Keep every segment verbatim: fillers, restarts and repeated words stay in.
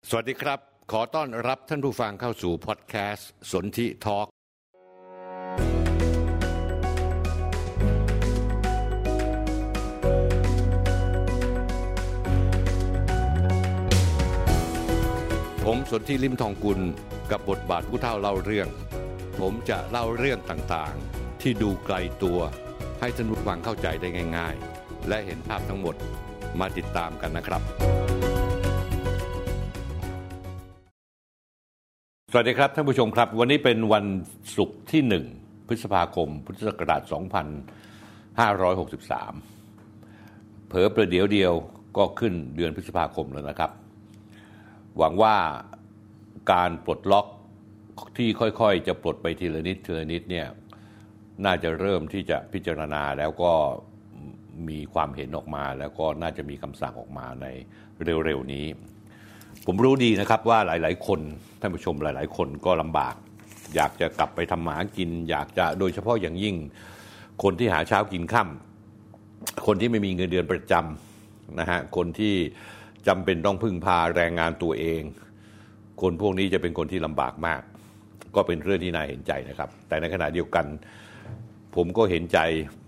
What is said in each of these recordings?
สวัสดีครับขอต้อนรับท่านผู้ฟังเข้าสู่พอดแคสต์สนธิทอล์กผมสนธิลิมทองกุลกับบทบาทผู้เฒ่าเล่าเรื่องผมจะเล่าเรื่องต่างๆที่ดูไกลตัวให้ท่านผู้ฟังเข้าใจได้ง่ายๆและเห็นภาพทั้งหมดมาติดตามกันนะครับสวัสดีครับท่านผู้ชมครับวันนี้เป็นวันศุกร์ที่หนึ่งพฤษภาคมพุทธศักราชสองพันห้าร้อยหกสิบสามเผลอประเดี๋ยวเดียวก็ขึ้นเดือนพฤษภาคมแล้วนะครับหวังว่าการปลดล็อกที่ค่อยๆจะปลดไปทีละนิดทีละนิดเนี่ยน่าจะเริ่มที่จะพิจารณาแล้วก็มีความเห็นออกมาแล้วก็น่าจะมีคำสั่งออกมาในเร็วๆนี้ผมรู้ดีนะครับว่าหลายๆคนท่านผู้ชมหลายๆคนก็ลำบากอยากจะกลับไปทำหากินอยากจะโดยเฉพาะอย่างยิ่งคนที่หาเช้ากินค่ำคนที่ไม่มีเงินเดือนประจำนะฮะคนที่จำเป็นต้องพึ่งพาแรงงานตัวเองคนพวกนี้จะเป็นคนที่ลำบากมากก็เป็นเรื่องที่น่าเห็นใจนะครับแต่ในขณะเดียวกันผมก็เห็นใจ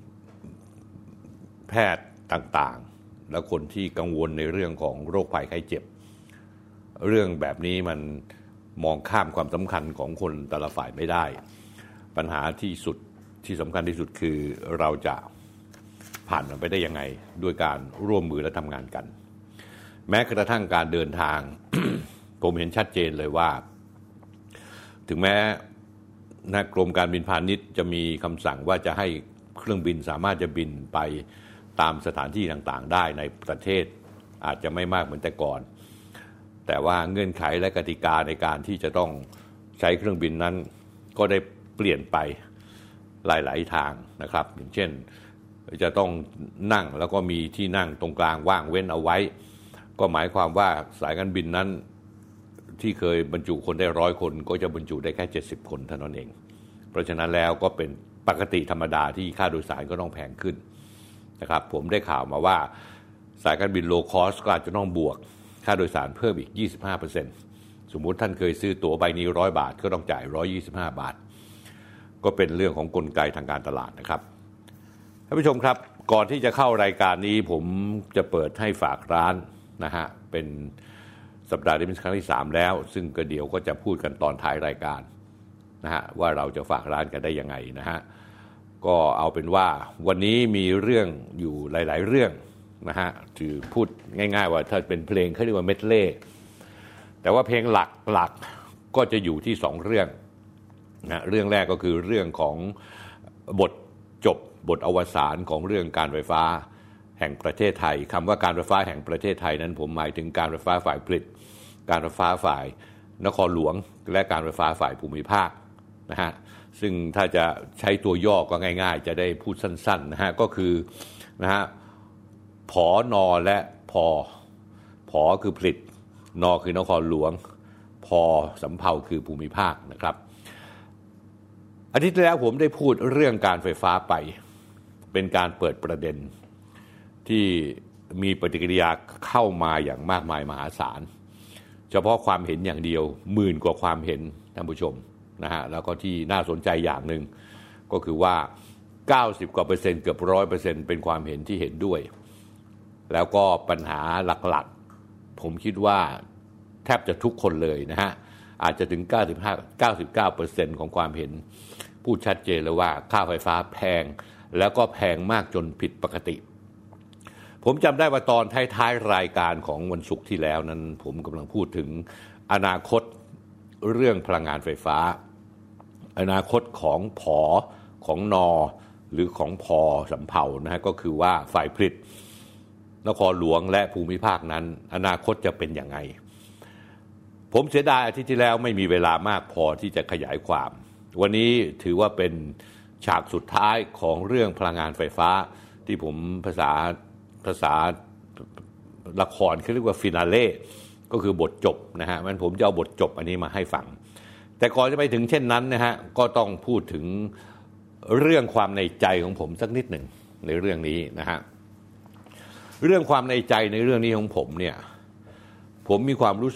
แพทย์ต่างๆและคนที่กังวลในเรื่องของโรคภัยไข้เจ็บเรื่องแบบนี้มันมองข้ามความสำคัญของคนแต่ละฝ่ายไม่ได้ปัญหาที่สุดที่สำคัญที่สุดคือเราจะผ่านมันไปได้ยังไงด้วยการร่วมมือและทำงานกันแม้กระทั่งการเดินทาง ผมเห็นชัดเจนเลยว่าถึงแม้นะกรมการบินพาณิชย์จะมีคำสั่งว่าจะให้เครื่องบินสามารถจะบินไปตามสถานที่ต่างๆได้ในประเทศอาจจะไม่มากเหมือนแต่ก่อนแต่ว่าเงื่อนไขและกติกาในการที่จะต้องใช้เครื่องบินนั้นก็ได้เปลี่ยนไปหลายๆทางนะครับอย่างเช่นจะต้องนั่งแล้วก็มีที่นั่งตรงกลางว่างเว้นเอาไว้ก็หมายความว่าสายการบินนั้นที่เคยบรรจุคนได้ร้อยคนก็จะบรรจุได้แค่เจ็ดสิบคนเท่านั้นเองเพราะฉะนั้นแล้วก็เป็นปกติธรรมดาที่ค่าโดยสารก็ต้องแพงขึ้นนะครับผมได้ข่าวมาว่าสายการบินโลคอสก็อาจจะต้องบวกค่าโดยสารเพิ่มอีก ยี่สิบห้าเปอร์เซ็นต์ สมมุติท่านเคยซื้อตั๋วใบนี้หนึ่งร้อยบาทก็ต้องจ่ายหนึ่งร้อยยี่สิบห้าบาทก็เป็นเรื่องของกลไกทางการตลาดนะครับท่านผู้ชมครับก่อนที่จะเข้ารายการนี้ผมจะเปิดให้ฝากร้านนะฮะเป็นสัปดาห์นี้เป็นครั้งที่สามแล้วซึ่งก็เดี๋ยวก็จะพูดกันตอนท้ายรายการนะฮะว่าเราจะฝากร้านกันได้ยังไงนะฮะก็เอาเป็นว่าวันนี้มีเรื่องอยู่หลายๆเรื่องนะฮะถือพูดง่ายๆว่าถ้าเป็นเพลงเขาเรียกว่าเมดเล่แต่ว่าเพลงหลักๆก็จะอยู่ที่สองเรื่องนะเรื่องแรกก็คือเรื่องของบทจบบทอวสานของเรื่องการไฟฟ้าแห่งประเทศไทยคำว่าการไฟฟ้าแห่งประเทศไทยนั้นผมหมายถึงการไฟฟ้าฝ่ายผลิตการไฟฟ้าฝ่ายนครหลวงและการไฟฟ้าฝ่ายภูมิภาคนะฮะซึ่งถ้าจะใช้ตัวย่อก็ง่ายๆจะได้พูดสั้นๆนะฮะก็คือนะฮะผอนอและพอผอคือผลิตนอคือนครหลวงพอสำเภาคือภูมิภาคนะครับอาทิตย์ที่แล้วผมได้พูดเรื่องการไฟฟ้าไปเป็นการเปิดประเด็นที่มีปฏิกิริยาเข้ามาอย่างมากมายมหาศาลเฉพาะความเห็นอย่างเดียวหมื่นกว่าความเห็นท่านผู้ชมนะฮะแล้วก็ที่น่าสนใจอย่างหนึ่งก็คือว่าเก้าสิบกว่าเปอร์เซ็นต์เกือบ หนึ่งร้อยเปอร์เซ็นต์ เป็นความเห็นที่เห็นด้วยแล้วก็ปัญหาหลักๆผมคิดว่าแทบจะทุกคนเลยนะฮะอาจจะถึงเก้าสิบห้า เก้าสิบเก้าเปอร์เซ็นต์ ของความเห็นพูดชัดเจนเลยว่าค่าไฟฟ้าแพงแล้วก็แพงมากจนผิดปกติผมจำได้ว่าตอนท้ายๆรายการของวันศุกร์ที่แล้วนั้นผมกำลังพูดถึงอนาคตเรื่องพลังงานไฟฟ้าอนาคตของผอของนอหรือของพอสำเภานะฮะก็คือว่าฝ่ายผลิตนครหลวงและภูมิภาคนั้นอนาคตจะเป็นยังไงผมเสียดายอาทิตย์ที่แล้วไม่มีเวลามากพอที่จะขยายความวันนี้ถือว่าเป็นฉากสุดท้ายของเรื่องพลังงานไฟฟ้าที่ผมภาษาภาษาละครเขาเรียกว่าฟินาเล่ก็คือบทจบนะฮะมันผมจะเอาบทจบอันนี้มาให้ฟังแต่ก่อนจะไปถึงเช่นนั้นนะฮะก็ต้องพูดถึงเรื่องความในใจของผมสักนิดหนึ่งในเรื่องนี้นะฮะเรื่องความในใจในเรื่องนี้ของผมเนี่ยผมมีความรู้สึก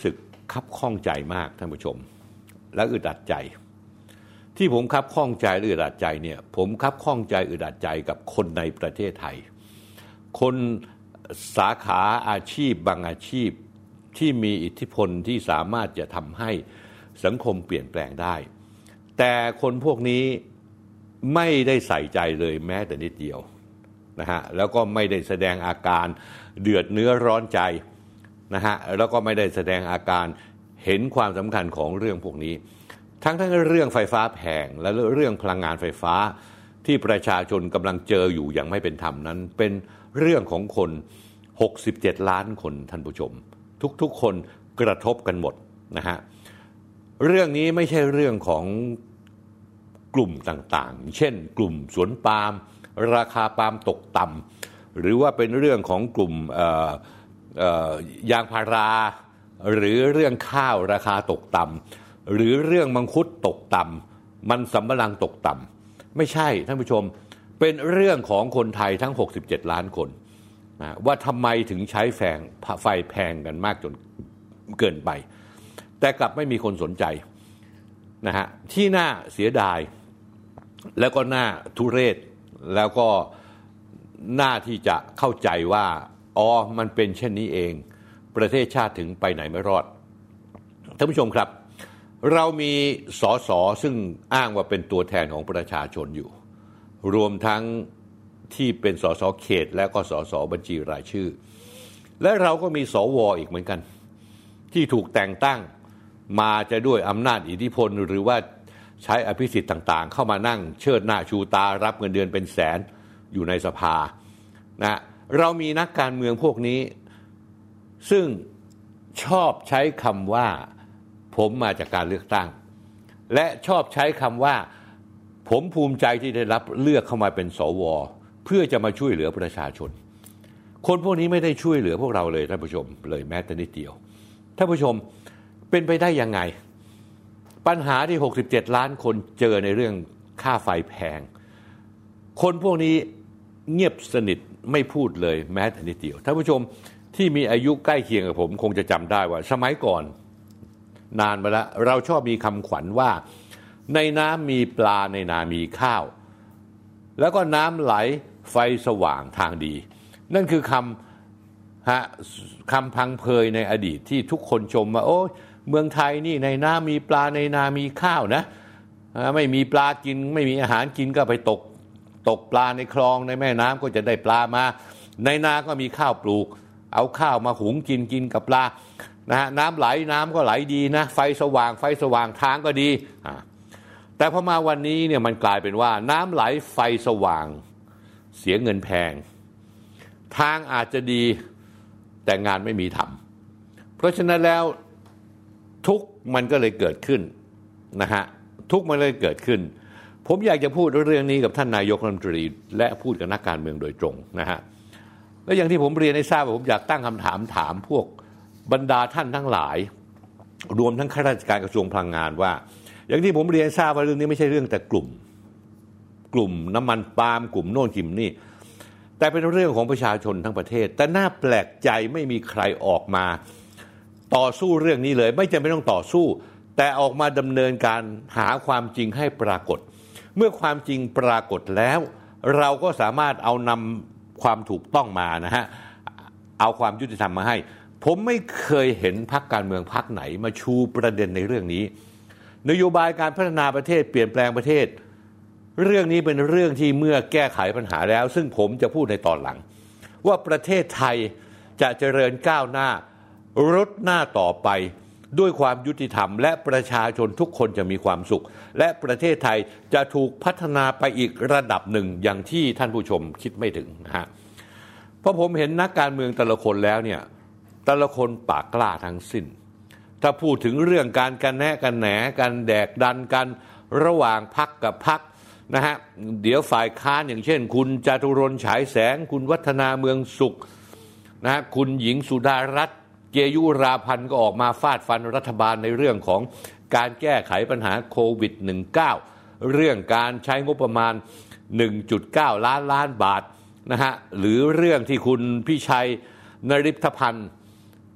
คับข้องใจมากท่านผู้ชมและอึดอัดใจที่ผมคับข้องใจและอึดอัดใจเนี่ยผมคับข้องใจอึดอัดใจกับคนในประเทศไทยคนสาขาอาชีพบางอาชีพที่มีอิทธิพลที่สามารถจะทำให้สังคมเปลี่ยนแปลงได้แต่คนพวกนี้ไม่ได้ใส่ใจเลยแม้แต่นิดเดียวนะฮะแล้วก็ไม่ได้แสดงอาการเดือดเนื้อร้อนใจนะฮะแล้วก็ไม่ได้แสดงอาการเห็นความสำคัญของเรื่องพวกนี้ทั้งทั้งเรื่องไฟฟ้าแพงและเรื่องพลังงานไฟฟ้าที่ประชาชนกำลังเจออยู่อย่างไม่เป็นธรรมนั้นเป็นเรื่องของคนหกสิบเจ็ดล้านคนท่านผู้ชมทุกๆคนกระทบกันหมดนะฮะเรื่องนี้ไม่ใช่เรื่องของกลุ่มต่างๆเช่นกลุ่มสวนปาล์มราคาปาล์มตกต่ำหรือว่าเป็นเรื่องของกลุ่มเอ่อเอ่อยางพาราหรือเรื่องข้าวราคาตกต่ำหรือเรื่องมังคุดตกต่ำมันสำปะหลังตกต่ำไม่ใช่ท่านผู้ชมเป็นเรื่องของคนไทยทั้งหกสิบเจ็ดล้านคนนะว่าทำไมถึงใช้แฟงไฟแพงกันมากจนเกินไปแต่กลับไม่มีคนสนใจนะฮะที่น่าเสียดายแล้วก็น่าทุเรศแล้วก็น่าที่จะเข้าใจว่าอ๋อมันเป็นเช่นนี้เองประเทศชาติถึงไปไหนไม่รอดท่านผู้ชมครับเรามีสสซึ่งอ้างว่าเป็นตัวแทนของประชาชนอยู่รวมทั้งที่เป็นสสเขตและก็สสบัญชีรายชื่อและเราก็มีสวอีกเหมือนกันที่ถูกแต่งตั้งมาจะด้วยอำนาจอิทธิพลหรือว่าใช้อภิสิทธิ์ต่างๆเข้ามานั่งเชิดหน้าชูตารับเงินเดือนเป็นแสนอยู่ในสภานะเรามีนักการเมืองพวกนี้ซึ่งชอบใช้คำว่าผมมาจากการเลือกตั้งและชอบใช้คำว่าผมภูมิใจที่ได้รับเลือกเข้ามาเป็นสวเพื่อจะมาช่วยเหลือประชาชนคนพวกนี้ไม่ได้ช่วยเหลือพวกเราเลยท่านผู้ชมเลยแม้แต่นิดเดียวท่านผู้ชมเป็นไปได้ยังไงปัญหาที่หกสิบเจ็ดล้านคนเจอในเรื่องค่าไฟแพงคนพวกนี้เงียบสนิทไม่พูดเลยแม้แต่นิดเดียวท่านผู้ชมที่มีอายุใกล้เคียงกับผมคงจะจำได้ว่าสมัยก่อนนานมาแล้วเราชอบมีคำขวัญว่าในน้ำมีปลาในนามีข้าวแล้วก็น้ำไหลไฟสว่างทางดีนั่นคือคำฮะคำพังเพยในอดีตที่ทุกคนชมว่าโอ้เมืองไทยนี่ในน้ำมีปลาในนามีข้าวนะไม่มีปลากินไม่มีอาหารกินก็ไปตกตกปลาในคลองในแม่น้ำก็จะได้ปลามาในนาก็มีข้าวปลูกเอาข้าวมาหุงกินกินกับปลานะฮะน้ำไหลน้ำก็ไหลดีนะไฟสว่างไฟสว่างทางก็ดีแต่พอมาวันนี้เนี่ยมันกลายเป็นว่าน้ำไหลไฟสว่างเสียเงินแพงทางอาจจะดีแต่งานไม่มีทำเพราะฉะนั้นแล้วทุกมันก็เลยเกิดขึ้นนะฮะทุกมันเลยเกิดขึ้นผมอยากจะพูดเรื่องนี้กับท่านนายกรัฐมนตรีและพูดกับนักการเมืองโดยตรงนะฮะและอย่างที่ผมเรียนให้ทราบว่าผมอยากตั้งคำถามถามพวกบรรดาท่านทั้งหลายรวมทั้งข้าราชการกระทรวงพลังงานว่าอย่างที่ผมเรียนทราบว่าเรื่องนี้ไม่ใช่เรื่องแต่กลุ่มกลุ่มน้ำมันปาล์มกลุ่มโน่นกลุ่มนี่แต่เป็นเรื่องของประชาชนทั้งประเทศแต่น่าแปลกใจไม่มีใครออกมาต่อสู้เรื่องนี้เลยไม่จำเป็นต้องต่อสู้แต่ออกมาดำเนินการหาความจริงให้ปรากฏเมื่อความจริงปรากฏแล้วเราก็สามารถเอานำความถูกต้องมานะฮะเอาความยุติธรรมมาให้ผมไม่เคยเห็นพรรคการเมืองพรรคไหนมาชูประเด็นในเรื่องนี้นโยบายการพัฒนาประเทศเปลี่ยนแปลงประเทศเรื่องนี้เป็นเรื่องที่เมื่อแก้ไขปัญหาแล้วซึ่งผมจะพูดในตอนหลังว่าประเทศไทยจะเจริญก้าวหน้ารถหน้าต่อไปด้วยความยุติธรรมและประชาชนทุกคนจะมีความสุขและประเทศไทยจะถูกพัฒนาไปอีกระดับหนึ่งอย่างที่ท่านผู้ชมคิดไม่ถึงนะฮะเพราะผมเห็นนักการเมืองแต่ละคนแล้วเนี่ยแต่ละคนปากกล้าทั้งสิ้นถ้าพูดถึงเรื่องการกันแนะกันแหนกันแดกดันกันระหว่างพรรคกับพรรคนะฮะเดี๋ยวฝ่ายค้านอย่างเช่นคุณจตุรนต์ฉายแสงคุณวัฒนาเมืองสุขนะฮะคุณหญิงสุดารัตน์เกยุราพันธ์ก็ออกมาฟาดฟันรัฐบาลในเรื่องของการแก้ไขปัญหาโควิด สิบเก้า เรื่องการใช้งบประมาณ หนึ่งจุดเก้า ล้านล้านบาทนะฮะหรือเรื่องที่คุณพิชัยนฤทธพันธ์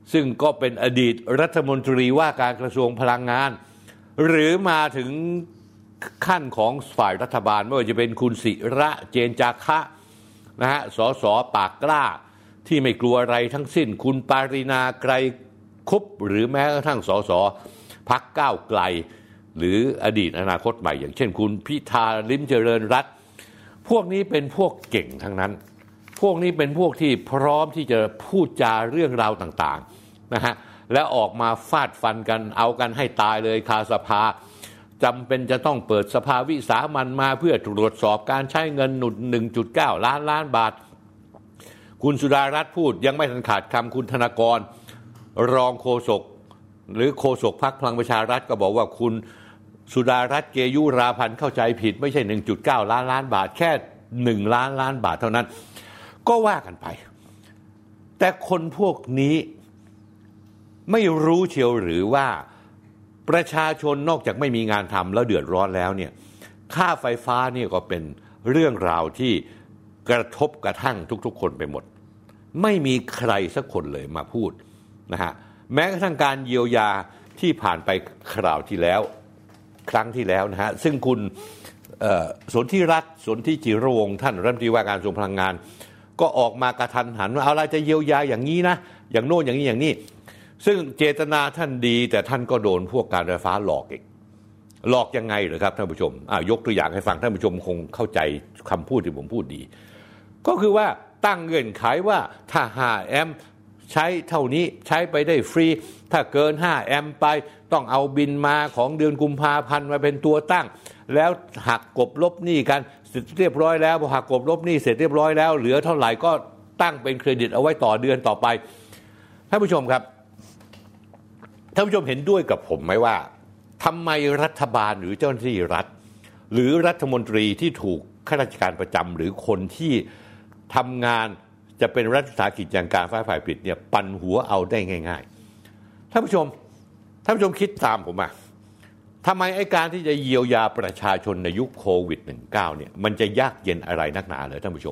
ซึ่งก็เป็นอดีตรัฐมนตรีว่าการกระทรวงพลังงานหรือมาถึงขั้นของฝ่ายรัฐบาลไม่ว่าจะเป็นคุณศิระเจนจาคะนะฮะสสปากกล้าที่ไม่กลัวอะไรทั้งสิ้นคุณปารินาไกรคุปหรือแม้กระทั่งสสพรรคก้าวไกลหรืออดีตอนาคตใหม่อย่างเช่นคุณพิธาลิ้มเจริญรัตน์พวกนี้เป็นพวกเก่งทั้งนั้นพวกนี้เป็นพวกที่พร้อมที่จะพูดจาเรื่องราวต่างๆนะฮะแล้วออกมาฟาดฟันกันเอากันให้ตายเลยคาสภาจำเป็นจะต้องเปิดสภาวิสามัญมาเพื่อตรวจสอบการใช้เงินหนุน หนึ่งจุดเก้า ล้านล้านบาทคุณสุดารัตน์พูดยังไม่ทันขาดคำคุณธนากรรองโฆษกหรือโฆษกพรรคพลังประชารัฐก็บอกว่าคุณสุดารัตน์เกยุราพันธ์เข้าใจผิดไม่ใช่ หนึ่งจุดเก้า ล้านล้านบาทแค่หนึ่งล้านล้านบาทเท่านั้นก็ว่ากันไปแต่คนพวกนี้ไม่รู้เชียวหรือว่าประชาชนนอกจากไม่มีงานทำแล้วเดือดร้อนแล้วเนี่ยค่าไฟฟ้าเนี่ยก็เป็นเรื่องราวที่กระทบกระทั่งทุกๆคนไปหมดไม่มีใครสักคนเลยมาพูดนะฮะแม้กระทั่งการเยียวยาที่ผ่านไปคราวที่แล้วครั้งที่แล้วนะฮะซึ่งคุณสนธิรัตน์สนธิจิรวงศ์ท่านรัฐมนตรีว่าการกระทรวงพลังงานก็ออกมากระทันหันว่าเอาอะไรจะเยียวยาอย่างนี้นะอย่างโน่นอย่างนี้อย่างนี้ซึ่งเจตนาท่านดีแต่ท่านก็โดนพวกการไฟฟ้าหลอกอีกหลอกยังไงเหรอครับท่านผู้ชมอ่ายกตัวอย่างให้ฟังท่านผู้ชมคงเข้าใจคำพูดที่ผมพูดดีก็คือว่าตั้งเงื่อนไขว่าถ้าห้าแอมป์ใช้เท่านี้ใช้ไปได้ฟรีถ้าเกินห้าแอมป์ไปต้องเอาบินมาของเดือนกุมภาพันธ์มาเป็นตัวตั้งแล้วหักกบลบหนี้กันเสร็จเรียบร้อยแล้วพอหักกบลบหนี้เสร็จเรียบร้อยแล้วเหลือเท่าไหร่ก็ตั้งเป็นเครดิตเอาไว้ต่อเดือนต่อไปท่านผู้ชมครับท่านผู้ชมเห็นด้วยกับผมไหมว่าทำไมรัฐบาลหรือเจ้าหน้าที่รัฐหรือรัฐมนตรีที่ถูกข้าราชการประจำหรือคนที่ทำงานจะเป็นรัฐวิสาหกิจอย่างการไฟฟ้าฝ่ายผลิตเนี่ยปั่นหัวเอาได้ง่ายๆท่านผู้ชมท่านผู้ชมคิดตามผมอ่ะทำไมไอ้การที่จะเยียวยาประชาชนในยุคโควิด สิบเก้า เนี่ยมันจะยากเย็นอะไรนักหนาเลยท่านผู้ชม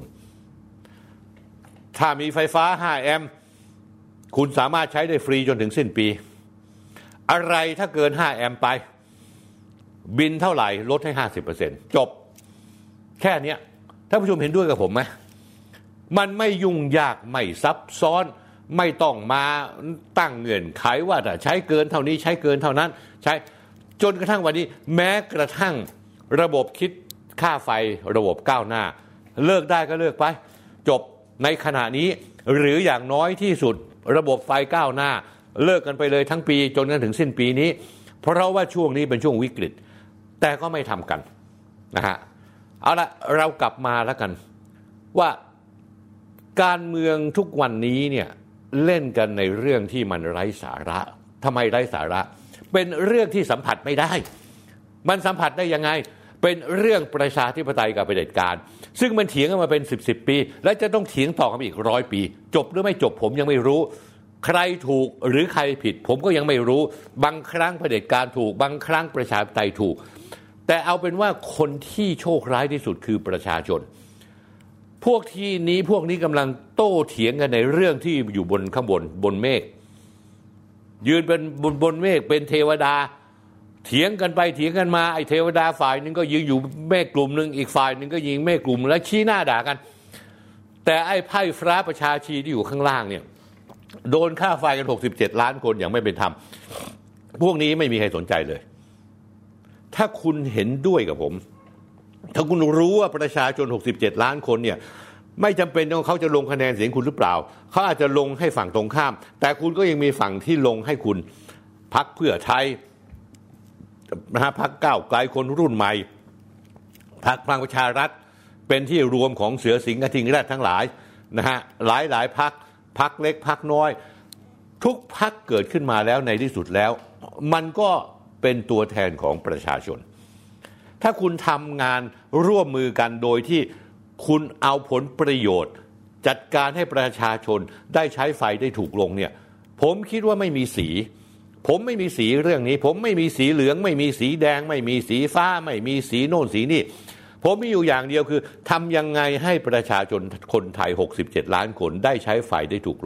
ถ้ามีไฟฟ้าห้าแอมป์คุณสามารถใช้ได้ฟรีจนถึงสิ้นปีอะไรถ้าเกินห้าแอมป์ไปบินเท่าไหร่ลดให้ ห้าสิบเปอร์เซ็นต์ จบแค่นี้ท่านผู้ชมเห็นด้วยกับผมไหมมันไม่ยุ่งยากไม่ซับซ้อนไม่ต้องมาตั้งเงื่อนไขว่าถ้าใช้เกินเท่านี้ใช้เกินเท่านั้นใช้จนกระทั่งวันนี้แม้กระทั่งระบบคิดค่าไฟระบบก้าวหน้าเลิกได้ก็เลิกไปจบในขณะนี้หรืออย่างน้อยที่สุดระบบไฟก้าวหน้าเลิกกันไปเลยทั้งปีจนกันถึงสิ้นปีนี้เพราะว่าช่วงนี้เป็นช่วงวิกฤตแต่ก็ไม่ทำกันนะฮะเอาละเรากลับมาแล้วกันว่าการเมืองทุกวันนี้เนี่ยเล่นกันในเรื่องที่มันไร้สาระทำไมไร้สาระเป็นเรื่องที่สัมผัสไม่ได้มันสัมผัสได้ยังไงเป็นเรื่องประชาธิปไตยกับเผด็จการซึ่งมันเถียงกันมาเป็นสิบสิบปีและจะต้องเถียงต่อกันอีกร้อยปีจบหรือไม่จบผมยังไม่รู้ใครถูกหรือใครผิดผมก็ยังไม่รู้บางครั้งเผด็จการถูกบางครั้งประชาธิปไตยถูกแต่เอาเป็นว่าคนที่โชคร้ายที่สุดคือประชาชนพวกที่นี้พวกนี้กำลังโต้เถียงกันในเรื่องที่อยู่บนข้างบนบนเมฆยืนเป็นบนบนเมฆเป็นเทวดาเถียงกันไปเถียงกันมาไอ้เทวดาฝ่ายนึงก็ยืนอยู่เมฆกลุ่มนึงอีกฝ่ายนึงก็ยิงเมฆกลุ่มแล้วชี้หน้าด่ากันแต่ไอ้ไพ่ฟ้าประชาชีที่อยู่ข้างล่างเนี่ยโดนค่าไฟกันหกสิบเจ็ดล้านคนอย่างไม่เป็นธรรมพวกนี้ไม่มีใครสนใจเลยถ้าคุณเห็นด้วยกับผมถ้าคุณรู้ว่าประชาชนหกสิบเจ็ดล้านคนเนี่ยไม่จำเป็นต้องเขาจะลงคะแนนเสียงคุณหรือเปล่าเขาอาจจะลงให้ฝั่งตรงข้ามแต่คุณก็ยังมีฝั่งที่ลงให้คุณพรรคเพื่อไทยนะฮะพรรคก้าวไกลคนรุ่นใหม่พรรคพลังประชารัฐเป็นที่รวมของเสือสิงห์กระทิงแรดทั้งหลายนะฮะหลายหลายพรรคพรรคเล็กพรรคน้อยทุกพรรคเกิดขึ้นมาแล้วในที่สุดแล้วมันก็เป็นตัวแทนของประชาชนถ้าคุณทำงานร่วมมือกันโดยที่คุณเอาผลประโยชน์จัดการให้ประชาชนได้ใช้ไฟได้ถูกลงเนี่ยผมคิดว่าไม่มีสีผมไม่มีสีเรื่องนี้ผมไม่มีสีเหลืองไม่มีสีแดงไม่มีสีฟ้าไม่มีสีโน่นสีนี่ผมมีอยู่อย่างเดียวคือทำยังไงให้ประชาชนคนไทยหกสิบเจ็ดล้านคนได้ใช้ไฟได้ถูกลง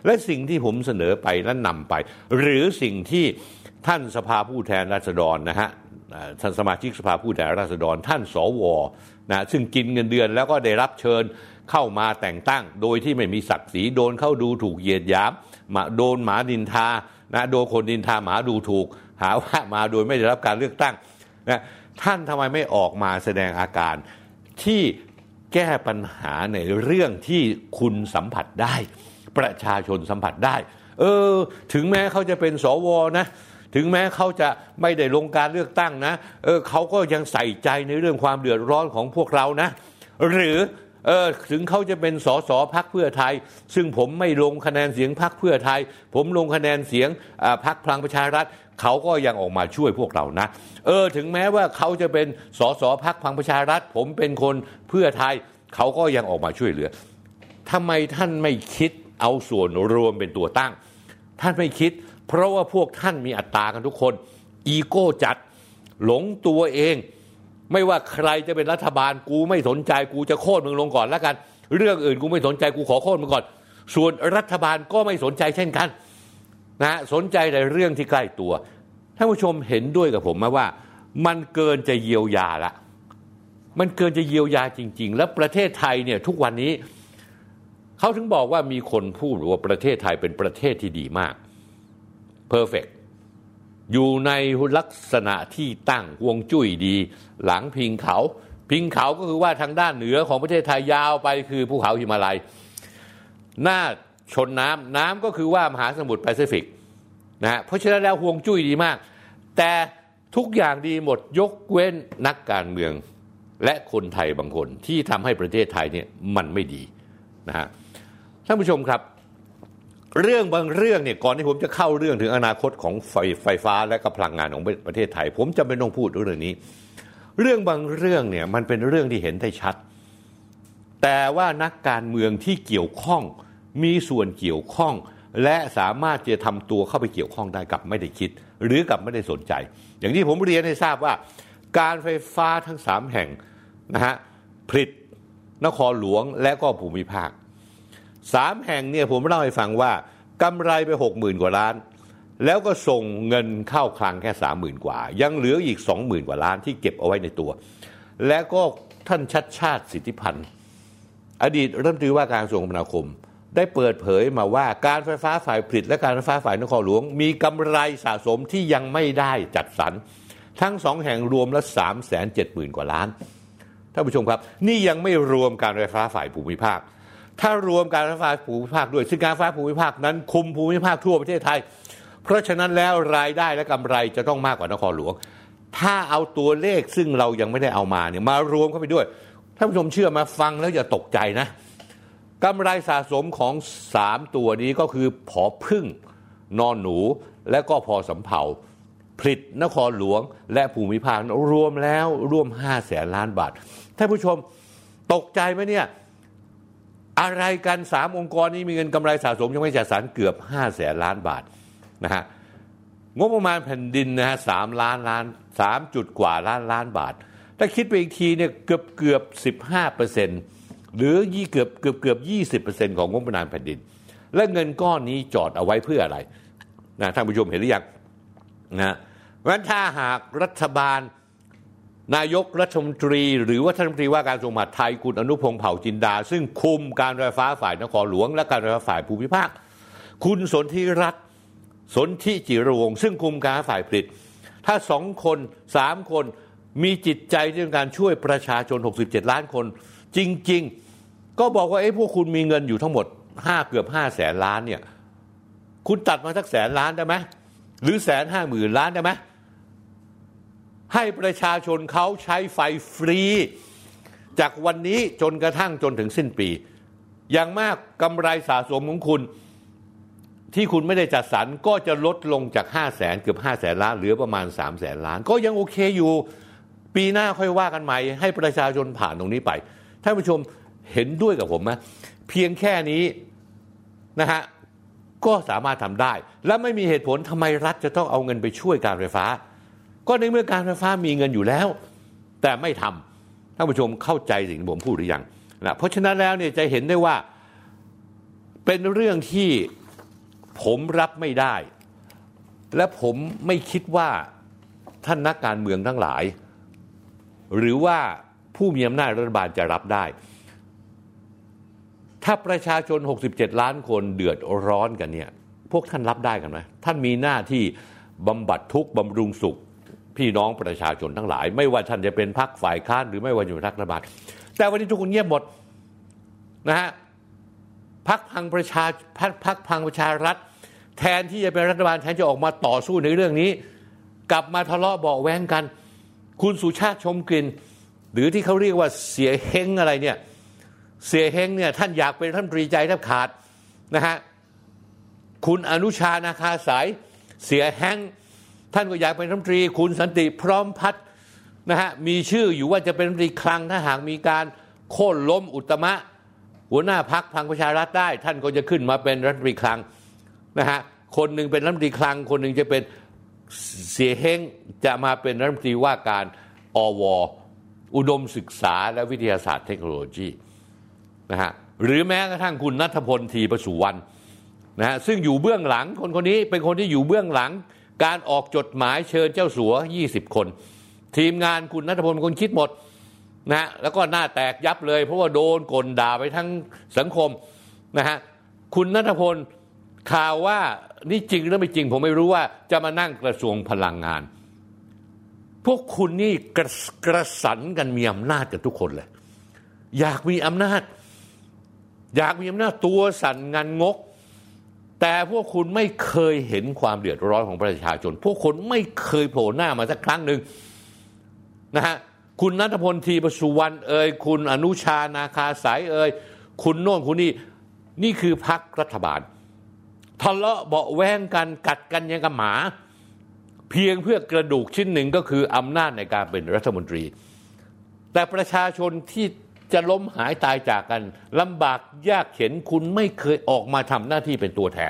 และสิ่งที่ผมเสนอไปและนำไปหรือสิ่งที่ท่านสภาผู้แทนราษฎรนะฮะท่านสมาชิกสภาผู้แทนราษฎรท่านสวนะซึ่งกินเงินเดือนแล้วก็ได้รับเชิญเข้ามาแต่งตั้งโดยที่ไม่มีศักดิ์ศรีโดนเข้าดูถูกเหยียดหยามมาโดนหมาดินทานะโดนคนดินทาหมาดูถูกหาว่ามาโดยไม่ได้รับการเลือกตั้งนะท่านทำไมไม่ออกมาแสดงอาการที่แก้ปัญหาในเรื่องที่คุณสัมผัสได้ประชาชนสัมผัสได้เออถึงแม้เขาจะเป็นสวนะถึงแม้เขาจะไม่ได้ลงการเลือกตั้งนะเออเขาก็ยังใส่ใจในเรื่องความเดือดร้อนของพวกเรานะหรือเออถึงเขาจะเป็นสสพรรคเพื่อไทยซึ่งผมไม่ลงคะแนนเสียงพรรคเพื่อไทยผมลงคะแนนเสียงพรรคพลังประชารัฐเขาก็ยังออกมาช่วยพวกเรานะเออถึงแม้ว่าเขาจะเป็นสสพรรคพลังประชารัฐผมเป็นคนเพื่อไทยเขาก็ยังออกมาช่วยเหลือทำไมท่านไม่คิดเอาส่วนรวมเป็นตัวตั้งท่านไม่คิดเพราะว่าพวกท่านมีอัตรากันทุกคนอีโก้จัดหลงตัวเองไม่ว่าใครจะเป็นรัฐบาลกูไม่สนใจกูจะโค่นมึงลงก่อนแล้วกันเรื่องอื่นกูไม่สนใจกูขอโค่นมึงก่อนส่วนรัฐบาลก็ไม่สนใจเช่นกันนะสนใจแต่เรื่องที่ใกล้ตัวท่านผู้ชมเห็นด้วยกับผมไหมว่ามันเกินจะเยียวยาละมันเกินจะเยียวยาจริงๆแล้วประเทศไทยเนี่ยทุกวันนี้เขาถึงบอกว่ามีคนพูดว่าประเทศไทยเป็นประเทศที่ดีมากเพอร์เฟกต์อยู่ในลักษณะที่ตั้งฮวงจุ้ยดีหลังพิงเขาพิงเขาก็คือว่าทางด้านเหนือของประเทศไทยยาวไปคือภูเขาหิมาลัยหน้าชนน้ำน้ำก็คือว่ามหาสมุทรแปซิฟิกนะเพราะฉะนั้นแล้วฮวงจุ้ยดีมากแต่ทุกอย่างดีหมดยกเว้นนักการเมืองและคนไทยบางคนที่ทำให้ประเทศไทยเนี่ยมันไม่ดีนะฮะท่านผู้ชมครับเรื่องบางเรื่องเนี่ยก่อนที่ผมจะเข้าเรื่องถึงอนาคตของไฟไฟฟ้าและก็พลังงานของประเทศไทยผมจะไม่ต้องพูดเรื่องนี้เรื่องบางเรื่องเนี่ยมันเป็นเรื่องที่เห็นได้ชัดแต่ว่านักการเมืองที่เกี่ยวข้องมีส่วนเกี่ยวข้องและสามารถจะทำตัวเข้าไปเกี่ยวข้องได้กับไม่ได้คิดหรือกับไม่ได้สนใจอย่างที่ผมเรียนให้ทราบว่าการไฟฟ้าทั้งสามแห่งนะฮะผลิตนครหลวงและก็ภูมิภาคสามแห่งเนี่ยผมเล่าให้ฟังว่ากำไรไป หกหมื่น กว่าล้านแล้วก็ส่งเงินเข้าคลังแค่ สามหมื่น กว่ายังเหลืออีก สองหมื่น กว่าล้านที่เก็บเอาไว้ในตัวและก็ท่านชัชชาติสิทธิพันธ์อดีตรัฐมนตรีว่าการกระทรวงคมนาคมได้เปิดเผยมาว่าการไฟฟ้าฝ่ายผลิตและการไฟฟ้าฝ่ายนครหลวงมีกำไรสะสมที่ยังไม่ได้จัดสรรทั้งสองแห่งรวมละ สามแสนเจ็ดหมื่น กว่าล้านท่านผู้ชมครับนี่ยังไม่รวมการไฟฟ้าฝ่ายภูมิภาคถ้ารวมการไฟฟ้าภูมิภาคด้วยซึ่งการไฟฟ้าภูมิภาคนั้นคุมภูมิภาคทั่วประเทศไทยเพราะฉะนั้นแล้วรายได้และกำไรจะต้องมากกว่านครหลวงถ้าเอาตัวเลขซึ่งเรายังไม่ได้เอามาเนี่ยมารวมเข้าไปด้วยท่านผู้ชมเชื่อมาฟังแล้วอย่าตกใจนะกำไรสะสมของสามตัวนี้ก็คือผอพึ่งนอนหนูและก็พอสำเภาผลิตนครหลวงและภูมิภาครวมแล้วร่วมห้าแสนล้านบาทท่านผู้ชมตกใจไหมเนี่ยอะไรกันสามองค์กรนี้มีเงินกำไรสะสมยังไม่จัดสรรเกือบห้าแสนล้านบาทนะฮะงบประมาณแผ่นดินนะฮะสามล้านล้านสามจุดกว่าล้านล้านบาทถ้าคิดไปอีกทีเนี่ยเกือบเกือบสิบห้าเปอร์เซ็นต์หรือยี่เกือบเกือบเกือบยี่สิบเปอร์เซ็นต์ของงบประมาณแผ่นดินและเงินก้อนนี้จอดเอาไว้เพื่ออะไรนะท่านผู้ชมเห็นหรือยังนะเพราะฉะนั้นถ้าหากรัฐบาลนายกรัฐมนตรีหรือว่าท่านรัฐมนตรีว่าการกระทรวงมหาดไทยคุณอนุพงษ์เผ่าจินดาซึ่งคุมการไฟฟ้าฝ่ายนครหลวงและการไฟฟ้าฝ่ายภูมิภาคคุณสนธิรัตน์สนธิจิรวงศ์ซึ่งคุมการฝ่ายผลิตถ้าสองคนสามคนมีจิตใจในการช่วยประชาชนหกสิบเจ็ดล้านคนจริงๆก็บอกว่าเอ้พวกคุณมีเงินอยู่ทั้งหมดห้าเกือบห้าแสนล้านเนี่ยคุณตัดมาสักแสนล้านได้ไหมหรือแสนห้าหมื่นล้านได้ไหมให้ประชาชนเขาใช้ไฟฟรีจากวันนี้จนกระทั่งจนถึงสิ้นปีอย่างมากกำไรสะสมของคุณที่คุณไม่ได้จัดสรรก็จะลดลงจากห้าแสนเกือบห้าแสนล้านเหลือประมาณสามแสนล้านก็ยังโอเคอยู่ปีหน้าค่อยว่ากันใหม่ให้ประชาชนผ่านตรงนี้ไปท่านผู้ชมเห็นด้วยกับผมไหมเพียงแค่นี้นะฮะก็สามารถทำได้และไม่มีเหตุผลทำไมรัฐจะต้องเอาเงินไปช่วยการไฟฟ้าก็ในเมื่อการไฟฟ้ามีเงินอยู่แล้วแต่ไม่ทำท่านผู้ชมเข้าใจสิ่งที่ผมพูดหรือยังนะเพราะฉะนั้นแล้วเนี่ยจะเห็นได้ว่าเป็นเรื่องที่ผมรับไม่ได้และผมไม่คิดว่าท่านนักการเมืองทั้งหลายหรือว่าผู้มีอำนาจรัฐบาลจะรับได้ถ้าประชาชนหกสิบเจ็ดล้านคนเดือดร้อนกันเนี่ยพวกท่านรับได้กันไหมท่านมีหน้าที่บำบัดทุกข์บำรุงสุขพี่น้องประชาชนทั้งหลายไม่ว่าท่านจะเป็นพรรคฝ่ายค้านหรือไม่ว่าจะเป็นพรรครัฐบาลแต่วันนี้ทุกคนเงียบหมดนะฮะพรรคพลังประชาพรรคพรรคพลังประชารัฐแทนที่จะเป็นรัฐบาลแทนจะออกมาต่อสู้ในเรื่องนี้กลับมาทะเลาะเบาะแว้งกันคุณสุชาติชมกลิ่นหรือที่เขาเรียกว่าเสียเฮงอะไรเนี่ยเสียเฮงเนี่ยท่านอยากเป็นรัฐมนตรีใจแทบขาดนะฮะคุณอนุชานาคาสายเสียแฮงท่านก็อยากเป็นรัฐมนตรีคุณสันติพร้อมพัฒน์นะฮะมีชื่ออยู่ว่าจะเป็นรัฐมนตรีคลังถ้าหากมีการโค่นล้มอุตมะหัวหน้าพรรคพลังประชารัฐได้ท่านก็จะขึ้นมาเป็นรัฐมนตรีคลังนะฮะคนหนึ่งเป็นรัฐมนตรีคลังคนหนึ่งจะเป็นเสียเฮงจะมาเป็นรัฐมนตรีว่าการอวอุดมศึกษาและวิทยาศาสตร์เทคโนโลยีนะฮะหรือแม้กระทั่งคุณณัฐพลทีประสุวรรณนะฮะซึ่งอยู่เบื้องหลังคนคนนี้เป็นคนที่อยู่เบื้องหลังการออกจดหมายเชิญเจ้าสัวยี่สิบคนทีมงานคุณณัฐพลเป็นคนคิดหมดนะฮะแล้วก็หน้าแตกยับเลยเพราะว่าโดนกลด่าไปทั้งสังคมนะฮะคุณณัฐพลข่าวว่านี่จริงหรือไม่จริงผมไม่รู้ว่าจะมานั่งกระทรวงพลังงานพวกคุณนี่กระกระสันกันมีอำนาจกันทุกคนเลยอยากมีอำนาจอยากมีอำนาจตัวสั่นงันงกแต่พวกคุณไม่เคยเห็นความเดือดร้อนของประชาชนพวกคุณไม่เคยโผล่หน้ามาสักครั้งหนึ่งนะฮะคุณณัฐพลทีประสุวรรณเอ่ยคุณอนุชานาคาสายเอ่ยคุณโน่นคุณนี่นี่คือพรรครัฐบาลทะเลาะเบาะแว้งกันกัดกันยังกับหมาเพียงเพื่อกระดูกชิ้นหนึ่งก็คืออำนาจในการเป็นรัฐมนตรีแต่ประชาชนที่จะล้มหายตายจากกันลำบากยากเข็ญคุณไม่เคยออกมาทำหน้าที่เป็นตัวแทน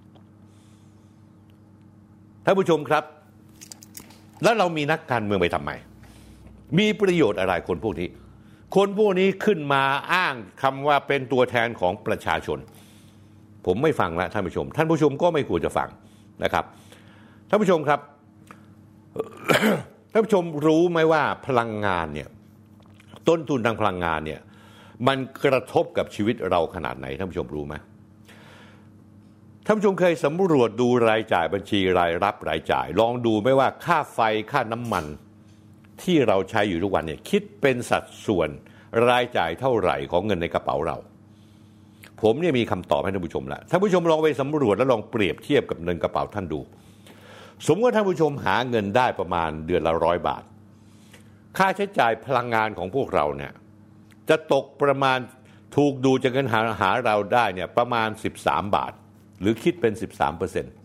ท่านผู้ชมครับแล้วเรามีนักการเมืองไปทำไมมีประโยชน์อะไรคนพวกนี้คนพวกนี้ขึ้นมาอ้างคำว่าเป็นตัวแทนของประชาชนผมไม่ฟังแล้วท่านผู้ชมท่านผู้ชมก็ไม่ควรจะฟังนะครับท่านผู้ชมครับ ท่านผู้ชมรู้ไหมว่าพลังงานเนี่ยต้นทุนทางพลังงานเนี่ยมันกระทบกับชีวิตเราขนาดไหนท่านผู้ชมรู้ไหมท่านผู้ชมเคยสำรวจดูรายจ่ายบัญชีรายรับรายจ่ายลองดูไหมว่าค่าไฟค่าน้ำมันที่เราใช้อยู่ทุกวันเนี่ยคิดเป็นสัดส่วนรายจ่ายเท่าไหร่ของเงินในกระเป๋าเราผมเนี่ยมีคำตอบให้ท่านผู้ชมแล้วท่านผู้ชมลองไปสำรวจแล้วลองเปรียบเทียบกับเงินกระเป๋าท่านดูสมมติว่าท่านผู้ชมหาเงินได้ประมาณเดือนละร้อยบาทค่าใช้จ่ายพลังงานของพวกเราเนี่ยจะตกประมาณถูกดูจากเงินหาหาเราได้เนี่ยประมาณสิบสามบาทหรือคิดเป็น สิบสามเปอร์เซ็นต์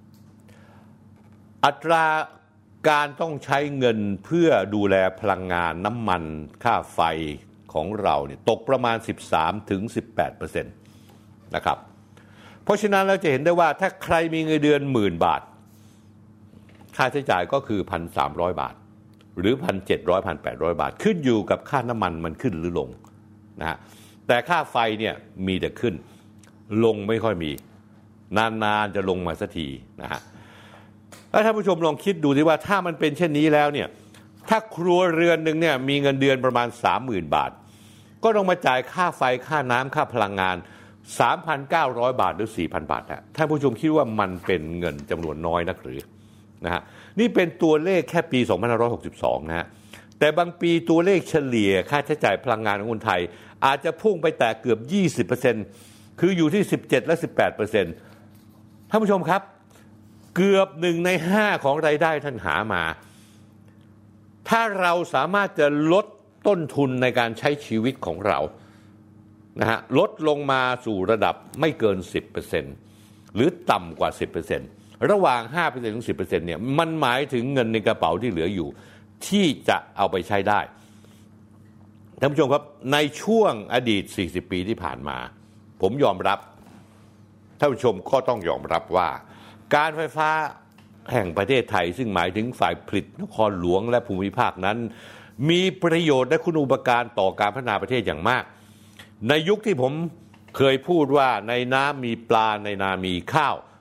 อัตราการต้องใช้เงินเพื่อดูแลพลังงานน้ำมันค่าไฟของเราเนี่ยตกประมาณ สิบสามถึงสิบแปดเปอร์เซ็นต์ นะครับเพราะฉะนั้นเราจะเห็นได้ว่าถ้าใครมีเงินเดือนหมื่นบาทค่าใช้จ่ายก็คือ หนึ่งพันสามร้อย บาทหรือ หนึ่งพันเจ็ดร้อย หนึ่งพันแปดร้อย บาทขึ้นอยู่กับค่าน้ำมันมันขึ้นหรือลงนะฮะแต่ค่าไฟเนี่ยมีแต่ขึ้นลงไม่ค่อยมีนานๆจะลงมาสักทีนะฮะแล้วท่านผู้ชมลองคิดดูสิว่าถ้ามันเป็นเช่นนี้แล้วเนี่ยถ้าครัวเรือนหนึ่งเนี่ยมีเงินเดือนประมาณ สามหมื่น บาทก็ต้องมาจ่ายค่าไฟค่าน้ำค่าพลังงาน สามพันเก้าร้อย บาทหรือ สี่พัน บาทฮะท่านผู้ชมคิดว่ามันเป็นเงินจำนวนน้อยนักหรือนะฮะนี่เป็นตัวเลขแค่ปีสองพันห้าร้อยหกสิบสองนะฮะแต่บางปีตัวเลขเฉลี่ยค่าใช้จ่ายพลังงานของคนไทยอาจจะพุ่งไปแตะเกือบ ยี่สิบเปอร์เซ็นต์ คืออยู่ที่ สิบเจ็ด และ สิบแปดเปอร์เซ็นต์ ท่านผู้ชมครับเกือบหนึ่งในห้าของรายได้ท่านหามาถ้าเราสามารถจะลดต้นทุนในการใช้ชีวิตของเรานะฮะลดลงมาสู่ระดับไม่เกิน สิบเปอร์เซ็นต์ หรือต่ำกว่า สิบเปอร์เซ็นต์ ระหว่าง ห้าเปอร์เซ็นต์ ถึง สิบเปอร์เซ็นต์ เนี่ยมันหมายถึงเงินในกระเป๋าที่เหลืออยู่ที่จะเอาไปใช้ได้ท่านผู้ชมครับในช่วงอดีตสี่สิบปีที่ผ่านมาผมยอมรับท่านผู้ชมก็ต้องยอมรับว่าการไฟฟ้าแห่งประเทศไทยซึ่งหมายถึงฝ่ายผลิตนครหลวงและภูมิภาคนั้นมีประโยชน์และคุณูปการต่อการพัฒนาประเทศอย่างมากในยุคที่ผมเคยพูดว่าในน้ำมีปลาในนามีข้าว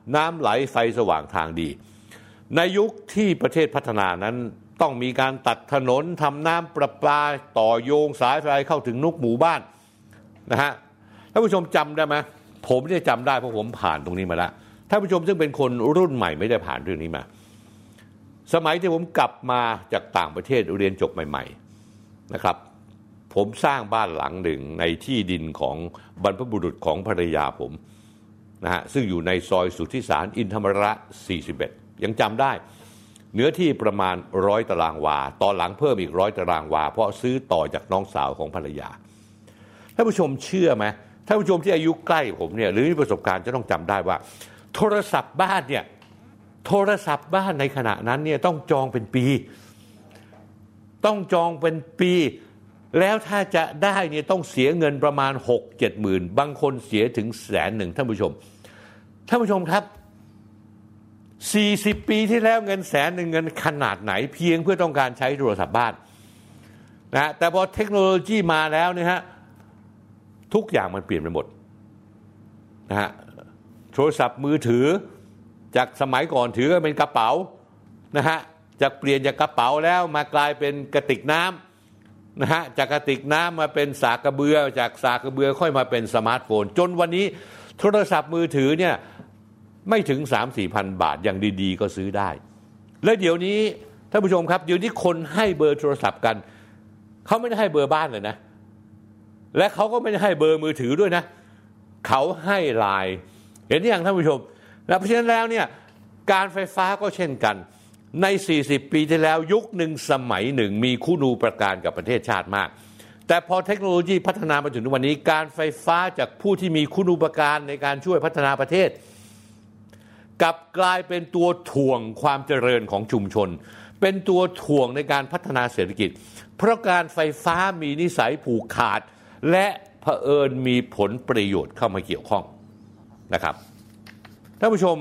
น้ำไหลไฟสว่างทางดีในยุคที่ประเทศพัฒนานั้นต้องมีการตัดถนนทำน้ำประปาต่อโยงสายไฟเข้าถึงนุกหมู่บ้านนะฮะท่านผู้ชมจำได้ไหมผมเนี่ยจำได้เพราะผมผ่านตรงนี้มาแล้วท่านผู้ชมซึ่งเป็นคนรุ่นใหม่ไม่ได้ผ่านเรื่องนี้มาสมัยที่ผมกลับมาจากต่างประเทศเรียนจบใหม่ๆนะครับผมสร้างบ้านหลังหนึ่งในที่ดินของบรรพบุรุษของภรรยาผมนะฮะซึ่งอยู่ในซอยสุทธิสารอินธรรมระสี่สิบเอ็ดยังจำได้เนื้อที่ประมาณร้อยตารางวาตอนหลังเพิ่มอีกร้อยตารางวาเพราะซื้อต่อจากน้องสาวของภรรยาท่านผู้ชมเชื่อไหมท่านผู้ชมที่อายุใกล้ผมเนี่ยหรือมีประสบการณ์จะต้องจำได้ว่าโทรศัพท์บ้านเนี่ยโทรศัพท์บ้านในขณะนั้นเนี่ยต้องจองเป็นปีต้องจองเป็นปีแล้วถ้าจะได้เนี่ยต้องเสียเงินประมาณ หกเจ็ด หมื่นบางคนเสียถึงแสนหนึ่งท่านผู้ชมท่านผู้ชมครับสี่สิบปีที่แล้วเงินแสนหนึ่งเงินขนาดไหนเพียงเพื่อต้องการใช้โทรศัพท์บ้านนะแต่พอเทคโนโลยีมาแล้วเนี่ยฮะทุกอย่างมันเปลี่ยนไปหมดนะฮะโทรศัพท์มือถือจากสมัยก่อนถือเป็นกระเป๋านะฮะจากเปลี่ยนจากกระเป๋าแล้วมากลายเป็นกระติกน้ำนะฮะจากกระติกน้ำมาเป็นสากกระเบือจากสากกระเบือค่อยมาเป็นสมาร์ทโฟนจนวันนี้โทรศัพท์มือถือเนี่ยไม่ถึง สามถึงสี่พัน บาทอย่างดีๆก็ซื้อได้และเดี๋ยวนี้ท่านผู้ชมครับเดี๋ยวนี้คนให้เบอร์โทรศัพท์กันเขาไม่ได้ให้เบอร์บ้านเลยนะและเขาก็ไม่ได้ให้เบอร์มือถือด้วยนะเขาให้ไลน์เห็นอย่างท่านผู้ชมและเพราะฉะนั้นแล้วเนี่ยการไฟฟ้าก็เช่นกันในสี่สิบปีที่แล้วยุคหนึ่งสมัยหนึ่งมีคุณูปการกับประเทศชาติมากแต่พอเทคโนโลยีพัฒนามาถึงวันนี้การไฟฟ้าจากผู้ที่มีคุณูปการในการช่วยพัฒนาประเทศกลับกลายเป็นตัวถ่วงความเจริญของชุมชนเป็นตัวถ่วงในการพัฒนาเศรษฐกิจเพราะการไฟฟ้ามีนิสัยผูกขาดและเผอิญมีผลประโยชน์เข้ามาเกี่ยวข้องนะครับท่านผู้ชม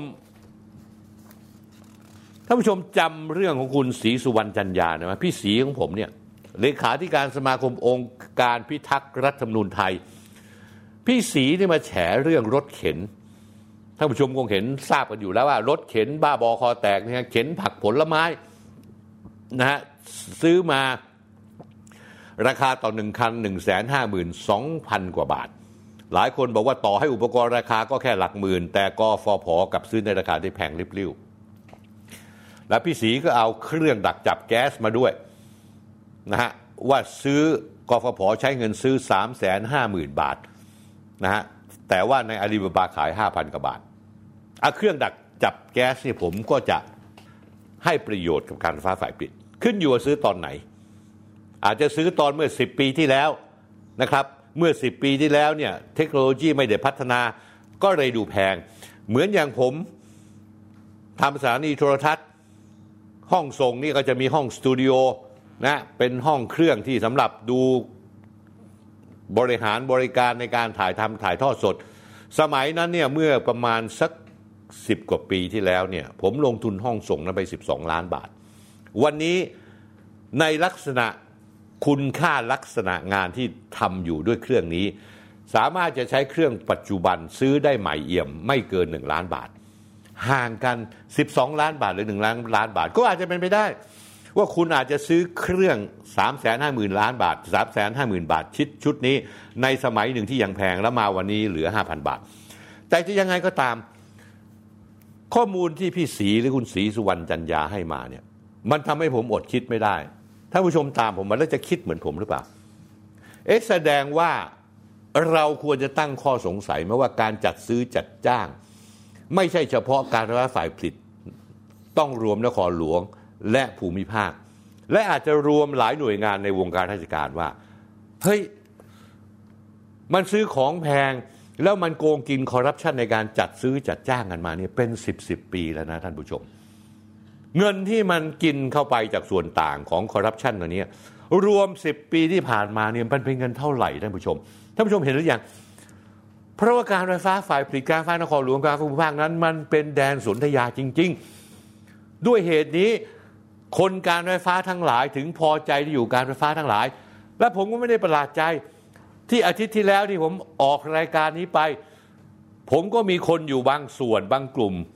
ท่านผู้ชมจำเรื่องของคุณศรีสุวรรณจันยานะไหมพี่ศรีของผมเนี่ยเลขาธิการสมาคมองค์การพิทักษ์รัฐธรรมนูญไทยพี่ศรีได้มาแฉเรื่องรถเข็นท่านผู้ชมคงเห็นทราบกันอยู่แล้วว่ารถเข็นบ้าบอคอแตกเนี่ยเข็นผักผลไม้นะฮะซื้อมาราคาต่อหนึ่งคัน หนึ่งแสนห้าหมื่นสองพัน กว่าบาทหลายคนบอกว่าต่อให้อุปกรณ์ราคาก็แค่หลักหมื่นแต่กฟผ.กับซื้อในราคาที่แพงริบลิ่วแล้วพี่ศรีก็เอาเครื่องดักจับแก๊สมาด้วยนะฮะว่าซื้อกฟผ.ใช้เงินซื้อ สามแสนห้าหมื่น บาทนะฮะแต่ว่าในอาลีบาบาขาย ห้าพัน กว่าบาทเอาเครื่องดักจับแก๊สนี่ผมก็จะให้ประโยชน์กับการไฟฟ้าฝ่ายผลิตขึ้นอยู่ว่าซื้อตอนไหนอาจจะซื้อตอนเมื่อสิบปีที่แล้วนะครับเมื่อสิบปีที่แล้วเนี่ยเทคโนโลยีไม่ได้พัฒนาก็เลยดูแพงเหมือนอย่างผมทำสถานีโทรทัศน์ห้องส่งนี่ก็จะมีห้องสตูดิโอนะเป็นห้องเครื่องที่สำหรับดูบริหารบริการในการถ่ายทำถ่ายทอดสดสมัยนั้นเนี่ยเมื่อประมาณสักสิบกว่าปีที่แล้วเนี่ยผมลงทุนห้องส่งนั้นไปสิบสองล้านบาทวันนี้ในลักษณะคุณค่าลักษณะงานที่ทำอยู่ด้วยเครื่องนี้สามารถจะใช้เครื่องปัจจุบันซื้อได้ใหม่เอี่ยมไม่เกินหนึ่งล้านบาทห่างกันสิบสองล้านบาทหรือหนึ่งล้านล้านบาทก็อาจจะเป็นไปได้ว่าคุณอาจจะซื้อเครื่อง สามแสนห้าหมื่น ล้านบาท สามแสนห้าหมื่น บาทชิดชุดนี้ในสมัยหนึ่งที่ยังแพงแล้วมาวันนี้เหลือ ห้าพัน บาทแต่จะยังไงก็ตามข้อมูลที่พี่ศรีหรือคุณศรีสุวรรณจันยาให้มาเนี่ยมันทำให้ผมอดคิดไม่ได้ท่านผู้ชมตามผมมาแล้วจะคิดเหมือนผมหรือเปล่าเอ๊ะแสดงว่าเราควรจะตั้งข้อสงสัยไหมว่าการจัดซื้อจัดจ้างไม่ใช่เฉพาะการไฟฟ้าฝ่ายผลิตต้องรวมนครหลวงและภูมิภาคและอาจจะรวมหลายหน่วยงานในวงการราชการว่าเฮ้ยมันซื้อของแพงแล้วมันโกงกินคอร์รัปชันในการจัดซื้อจัดจ้างกันมาเนี่ยเป็นสิบสิบปีแล้วนะท่านผู้ชมเงินที่มันกินเข้าไปจากส่วนต่างของคอร์รัปชันตัวนี้รวมสิบปีที่ผ่านมาเนี่ยมันเป็นเงินเท่าไหร่ท่านผู้ชมท่านผู้ชมเห็นหรือยังเพราะว่าการไฟฟ้าฝ่ายผลิตการไฟฟ้านครหลวงการภูมิภาคนั้นมันเป็นแดนสนธยาจริงๆด้วยเหตุนี้คนการไฟฟ้าทั้งหลายถึงพอใจที่อยู่การไฟฟ้าทั้งหลายและผมก็ไม่ได้ประหลาดใจที่อาทิตย์ที่แล้วที่ผมออกรายการนี้ไปผมก็มีคนอยู่บางส่วนบางกลุ่ม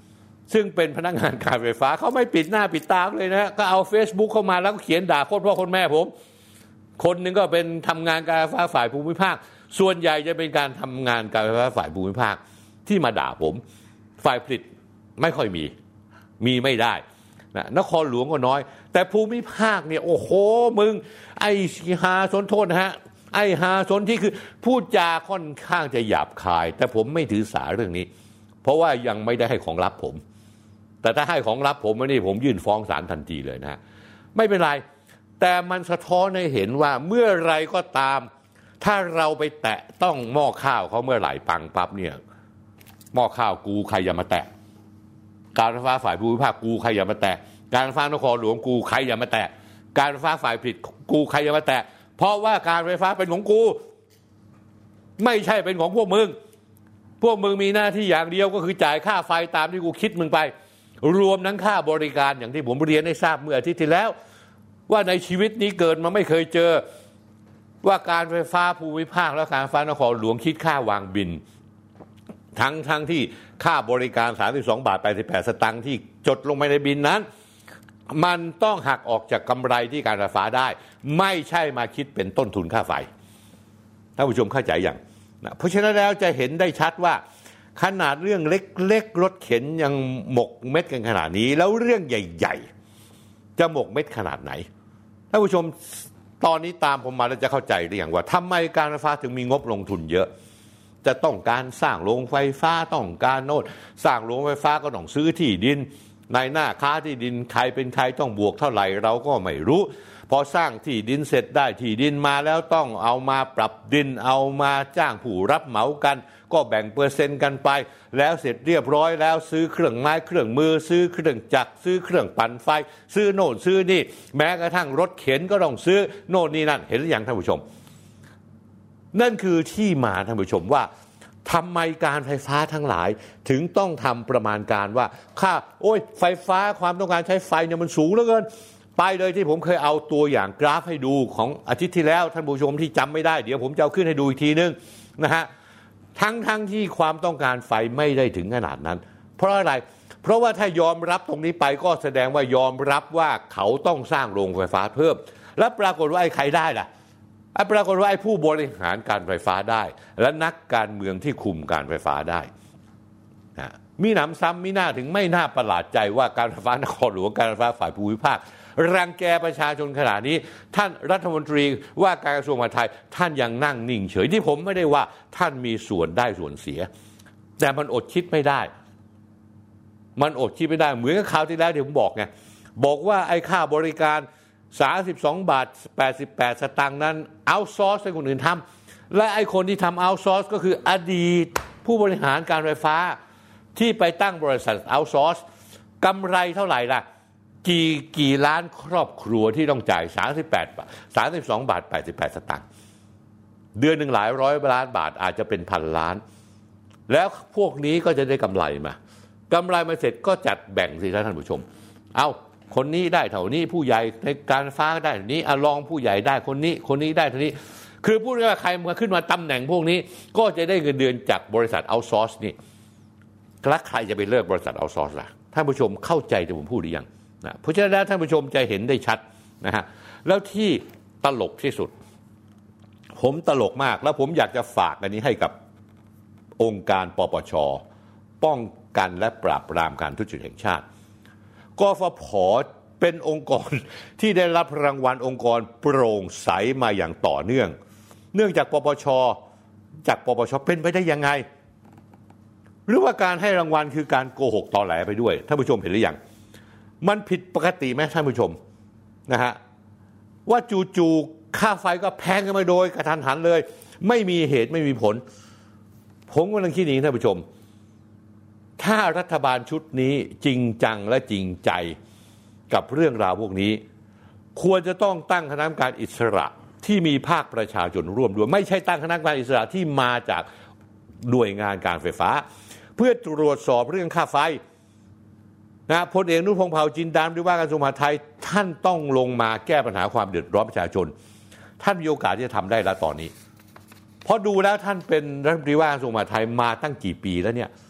ซึ่งเป็นพนักงานการไฟฟ้าเขาไม่ปิดหน้าปิดตาเลยนะก็เอา Facebook เข้ามาแล้วก็เขียนด่าโคตรพ่อโคตรแม่ผมคนนึงก็เป็นทำงานการไฟฟ้าฝ่ายภูมิภาคส่วนใหญ่จะเป็นการทำงานการไฟฟ้าฝ่ายภูมิภาคที่มาด่าผมฝ่ายผลิตไม่ค่อยมีมีไม่ได้นะนครหลวงก็น้อยแต่ภูมิภาคเนี่ยโอ้โหมึงไอ้หาสนโทษนะฮะไอ้หาสนที่คือพูดจาค่อนข้างจะหยาบคายแต่ผมไม่ถือสาเรื่องนี้เพราะว่ายังไม่ได้ให้ของลับผมแต่ถ้าให้ของลับผมนี่ผมยื่นฟ้องศาลทันทีเลยนะไม่เป็นไรแต่มันสะท้อนให้เห็นว่าเมื่อไรก็ตามถ้าเราไปแตะต้องหม้อข้าวเขาเมื่อไหร่ปังปั๊บเนี่ยหม้อข้าวกูใครอย่ามาแตะการไฟฟ้าฝ่ายภูมิภาคกูใครอย่ามาแตะการไฟฟ้านครหลวงกูใครอย่ามาแตะการไฟฟ้าฝ่ายผลิตกูใครอย่ามาแตะเพราะว่าการไฟฟ้าเป็นของกูไม่ใช่เป็นของพวกมึงพวกมึงมีหน้าที่อย่างเดียวก็คือจ่ายค่าไฟตามที่กูคิดมึงไปรวมทั้งค่าบริการอย่างที่ผมเรียนให้ทราบเมื่ออาทิตย์ที่แล้วว่าในชีวิตนี้เกิดมาไม่เคยเจอว่าการไฟฟ้าภูมิภาคและการไฟฟ้านครหลวงคิดค่าวางบินทั้งทั้งที่ค่าบริการสามสิบสองบาทแปดสิบแปดสตางค์ที่จดลงไปในบินนั้นมันต้องหักออกจากกำไรที่การไฟฟ้าได้ไม่ใช่มาคิดเป็นต้นทุนค่าไฟท่านผู้ชมเข้าใจอย่างนะเพราะฉะนั้นแล้วจะเห็นได้ชัดว่าขนาดเรื่องเล็กๆรถเข็นยังหมกเม็ดกันขนาดนี้แล้วเรื่องใหญ่ๆจะหมกเม็ดขนาดไหนท่านผู้ชมตอนนี้ตามผมมาแล้วจะเข้าใจหรือยังว่าทำไมการไฟฟ้าถึงมีงบลงทุนเยอะจะต้องการสร้างโรงไฟฟ้าต้องการโน่นสร้างโรงไฟฟ้าก็ต้องซื้อที่ดินในหน้าค้าที่ดินใครเป็นใครต้องบวกเท่าไหร่เราก็ไม่รู้พอสร้างที่ดินเสร็จได้ที่ดินมาแล้วต้องเอามาปรับดินเอามาจ้างผู้รับเหมากันก็แบ่งเปอร์เซ็นต์กันไปแล้วเสร็จเรียบร้อยแล้วซื้อเครื่องไม้เครื่องมือซื้อเครื่องจักรซื้อเครื่องปั่นไฟซื้อโน่นซื้อนี่แม้กระทั่งรถเข็นก็ต้องซื้อโน่นนี่นั่นเห็นหรือยังท่านผู้ชมนั่นคือที่มาท่านผู้ชมว่าทำไมการไฟฟ้าทั้งหลายถึงต้องทำประมาณการว่าค่าโอ้ยไฟฟ้าความต้องการใช้ไฟเนี่ยมันสูงเหลือเกินไปเลยที่ผมเคยเอาตัวอย่างกราฟให้ดูของอาทิตย์ที่แล้วท่านผู้ชมที่จำไม่ได้เดี๋ยวผมจะเอาขึ้นให้ดูอีกทีนึงนะฮะทั้งทั้งที่ความต้องการไฟไม่ได้ถึงขนาดนั้นเพราะอะไรเพราะว่าถ้ายอมรับตรงนี้ไปก็แสดงว่ายอมรับว่าเขาต้องสร้างโรงไฟฟ้าเพิ่มและปรากฏว่าไอ้ใครได้ล่ะปรากฏว่าไอ้ผู้บริหารการไฟฟ้าได้และนักการเมืองที่คุมการไฟฟ้าได้มีหนำซ้ำมีหน้าถึงไม่น่าประหลาดใจว่าการไฟฟ้านครหลวงการไฟฟ้าฝ่ายภูมิภาครังแกประชาชนขนาดนี้ท่านรัฐมนตรีว่าการกระทรวงมหาดไทยท่านยังนั่งนิ่งเฉยที่ผมไม่ได้ว่าท่านมีส่วนได้ส่วนเสียแต่มันอดคิดไม่ได้มันอดคิดไม่ได้เหมือนกับคราวที่แล้วที่ผมบอกไงบอกว่าไอ้ค่าบริการสามสิบสองบาทแปดสิบแปดสตางค์นั้นเอาซอร์สให้คนอื่นทำและไอ้คนที่ทำเอาซอร์สก็คืออดีตผู้บริหารการไฟฟ้าที่ไปตั้งบริษัทเอาซอร์สกำไรเท่าไหร่ล่ะกี่กี่ล้านครอบครัวที่ต้องจ่ายสามสิบแปดบาทสามสิบสองบาทแปดสิบแปดสตางค์เดือนหนึ่งหลายร้อยล้านบาทอาจจะเป็นพันล้านแล้วพวกนี้ก็จะได้กำไรมากำไรมาเสร็จก็จัดแบ่งสิท่านผู้ชมเอาคนนี้ได้เท่านี้ผู้ใหญ่ในการฟ้าได้เท่านี้อรองผู้ใหญ่ได้คนนี้คนนี้ได้เท่านี้คือพูดง่ายๆใครมาขึ้นมาตำแหน่งพวกนี้ก็จะได้เงินเดือนจากบริษัทเอาซอร์สนี่แล้วใครจะไปเลิกบริษัทเอาซอร์สล่ะท่านผู้ชมเข้าใจที่ผมพูดหรือยังนะเพราะฉะนั้นท่านผู้ชมจะเห็นได้ชัดนะฮะแล้วที่ตลกที่สุดผมตลกมากแล้วผมอยากจะฝากอันนี้ให้กับองค์การปปช.ป้องกันและปราบปรามการทุจริตแห่งชาติกฟผ.เป็นองค์กรที่ได้รับรางวัลองค์กรโปร่งใสมาอย่างต่อเนื่องเนื่องจากปปช.จากปปช.เป็นไปได้ยังไงหรือว่าการให้รางวัลคือการโกหกตอแหลไปด้วยท่านผู้ชมเห็นหรือยังมันผิดปกติไหมท่านผู้ชมนะฮะว่าจู่ๆค่าไฟก็แพงขึ้นมาโดยกระทันหันเลยไม่มีเหตุไม่มีผลผมกำลังคิดอย่างนี้ท่านผู้ชมถ้ารัฐบาลชุดนี้จริงจังและจริงใจกับเรื่องราวพวกนี้ควรจะต้องตั้งคณะกรรมการอิสระที่มีภาคประชาชนร่วมด้วยไม่ใช่ตั้งคณะกรรมการอิสระที่มาจากหน่วยงานการไฟฟ้าเพื่อตรวจสอบเรื่องค่าไฟนะพลเอกอนุพงษ์เผ่าจินดาที่ว่าการกระทรวงมหาดไทยท่านต้องลงมาแก้ปัญหาความเดือดร้อนประชาชนท่านมีโอกาสที่จะทำได้แล้วตอนนี้เพราะดูแล้วท่านเป็นรัฐมนตรีว่าการกระทรวงมหาดไทยมาตั้งกี่ปีแล้วเนี่ย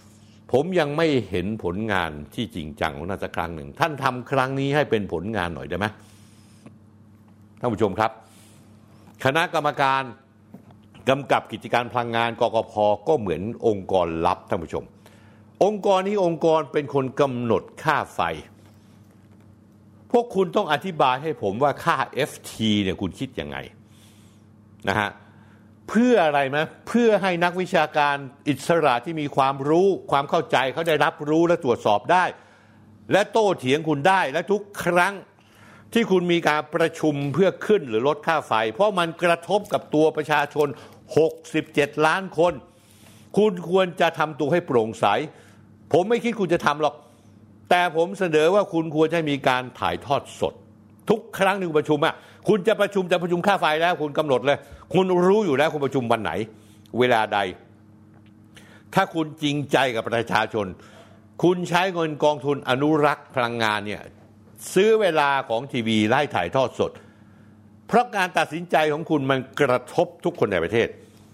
ผมยังไม่เห็นผลงานที่จริงจังของท่านสักครั้งหนึ่งท่านทำครั้งนี้ให้เป็นผลงานหน่อยได้ไหมท่านผู้ชมครับคณะกรรมการกำกับกิจการพลังงานกกพ.ก็เหมือนองค์กรลับท่านผู้ชมองค์กรนี้องค์กรเป็นคนกำหนดค่าไฟพวกคุณต้องอธิบายให้ผมว่าค่า เอฟ ที เนี่ยคุณคิดยังไงนะฮะเพื่ออะไรไหมเพื่อให้นักวิชาการอิสระที่มีความรู้ความเข้าใจเขาได้รับรู้และตรวจสอบได้และโต้เถียงคุณได้และทุกครั้งที่คุณมีการประชุมเพื่อขึ้นหรือลดค่าไฟเพราะมันกระทบกับตัวประชาชนหกสิบเจ็ดล้านคนคุณควรจะทำตัวให้โปร่งใสผมไม่คิดคุณจะทำหรอกแต่ผมเสนอว่าคุณควรจะมีการถ่ายทอดสดทุกครั้งหนึ่งประชุมอ่ะคุณจะประชุมจะประชุมค่าไฟแล้วคุณกำหนดเลยคุณรู้อยู่แล้วคุณประชุมวันไหนเวลาใดถ้าคุณจริงใจกับประชาชนคุณใช้เงินกองทุนอนุรักษ์พลังงานเนี่ยซื้อเวลาของทีวีไล่ถ่ายทอดสดเพราะการตัดสินใจของคุณมันกระทบทุกคนในประเทศ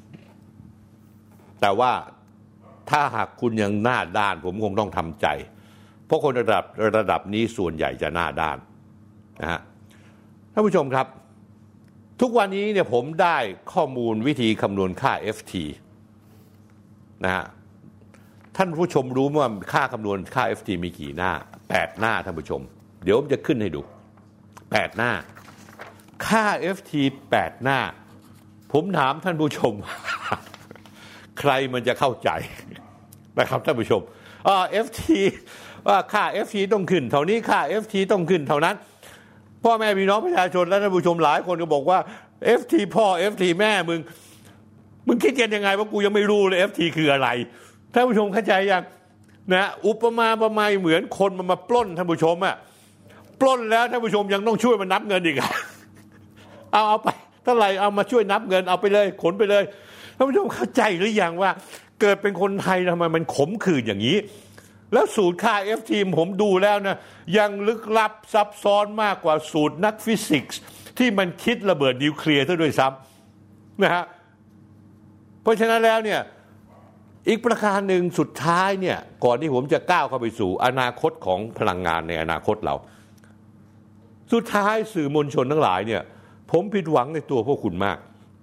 แต่ว่าถ้าหากคุณยังหน้าด้านผมคงต้องทำใจเพราะคนระดับระดับนี้ส่วนใหญ่จะหน้าด้านนะฮะท่านผู้ชมครับทุกวันนี้เนี่ยผมได้ข้อมูลวิธีคำนวณค่า เอฟ ที นะฮะท่านผู้ชมรู้ว่าค่าคำนวณค่า เอฟ ที มีกี่หน้าแปดหน้าท่านผู้ชมเดี๋ยวผมจะขึ้นให้ดูแปดหน้าค่า เอฟ ที แปดหน้าผมถามท่านผู้ชม ใครมันจะเข้าใจนะครับท่านผู้ชมอ่า เอฟ ที ว่าค่า เอฟ ที ต้องขึ้นเท่านี้ค่า เอฟ ที ต้องขึ้นเท่านั้นพ่อแม่พี่น้องประชาชนและท่านผู้ชมหลายคนก็บอกว่า เอฟ ที พ่อ เอฟ ที แม่มึงมึงคิดกันยังไงว่ากูยังไม่รู้เลย เอฟ ที คืออะไรท่านผู้ชมเข้าใจยังนะอุปมาประไมยเหมือนคนมันมาปล้นท่านผู้ชมอ่ะปล้นแล้วท่านผู้ชมยังต้องช่วยมันนับเงินอีกอ่ะเอาเอาไปเท่าไหร่เอามาช่วยนับเงินเอาไปเลยขนไปเลยท่านผู้ชมเข้าใจหรือยังว่าเกิดเป็นคนไทยทำไมมันขมขื่นอย่างนี้แล้วสูตรค่า เอฟ ที ผมดูแล้วนะยังลึกลับซับซ้อนมากกว่าสูตรนักฟิสิกส์ที่มันคิดระเบิดนิวเคลียร์ซะด้วยซ้ำนะฮะเพราะฉะนั้นแล้วเนี่ยอีกประการหนึ่งสุดท้ายเนี่ยก่อนที่ผมจะก้าวเข้าไปสู่อนาคตของพลังงานในอนาคตเราสุดท้ายสื่อมวลชนทั้งหลายเนี่ยผมผิดหวังในตัวพวกคุณมาก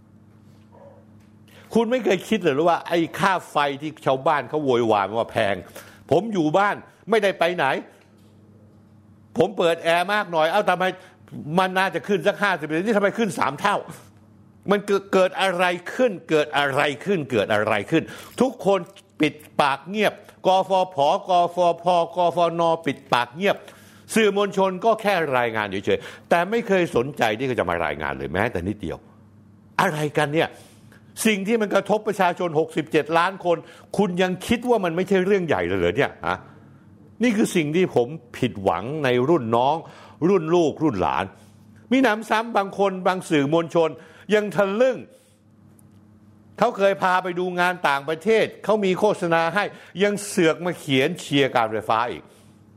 คุณไม่เคยคิดเลยว่าไอ้ค่าไฟที่ชาวบ้านเขาโวยวายว่าแพงผมอยู่บ้านไม่ได้ไปไหนผมเปิดแอร์มากหน่อยเอ้าทำไมมันน่าจะขึ้นสักห้าสิบเปอร์เซ็นต์นี่ทำไมขึ้นสามเท่ามันเกิดอะไรขึ้นเกิดอะไรขึ้นเกิดอะไรขึ้นทุกคนปิดปากเงียบกฟผกฟพกฟนปิดปากเงียบสื่อมวลชนก็แค่รายงานเฉยๆแต่ไม่เคยสนใจที่จะมารายงานเลยแม้แต่นิดเดียวอะไรกันเนี่ยสิ่งที่มันกระทบประชาชนหกสิบเจ็ดล้านคนคุณยังคิดว่ามันไม่ใช่เรื่องใหญ่เลยเหรอเนี่ยฮะนี่คือสิ่งที่ผมผิดหวังในรุ่นน้องรุ่นลูกรุ่นหลานมีหนำซ้ำบางคนบางสื่อมวลชนยังทะลึ่งเขาเคยพาไปดูงานต่างประเทศเขามีโฆษณาให้ยังเสือกมาเขียนเชียร์การไฟฟ้าอีก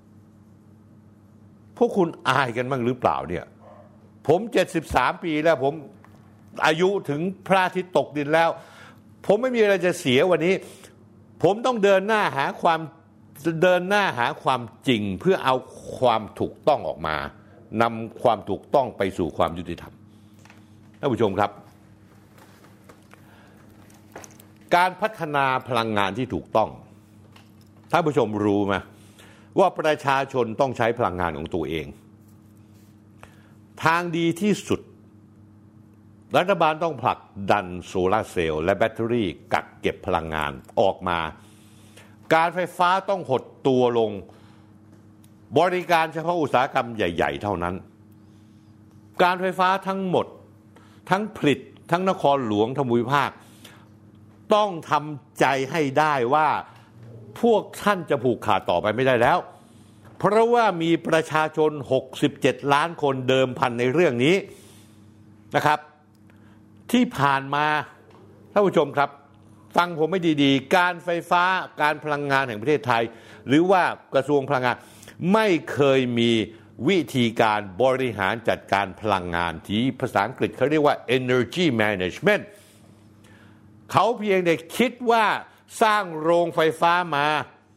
พวกคุณอายกันบ้างหรือเปล่าเนี่ยผมเจ็ดสิบสามปีแล้วผมอายุถึงพระอาทิตย์ตกดินแล้วผมไม่มีอะไรจะเสียวันนี้ผมต้องเดินหน้าหาความเดินหน้าหาความจริงเพื่อเอาความถูกต้องออกมานำความถูกต้องไปสู่ความยุติธรรมท่านผู้ชมครับการพัฒนาพลังงานที่ถูกต้องท่านผู้ชมรู้ไหมว่าประชาชนต้องใช้พลังงานของตัวเองทางดีที่สุดรัฐบาลต้องผลักดันโซลาร์เซลล์และแบตเตอรี่กักเก็บพลังงานออกมาการไฟฟ้าต้องหดตัวลงบริการเฉพาะอุตสาหกรรมใหญ่ๆเท่านั้นการไฟฟ้าทั้งหมดทั้งผลิตทั้งนครหลวงทั้งภูมิภาคต้องทำใจให้ได้ว่าพวกท่านจะผูกขาดต่อไปไม่ได้แล้วเพราะว่ามีประชาชนหกสิบเจ็ดล้านคนเดิมพันในเรื่องนี้นะครับที่ผ่านมาท่านผู้ชมครับฟังผมไม่ดีๆการไฟฟ้าการพลังงานแห่งประเทศไทยหรือว่ากระทรวงพลังงานไม่เคยมีวิธีการบริหารจัดการพลังงานที่ภาษาอังกฤษเขาเรียกว่า energy management เขาเพียงแต่คิดว่าสร้างโรงไฟฟ้ามา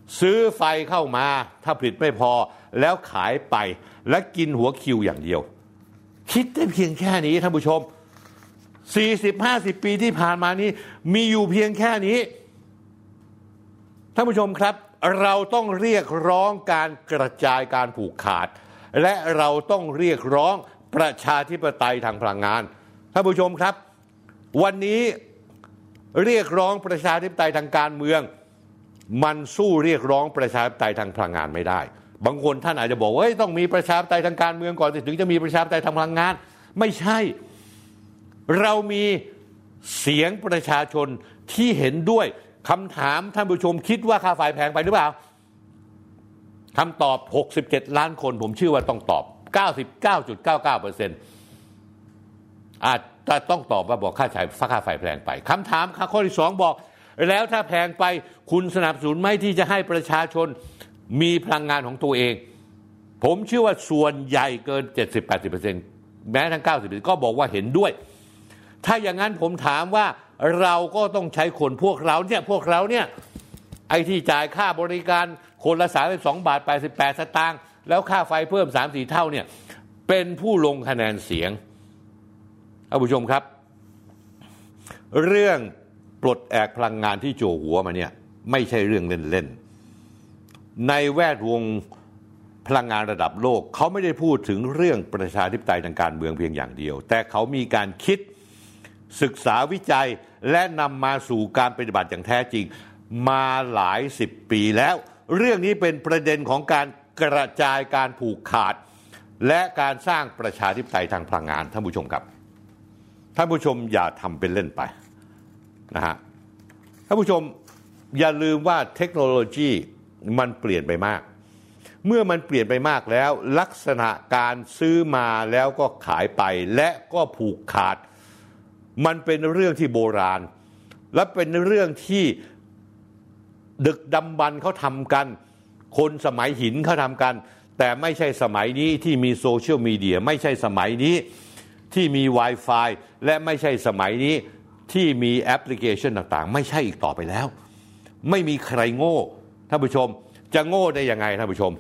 ซื้อไฟเข้ามาถ้าผลิตไม่พอแล้วขายไปและกินหัวคิวอย่างเดียวคิดได้เพียงแค่นี้ท่านผู้ชม สี่สิบห้าสิบ ปีที่ผ่านมานี้มีอยู่เพียงแค่นี้ท่านผู้ชมครับเราต้องเรียกร้องการกระจายการผูกขาดและเราต้องเรียกร้องประชาธิปไตยทางพลังงานท่านผู้ชมครับวันนี้เรียกร้องประชาธิปไตยทางการเมืองมันสู้เรียกร้องประชาธิปไตยทางพลังงานไม่ได้บางคนท่านอาจจะบอกว่าต้องมีประชาธิปไตยทางการเมืองก่อนถึงจะมีประชาธิปไตยทางพลังงานไม่ใช่เรามีเสียงประชาชนที่เห็นด้วยคำถามท่านผู้ชมคิดว่าค่าไฟแพงไปหรือเปล่าคำตอบหกสิบเจ็ดล้านคนผมเชื่อว่าต้องตอบ เก้าสิบเก้าจุดเก้าเก้าเปอร์เซ็นต์ อาจจะต้องตอบว่าบอกค่าใช้ค่าไฟแพงไปคำถามข้อที่สองบอกแล้วถ้าแพงไปคุณสนับสนุนไหมที่จะให้ประชาชนมีพลังงานของตัวเองผมเชื่อว่าส่วนใหญ่เกิน เจ็ดสิบถึงแปดสิบเปอร์เซ็นต์ แม้ทั้ง เก้าสิบเปอร์เซ็นต์ ก็บอกว่าเห็นด้วยถ้าอย่างนั้นผมถามว่าเราก็ต้องใช้คนพวกเราเนี่ยพวกเราเนี่ยไอ้ที่จ่ายค่าบริการคนละสามสิบสองบาทแปดสิบแปดสตางค์แล้วค่าไฟเพิ่ม สามถึงสี่ เท่าเนี่ยเป็นผู้ลงคะแนนเสียงท่านผู้ชมครับเรื่องปลดแอกพลังงานที่โจหัวมาเนี่ยไม่ใช่เรื่องเล่นๆในแวดวงพลังงานระดับโลกเขาไม่ได้พูดถึงเรื่องประชาธิปไตยทางการเมืองเพียงอย่างเดียวแต่เขามีการคิดศึกษาวิจัยและนำมาสู่การปฏิบัติอย่างแท้จริงมาหลายสิบปีแล้วเรื่องนี้เป็นประเด็นของการกระจายการผูกขาดและการสร้างประชาธิปไตยทางพลังงานท่านผู้ชมครับท่านผู้ชมอย่าทำเป็นเล่นไปนะฮะท่านผู้ชมอย่าลืมว่าเทคโนโลยีมันเปลี่ยนไปมากเมื่อมันเปลี่ยนไปมากแล้วลักษณะการซื้อมาแล้วก็ขายไปและก็ผูกขาดมันเป็นเรื่องที่โบราณและเป็นเรื่องที่ดึกดำบรรพ์เขาทำกันคนสมัยหินเขาทำกันแต่ไม่ใช่สมัยนี้ที่มีโซเชียลมีเดียไม่ใช่สมัยนี้ที่มี Wi-Fi และไม่ใช่สมัยนี้ที่มีแอปพลิเคชันต่างๆไม่ใช่อีกต่อไปแล้วไม่มีใครโง่ท่านผู้ชมจะโง่ได้ยังไงท่านผู้ชม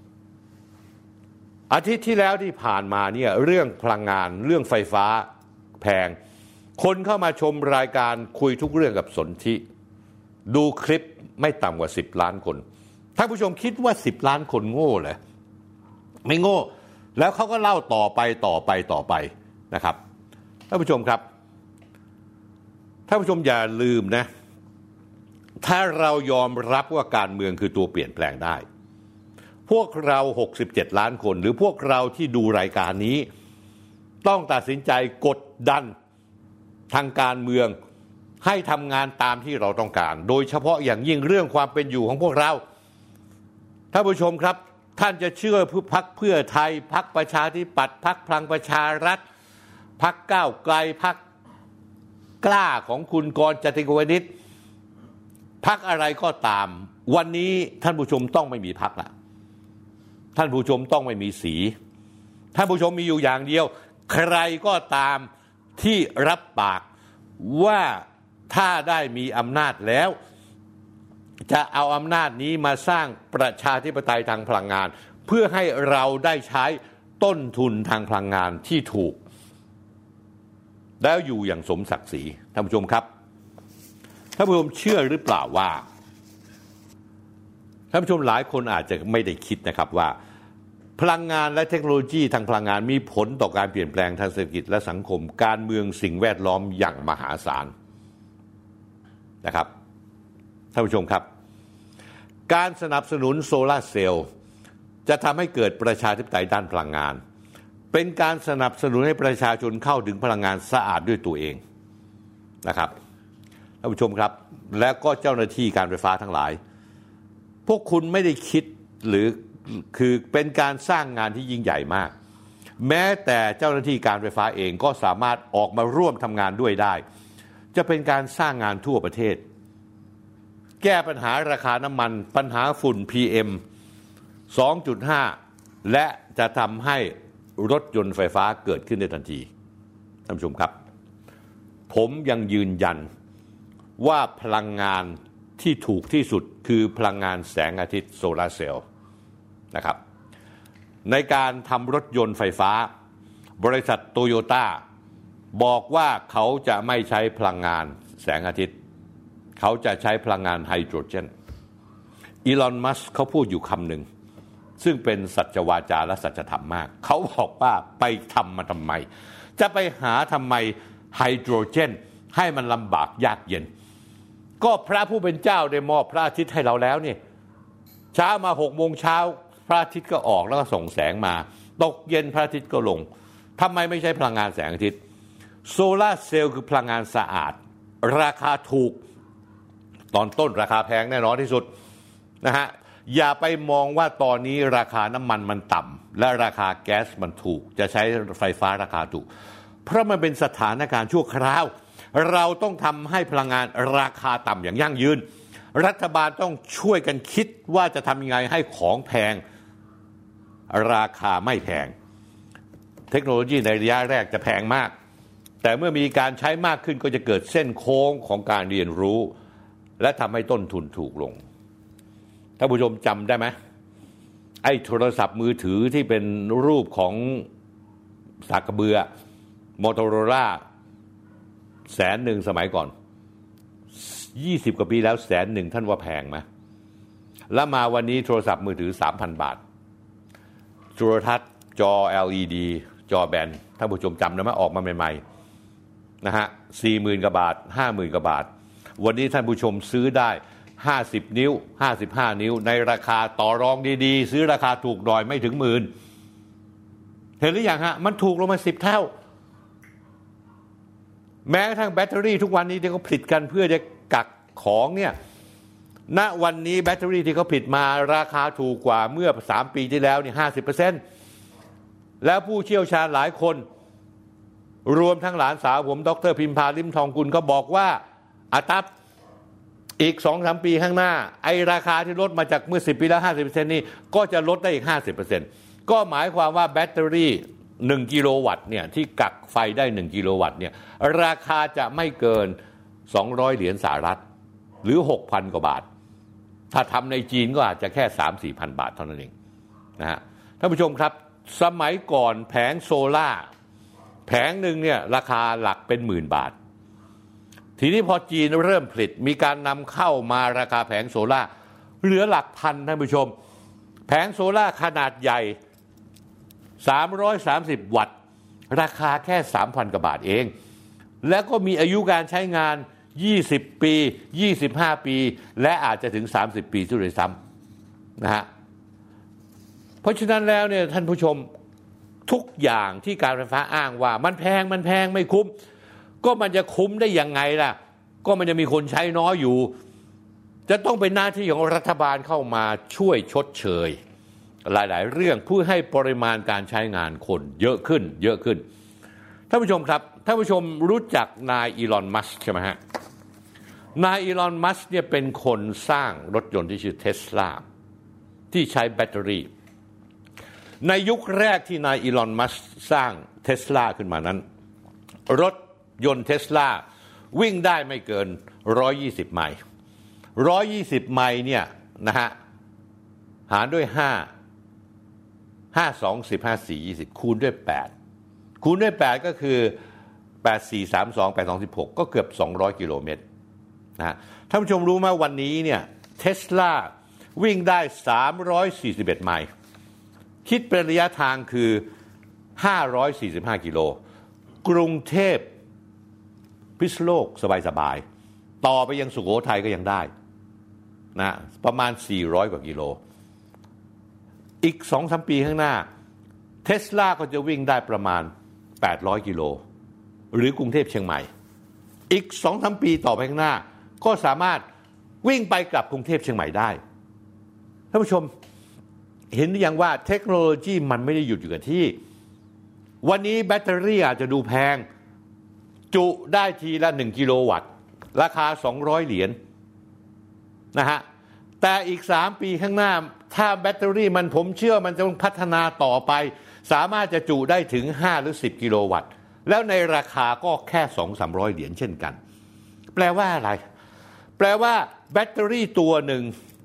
อาทิตย์ที่แล้วที่ผ่านมาเนี่ยเรื่องพลังงานเรื่องไฟฟ้าแพงคนเข้ามาชมรายการคุยทุกเรื่องกับสนธิดูคลิปไม่ต่ำกว่าสิบล้านคนท่านผู้ชมคิดว่าสิบล้านคนโง่เหรอไม่โง่แล้วเขาก็เล่าต่อไปต่อไปต่อไปนะครับท่านผู้ชมครับท่านผู้ชมอย่าลืมนะถ้าเรายอมรับว่าการเมืองคือตัวเปลี่ยนแปลงได้พวกเราหกสิบเจ็ดล้านคนหรือพวกเราที่ดูรายการนี้ต้องตัดสินใจกดดันทางการเมืองให้ทำงานตามที่เราต้องการโดยเฉพาะอย่างยิ่งเรื่องความเป็นอยู่ของพวกเราท่านผู้ชมครับท่านจะเชื่อพรรคเพื่อไทยพรรคประชาธิปัตย์พรรคพลังประชารัฐพรรคก้าวไกลพรรคกล้าของคุณกรณ์ จติกวณิชพรรคอะไรก็ตามวันนี้ท่านผู้ชมต้องไม่มีพรรคละท่านผู้ชมต้องไม่มีสีท่านผู้ชมมีอยู่อย่างเดียวใครก็ตามที่รับปากว่าถ้าได้มีอำนาจแล้วจะเอาอำนาจนี้มาสร้างประชาธิปไตยทางพลังงานเพื่อให้เราได้ใช้ต้นทุนทางพลังงานที่ถูกแล้วอยู่อย่างสมศักดิ์ศรีท่านผู้ชมครับท่านผู้ชมเชื่อหรือเปล่าว่าท่านผู้ชมหลายคนอาจจะไม่ได้คิดนะครับว่าพลังงานและเทคโนโลยีทางพลังงานมีผลต่อการเปลี่ยนแปลงทางเศรษฐกิจและสังคมการเมืองสิ่งแวดล้อมอย่างมหาศาลนะครับท่านผู้ชมครับการสนับสนุนโซลาร์เซลล์จะทำให้เกิดประชาธิปไตยด้านพลังงานเป็นการสนับสนุนให้ประชาชนเข้าถึงพลังงานสะอาดด้วยตัวเองนะครับท่านผู้ชมครับและก็เจ้าหน้าที่การไฟฟ้าทั้งหลายพวกคุณไม่ได้คิดหรือคือเป็นการสร้างงานที่ยิ่งใหญ่มากแม้แต่เจ้าหน้าที่การไฟฟ้าเองก็สามารถออกมาร่วมทำงานด้วยได้จะเป็นการสร้างงานทั่วประเทศแก้ปัญหาราคาน้ำมันปัญหาฝุ่น พี เอ็ม สองจุดห้า และจะทำให้รถยนต์ไฟฟ้าเกิดขึ้นได้ทันทีท่านผู้ชมครับผมยังยืนยันว่าพลังงานที่ถูกที่สุดคือพลังงานแสงอาทิตย์โซลาร์เซลล์นะครับในการทำรถยนต์ไฟฟ้าบริษัทโตโยต้าบอกว่าเขาจะไม่ใช้พลังงานแสงอาทิตย์เขาจะใช้พลังงานไฮโดรเจนอีลอนมัสก์เขาพูดอยู่คำหนึ่งซึ่งเป็นสัจวาจาและสัจธรรมมากเขาบอกว่าไปทำมาทำไมจะไปหาทำไมไฮโดรเจนให้มันลำบากยากเย็นก็พระผู้เป็นเจ้าได้มอบพระอาทิตย์ให้เราแล้วนี่เช้ามาหกโมงเช้าพระอาทิตย์ก็ออกแล้วก็ส่งแสงมาตกเย็นพระอาทิตย์ก็ลงทำไมไม่ใช้พลังงานแสงอาทิตย์โซลาร์เซลล์คือพลังงานสะอาดราคาถูกตอนต้นราคาแพงแน่นอนที่สุดนะฮะอย่าไปมองว่าตอนนี้ราคาน้ำมันมันต่ำและราคาแก๊สมันถูกจะใช้ไฟฟ้าราคาถูกเพราะมันเป็นสถานการณ์ชั่วคราวเราต้องทำให้พลังงานราคาต่ำอย่างยั่งยืนรัฐบาลต้องช่วยกันคิดว่าจะทำยังไงให้ของแพงราคาไม่แพงเทคโนโลยีในระยะแรกจะแพงมากแต่เมื่อมีการใช้มากขึ้นก็จะเกิดเส้นโค้งของการเรียนรู้และทำให้ต้นทุนถูกลงท่านผู้ชมจำได้ไหมไอ้โทรศัพท์มือถือที่เป็นรูปของสากกระเบือมอโตโรล่าแสนหนึ่งสมัยก่อนยี่สิบกว่าปีแล้วแสนหนึ่งท่านว่าแพงไหมแล้วมาวันนี้โทรศัพท์มือถือ สามพัน บาทโทรทัศน์จอ แอล อี ดี จอแบนท่านผู้ชมจำได้ไหมออกมาใหม่ๆนะฮะ สี่หมื่น กว่าบาท ห้าหมื่น กว่าบาทวันนี้ท่านผู้ชมซื้อได้ห้าสิบนิ้วห้าสิบห้านิ้วในราคาต่อรองดีๆซื้อราคาถูกหน่อยไม่ถึงหมื่นเห็นหรือยังฮะมันถูกลงมาสิบเท่าแม้กระทั่งแบตเตอรี่ทุกวันนี้ที่เขาผลิตกันเพื่อจะกักของเนี่ยณวันนี้แบตเตอรี่ที่เขาผลิตมาราคาถูกกว่าเมื่อสามปีที่แล้วนี่ ห้าสิบเปอร์เซ็นต์ แล้วผู้เชี่ยวชาญหลายคนรวมทั้งหลานสาวผมดร.พิมพาลิ้มทองกุลก็บอกว่าอาตับอีก สองถึงสาม ปีข้างหน้าไอ้ราคาที่ลดมาจากเมื่อสิบปีแล้ว ห้าสิบเปอร์เซ็นต์ นี่ก็จะลดได้อีก ห้าสิบเปอร์เซ็นต์ ก็หมายความว่าแบตเตอรี่หนึ่งกิโลวัตต์เนี่ยที่กักไฟได้หนึ่งกิโลวัตต์เนี่ยราคาจะไม่เกินสองร้อยเหรียญสหรัฐหรือ หกพัน กว่าบาทถ้าทำในจีนก็อาจจะแค่ สามถึงสี่พัน บาทเท่านั้นเองนะฮะท่านผู้ชมครับสมัยก่อนแผงโซล่าแผงหนึ่งเนี่ยราคาหลักเป็นหมื่นบาททีนี้พอจีนเริ่มผลิตมีการนำเข้ามาราคาแผงโซล่าเหลือหลักพันท่านผู้ชมแผงโซล่าขนาดใหญ่สามร้อยสามสิบวัตต์ราคาแค่ สามพัน กว่าบาทเองแล้วก็มีอายุการใช้งานยี่สิบปียี่สิบห้าปีและอาจจะถึงสามสิบปีด้วยซ้ำนะฮะเพราะฉะนั้นแล้วเนี่ยท่านผู้ชมทุกอย่างที่การไฟฟ้าอ้างว่ามันแพงมันแพงไม่คุ้มก็มันจะคุ้มได้ยังไงล่ะก็มันจะมีคนใช้น้อยอยู่จะต้องเป็นหน้าที่ของรัฐบาลเข้ามาช่วยชดเชยหลายๆเรื่องเพื่อให้ปริมาณการใช้งานคนเยอะขึ้นเยอะขึ้นท่านผู้ชมครับท่านผู้ชมรู้จักนายอีลอนมัสก์ใช่ไหมฮะนายอีลอนมัสก์เนี่ยเป็นคนสร้างรถยนต์ที่ชื่อเทสลาที่ใช้แบตเตอรี่ในยุคแรกที่นายอีลอนมัสก์สร้างเทสลาขึ้นมานั้นรถยนต์เทสลาวิ่งได้ไม่เกินหนึ่งร้อยยี่สิบไมล์หนึ่งร้อยยี่สิบไมล์เนี่ยนะฮะหารด้วยห้า ห้า สอง สิบ ห้า สี่ ยี่สิบคูณด้วยแปดคูณด้วยแปดก็คือแปด สี่ สาม สอง แปด สอง สิบหกก็เกือบสองร้อยกิโลเมตรนะท่านผู้ชมรู้ไหมวันนี้เนี่ยเทสลาวิ่งได้สามร้อยสี่สิบเอ็ดไมล์คิดเป็นระยะทางคือห้าร้อยสี่สิบห้ากิโลกรุงเทพพิษณุโลกสบายๆต่อไปยังสุโขทัยก็ยังได้นะประมาณสี่ร้อยกว่ากิโลอีก สองถึงสาม ปีข้างหน้าเทสลาก็จะวิ่งได้ประมาณแปดร้อยกิโลหรือกรุงเทพเชียงใหม่อีก สองถึงสาม ปีต่อไปข้างหน้าก็สามารถวิ่งไปกลับกรุงเทพเชียงใหม่ได้ท่านผู้ชมเห็นหรือยังว่าเทคโนโลยีมันไม่ได้หยุดอยู่กับที่วันนี้แบตเตอรี่อาจจะดูแพงจุได้ทีละหนึ่งกิโลวัตต์ราคาสองร้อยเหรียญนะฮะแต่อีกสามปีข้างหน้าถ้าแบตเตอรี่มันผมเชื่อมันจะพัฒนาต่อไปสามารถจะจุได้ถึงห้าหรือสิบกิโลวัตต์แล้วในราคาก็แค่ สองถึงสามร้อย เหรียญเช่นกันแปลว่าอะไรแปลว่าแบตเตอรี่ตัวหนึ่ง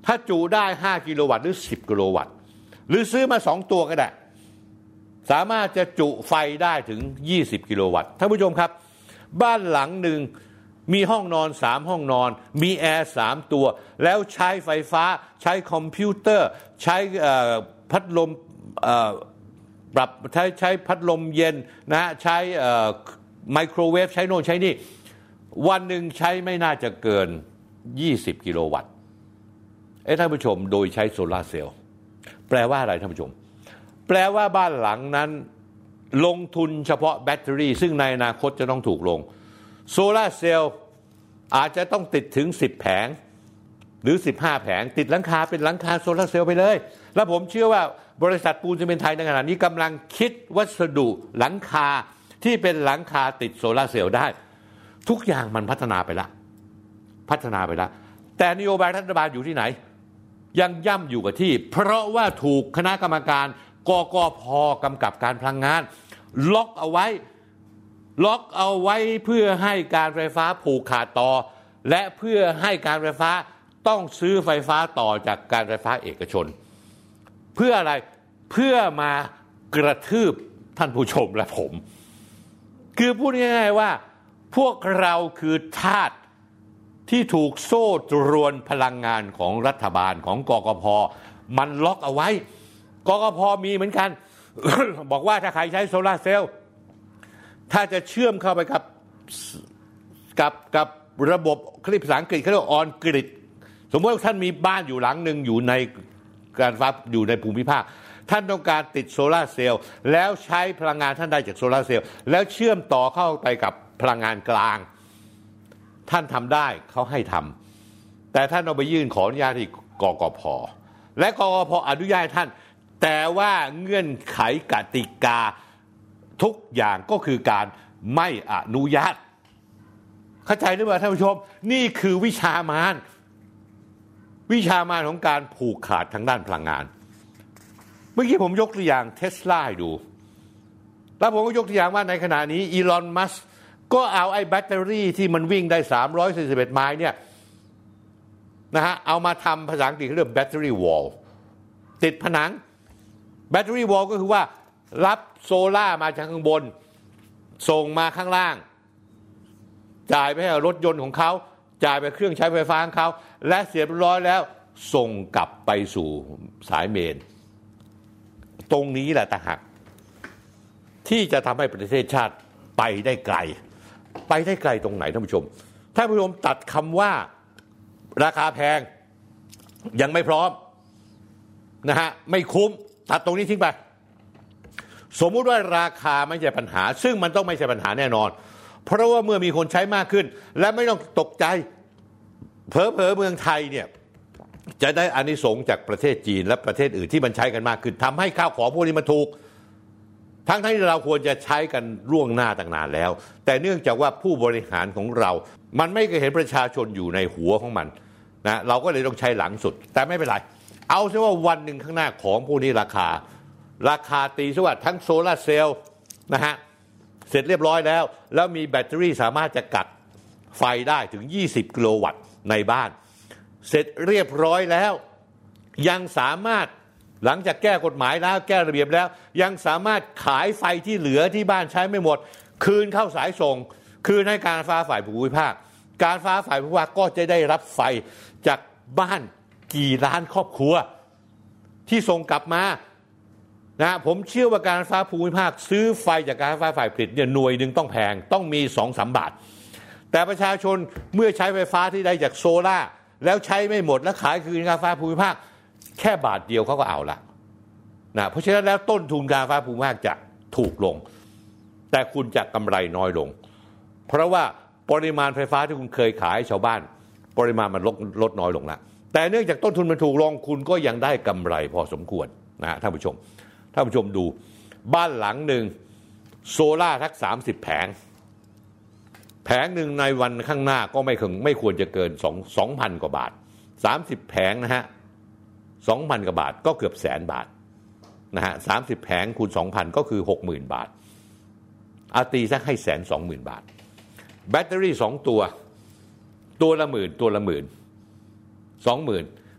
ถ้าจุได้ห้ากิโลวัตต์หรือสิบกิโลวัตต์หรือซื้อมาสองตัวก็ได้สามารถจะจุไฟได้ถึงยี่สิบกิโลวัตต์ท่านผู้ชมครับบ้านหลังหนึ่งมีห้องนอนสามห้องนอนมีแอร์สามตัวแล้วใช้ไฟฟ้าใช้คอมพิวเตอร์ใช้พัดลมปรับใช้ใช้พัดลมเย็นนะใช้ไมโครเวฟใช้โน่นใช้นี่วันหนึ่งใช้ไม่น่าจะเกินยี่สิบกิโลวัตต์เอ้ท่านผู้ชมโดยใช้โซลาร์เซลล์แปลว่าอะไรท่านผู้ชมแปลว่าบ้านหลังนั้นลงทุนเฉพาะแบตเตอรี่ซึ่งในอนาคตจะต้องถูกลงโซลาร์เซลล์อาจจะต้องติดถึงสิบแผงหรือสิบห้าแผงติดหลังคาเป็นหลังคาโซลาร์เซลล์ไปเลยแล้วผมเชื่อว่าบริษัทปูนซีเมนต์ไทยในขณะนี้กำลังคิดวัสดุหลังคาที่เป็นหลังคาติดโซลาร์เซลล์ได้ทุกอย่างมันพัฒนาไปแล้วพัฒนาไปแล้วแต่นโยบายรัฐบาลอยู่ที่ไหนยังย่ำอยู่กับที่เพราะว่าถูกคณะกรรมการกกพ.กำกับการพลังงานล็อกเอาไว้ล็อกเอาไว้เพื่อให้การไฟฟ้าผูกขาดต่อและเพื่อให้การไฟฟ้าต้องซื้อไฟฟ้าต่อจากการไฟฟ้าเอกชนเพื่ออะไรเพื่อมากระทืบท่านผู้ชมและผมคือพูดง่ายๆว่าพวกเราคือทาสที่ถูกโซ่ตรวนพลังงานของรัฐบาลของกกพ.มันล็อกเอาไว้กกพ.มีเหมือนกัน บอกว่าถ้าใครใช้โซลาร์เซลล์ถ้าจะเชื่อมเข้าไปกับกับกับระบบคลิปภาษาอังกฤษเขาเรียกออนกริดสมมติว่าท่านมีบ้านอยู่หลังหนึ่งอยู่ในการฟ้าอยู่ในภูมิภาคท่านต้องการติดโซลาร์เซลล์แล้วใช้พลังงานท่านได้จากโซลาร์เซลล์แล้วเชื่อมต่อเข้าไปกับพลังงานกลางท่านทำได้เขาให้ทำแต่ท่านเอาไปยื่นขออนุญาตที่กกพ.และกกพ.อนุญาตท่านแต่ว่าเงื่อนไขกติกาทุกอย่างก็คือการไม่อนุญาตเข้าใจหรือเปล่าท่านผู้ชมนี่คือวิชามารวิชามารของการผูกขาดทางด้านพลังงานเมื่อกี้ผมยกตัวอย่างเทสลาให้ดูแล้วผมก็ยกตัวอย่างว่าในขณะนี้อีลอนมัสก์ก็เอาไอ้แบตเตอรี่ที่มันวิ่งได้สามร้อยสี่สิบเอ็ดไมล์เนี่ยนะฮะเอามาทำภาษาอังกฤษเรียกแบตเตอรี่วอลติดผนังแบตเตอรี่วอลก็คือว่ารับโซล่ามาจากข้างบนส่งมาข้างล่างจ่ายไปให้รถยนต์ของเขาจ่ายไปเครื่องใช้ไฟฟ้าของเขาและเสร็จเรียบร้อยแล้วส่งกลับไปสู่สายเมนตรงนี้แหละต่างหากที่จะทำให้ประเทศชาติไปได้ไกลไปได้ไกลตรงไหนท่านผู้ชมท่านผู้ชมตัดคำว่าราคาแพงยังไม่พร้อมนะฮะไม่คุ้มตัดตรงนี้ทิ้งไปสมมุติว่าราคาไม่ใช่ปัญหาซึ่งมันต้องไม่ใช่ปัญหาแน่นอนเพราะว่าเมื่อมีคนใช้มากขึ้นและไม่ต้องตกใจเผลอๆเมืองไทยเนี่ยจะได้อานิสงส์จากประเทศจีนและประเทศอื่นที่มันใช้กันมากขึ้นทำให้ข้าวของพวกนี้มันถูกทั้งที่เราควรจะใช้กันล่วงหน้าตั้งนานแล้วแต่เนื่องจากว่าผู้บริหารของเรามันไม่เคยเห็นประชาชนอยู่ในหัวของมันนะเราก็เลยต้องใช้หลังสุดแต่ไม่เป็นไรเอาซะว่าวันหนึ่งข้างหน้าของพวกนี้ราคาราคาตีซะว่าทั้งโซลาร์เซลล์นะฮะเสร็จเรียบร้อยแล้วแล้วมีแบตเตอรี่สามารถจะกัดไฟได้ถึงยี่สิบกิโลวัตต์ในบ้านเสร็จเรียบร้อยแล้วยังสามารถหลังจากแก้กฎหมายแล้วแก้ระเบียบแล้วยังสามารถขายไฟที่เหลือที่บ้านใช้ไม่หมดคืนเข้าสายส่งคืนให้การไฟฟ้าฝ่ายภูมิภาคการไฟฟ้าฝ่ายภูมิภาคก็จะได้รับไฟจากบ้านกี่ล้านครอบครัวที่ส่งกลับมานะผมเชื่อว่าการไฟฟ้าภูมิภาคซื้อไฟจากการไฟฟ้าฝ่ายผลิตเนี่ยหน่วยหนึ่งต้องแพงต้องมี สองถึงสาม บาทแต่ประชาชนเมื่อใช้ไฟฟ้าที่ได้จากโซล่าแล้วใช้ไม่หมดแล้วขายคืนการไฟฟ้าภูมิภาคแค่บาทเดียวเขาก็เอาละนะเพราะฉะนั้นแล้วต้นทุนการไฟฟ้าภูมิภาคจะถูกลงแต่คุณจะกำไรน้อยลงเพราะว่าปริมาณไฟฟ้าที่คุณเคยขายให้ชาวบ้านปริมาณมันลดลดน้อยลงละแต่เนื่องจากต้นทุนมันถูกลงคุณก็ยังได้กำไรพอสมควรนะท่านผู้ชมท่านผู้ชมดูบ้านหลังหนึ่งโซล่าทักสามสิบแผงแผงหนึ่งในวันข้างหน้าก็ไม่คงไม่ควรจะเกินสองพันกว่าบาทสามสิบแผงนะฮะสองพันกว่าบาทก็เกือบแสนบาทนะฮะสามสิบแผงคูณ สองพัน ก็คือ หกหมื่น บาทอาตีสักให้แสนสองหมื่นบาทแบตเตอรี่สองตัวตัวละหมื่นตัวละหมื่น สองหมื่น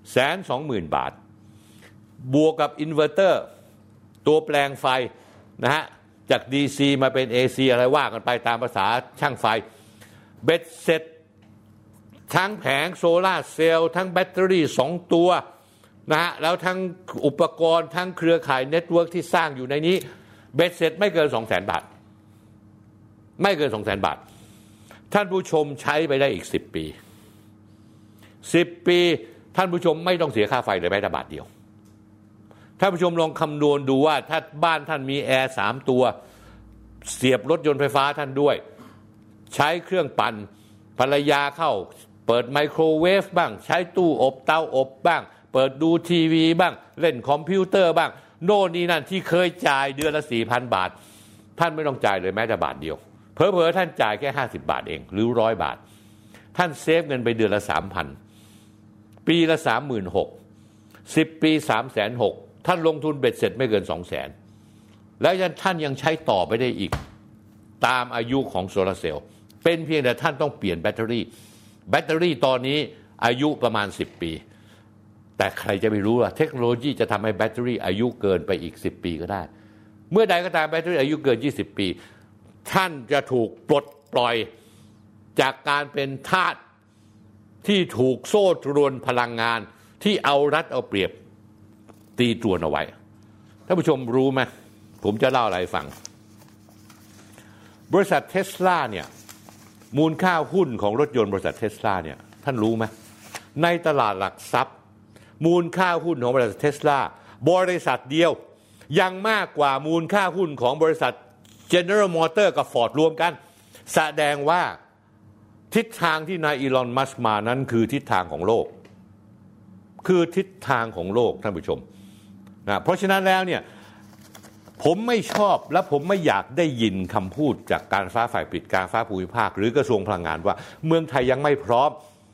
แสนสองหมื่นบาทบวกกับอินเวอร์เตอร์ตัวแปลงไฟนะฮะจาก ดี ซี มาเป็น เอ ซี อะไรว่ากันไปตามภาษาช่างไฟเบ็ดเสร็จทั้งแผงโซล่าเซลล์ทั้งแบตเตอรี่สองตัวนะฮะแล้วทั้งอุปกรณ์ทั้งเครือข่ายเน็ตเวิร์กที่สร้างอยู่ในนี้เบ็ดเสร็จไม่เกิน สองแสน บาทไม่เกิน สองแสน บาทท่านผู้ชมใช้ไปได้อีกสิบปีสิบปีท่านผู้ชมไม่ต้องเสียค่าไฟเลยแม้แต่บาทเดียวท่านผู้ชมลองคำนวณดูว่าถ้าบ้านท่านมีแอร์สามตัวเสียบรถยนต์ไฟฟ้าท่านด้วยใช้เครื่องปั่นภรรยาเข้าเปิดไมโครเวฟบ้างใช้ตู้อบเตาอบบ้างเปิดดูทีวีบ้างเล่นคอมพิวเตอร์บ้างโน่นนี่นั่นที่เคยจ่ายเดือนละ สี่พัน บาทท่านไม่ต้องจ่ายเลยแม้แต่บาทเดียวเผลอๆท่านจ่ายแค่ห้าสิบบาทเองหรือหนึ่งร้อยบาทท่านเซฟเงินไปเดือนละ สามพัน ปีละ สามหมื่นหกพัน สิบปี สามแสนหกหมื่นท่านลงทุนเบ็ดเสร็จไม่เกิน สองแสน แล้วท่านยังใช้ต่อไปได้อีกตามอายุของโซลาร์เซลล์เป็นเพียงแต่ท่านต้องเปลี่ยนแบตเตอรี่แบตเตอรี่ตอนนี้อายุประมาณสิบปีแต่ใครจะไม่รู้ล่ะเทคโนโลยีจะทำให้แบตเตอรี่อายุเกินไปอีกสิบปีก็ได้เมื่อใดก็ตามแบตเตอรี่อายุเกินยี่สิบปีท่านจะถูกปลดปล่อยจากการเป็นทาสที่ถูกโซ่ตรวนพลังงานที่เอารัดเอาเปรียบตีตรวนเอาไว้ท่านผู้ชมรู้ไหมผมจะเล่าอะไรให้ฟังบริษัทเทสลาเนี่ยมูลค่าหุ้นของรถยนต์บริษัทเทสลาเนี่ยท่านรู้ไหมในตลาดหลักทรัพย์มูลค่าหุ้นของบริษัทเทสลาบริษัทเดียวยังมากกว่ามูลค่าหุ้นของบริษัท General Motors กับ Ford รวมกันแสดงว่าทิศทางที่นายอีลอนมัสก์มานั้นคือทิศทางของโลกคือทิศทางของโลกท่านผู้ชมนะเพราะฉะนั้นแล้วเนี่ยผมไม่ชอบและผมไม่อยากได้ยินคำพูดจากการฟ้าฝ่ายผลิตการฟ้าภูมิภาคหรือกระทรวงพลังงานว่าเมืองไทยยังไม่พร้อม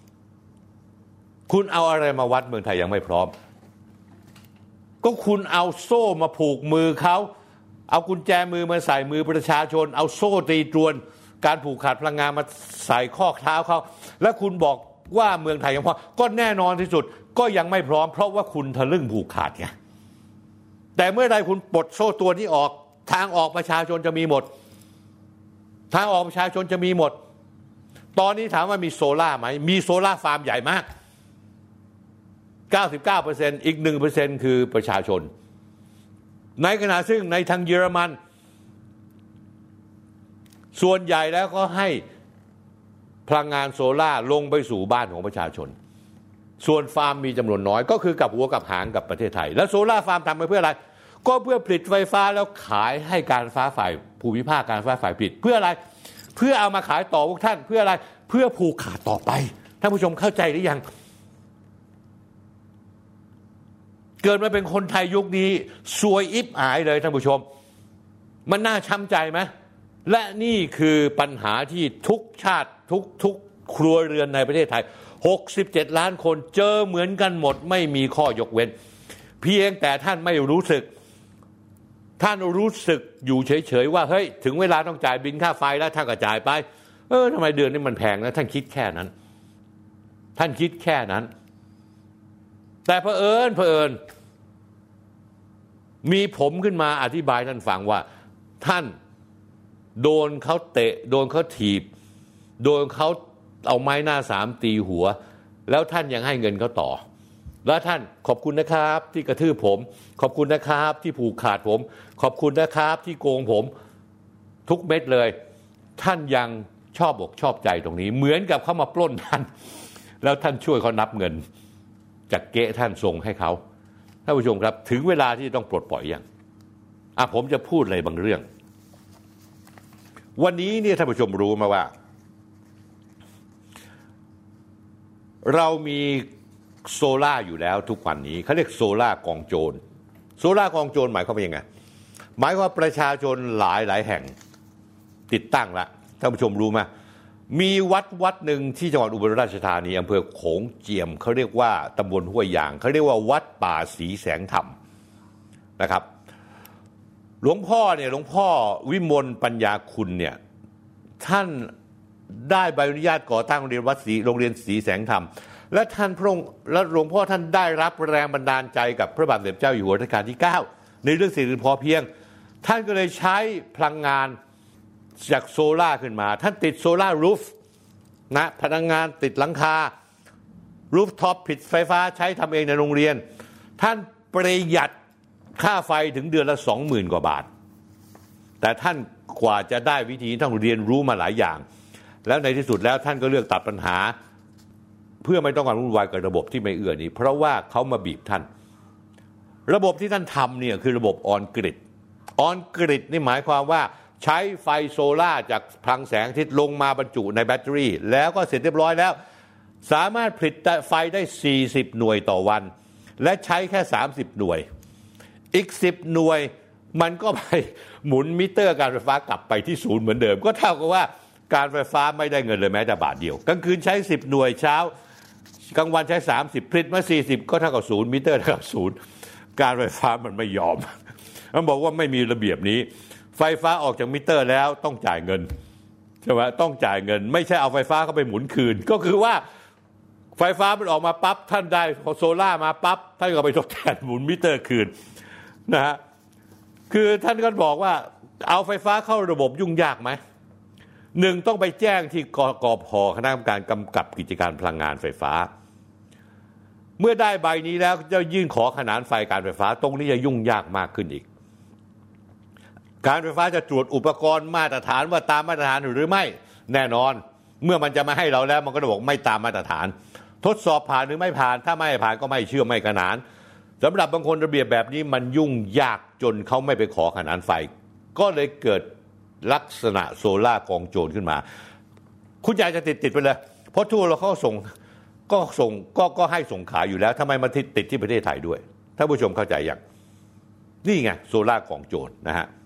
คุณเอาอะไรมาวัดเมืองไทยยังไม่พร้อมก็คุณเอาโซ่มาผูกมือเขาเอากุญแจมือมาใส่มือประชาชนเอาโซ่ตีตรวนการผูกขาดพลังงานมาใส่ข้อเท้าเขาแล้วคุณบอกว่าเมืองไทยยังพร้อมก็แน่นอนที่สุดก็ยังไม่พร้อมเพราะว่าคุณทะลึ่งผูกขาดไงแต่เมื่อใดคุณปลดโซ่ตัวนี้ออกทางออกประชาชนจะมีหมดทางออกประชาชนจะมีหมดตอนนี้ถามว่ามีโซล่าไหมมีโซล่าฟาร์มใหญ่มาก เก้าสิบเก้าเปอร์เซ็นต์ อีก หนึ่งเปอร์เซ็นต์ คือประชาชนในขณะซึ่งในทางเยอรมันส่วนใหญ่แล้วก็ให้พลังงานโซล่าลงไปสู่บ้านของประชาชนส่วนฟาร์มมีจำนวนน้อยก็คือกลับหัวกลับหางกับประเทศไทยแล้วโซล่าฟาร์มทำไปเพื่ออะไรก็เพื่อผลิตไฟฟ้าแล้วขายให้การฟ้าฝ่ายภูมิภาคการฟ้าฝ่ายผลิตเพื่ออะไรเพื่อเอามาขายต่อพวกท่านเพื่ออะไรเพื่อผูกขาดต่อไปท่านผู้ชมเข้าใจหรือยังเกิดมาเป็นคนไทยยุคนี้ซวยอิบอายเลยท่านผู้ชมมันน่าช้ำใจไหมและนี่คือปัญหาที่ทุกชาติทุกทุกครัวเรือนในประเทศไทยหกสิบเจ็ดล้านคนเจอเหมือนกันหมดไม่มีข้อยกเว้นเพียงแต่ท่านไม่รู้สึกท่านรู้สึกอยู่เฉยๆว่าเฮ้ยถึงเวลาต้องจ่ายบินค่าไฟแล้วท่านก็จ่ายไปเออทำไมเดือนนี้มันแพงนะท่านคิดแค่นั้นท่านคิดแค่นั้นแต่เผอิญเผอิญมีผมขึ้นมาอธิบายท่านฟังว่าท่านโดนเขาเตะโดนเขาถีบโดนเขาเอาไม้หน้าสามตีหัวแล้วท่านยังให้เงินเขาต่อแล้วท่านขอบคุณนะครับที่กระทืบผมขอบคุณนะครับที่ผูกขาดผมขอบคุณนะครับที่โกงผมทุกเม็ดเลยท่านยังชอบอกชอบใจตรงนี้เหมือนกับเขามาปล้นท่านแล้วท่านช่วยเขานับเงินจากเก๊ท่านส่งให้เขาท่านผู้ชมครับถึงเวลาที่ต้องปลดปล่อยยังอ่ะผมจะพูดอะไรบางเรื่องวันนี้เนี่ยท่านผู้ชมรู้มาว่าเรามีโซล่าอยู่แล้วทุกวันนี้เขาเรียกโซล่ากองโจรโซล่ากองโจรหมายความว่ายังไงหมายความว่าประชาชนหลายหลายแห่งติดตั้งละท่านผู้ชมรู้ไหมมีวัดวัดหนึ่งที่จังหวัดอุบลราชธานีอำเภอโขงเจียมเขาเรียกว่าตำบลห้วยยางเขาเรียกว่าวัดป่าศรีแสงธรรมนะครับหลวงพ่อเนี่ยหลวงพ่อวิมลปัญญาคุณเนี่ยท่านได้ใบอนุญาตก่อตั้งโรงเรียนวัดศรีโรงเรียนศรีแสงธรรมและท่านพระองค์และหลวงพ่อท่านได้รับแรงบันดาลใจกับพระบาทสมเด็จเจ้าอยู่หัวรัชกาลที่เก้าในเรื่องเศรษฐกิจพอเพียงท่านก็เลยใช้พลังงานจากโซล่าขึ้นมาท่านติดโซล่ารูฟนะพลังงานติดหลังคารูฟท็อปผลิตไฟฟ้าใช้ทำเองในโรงเรียนท่านประหยัดค่าไฟถึงเดือนละ สองหมื่น กว่าบาทแต่ท่านกว่าจะได้วิธีต้องเรียนรู้มาหลายอย่างแล้วในที่สุดแล้วท่านก็เลือกตัดปัญหาเพื่อไม่ต้องการวุ่นวายกับระบบที่ไม่เอื้อนี้เพราะว่าเขามาบีบท่านระบบที่ท่านทำเนี่ยคือระบบออนกริดออนกริดนี่หมายความว่าใช้ไฟโซล่าจากพลังแสงอาทิตย์ลงมาบรรจุในแบตเตอรี่แล้วก็เสร็จเรียบร้อยแล้วสามารถผลิตไฟได้สี่สิบหน่วยต่อวันและใช้แค่สามสิบหน่วยอีกสิบหน่วยมันก็ไปหมุนมิเตอร์การไฟฟ้ากลับไปที่ศูนย์เหมือนเดิมก็เท่ากับว่าการไฟฟ้าไม่ได้เงินเลยแม้แต่บาทเดียวกลางคืนใช้สิบหน่วยเช้ากลางวันใช้สามสิบผลิตมาสี่สิบก็เท่ากับศูนย์มิเตอร์เท่ากับศูนย์การไฟฟ้ามันไม่ยอมมันบอกว่าไม่มีระเบียบนี้ไฟฟ้าออกจากมิเตอร์แล้วต้องจ่ายเงินใช่ไหมต้องจ่ายเงินไม่ใช่เอาไฟฟ้าเข้าไปหมุนคืนก็คือว่าไฟฟ้ามันออกมาปั๊บท่านได้พอโซล่ามาปั๊บท่านก็ไปทดแทนหมุนมิเตอร์คืนนะฮะคือท่านก็บอกว่าเอาไฟฟ้าเข้าระบบยุ่งยากไหมหนึ่งต้องไปแจ้งที่กกพ.คณะกรรมการกำกับกิจการพลังงานไฟฟ้าเมื่อได้ใบนี้แล้วจะยื่นขอขนานไฟการไฟฟ้าตรงนี้จะยุ่งยากมากขึ้นอีกการไฟฟ้าจะตรวจอุปกรณ์มาตรฐานว่าตามมาตรฐานหรือไม่แน่นอนเมื่อมันจะมาให้เราแล้วมันก็จะบอกไม่ตามมาตรฐานทดสอบผ่านหรือไม่ผ่านถ้าไม่ผ่านก็ไม่เชื่อไม่ขนานสำหรับบางคนระเบียบแบบนี้มันยุ่งยากจนเขาไม่ไปขอขนานไฟก็เลยเกิดลักษณะโซล่ากองโจรขึ้นมาคุณอยากจะติดติดไปเลยเพราะทั่วเราเขาส่งก็ส่งก็ก็ให้ส่งขายอยู่แล้วทำไมมาติดติดที่ประเทศไทยด้วยท่านผู้ชมเข้าใจอย่างนี่ไงโซล่ากองโจรนะฮะ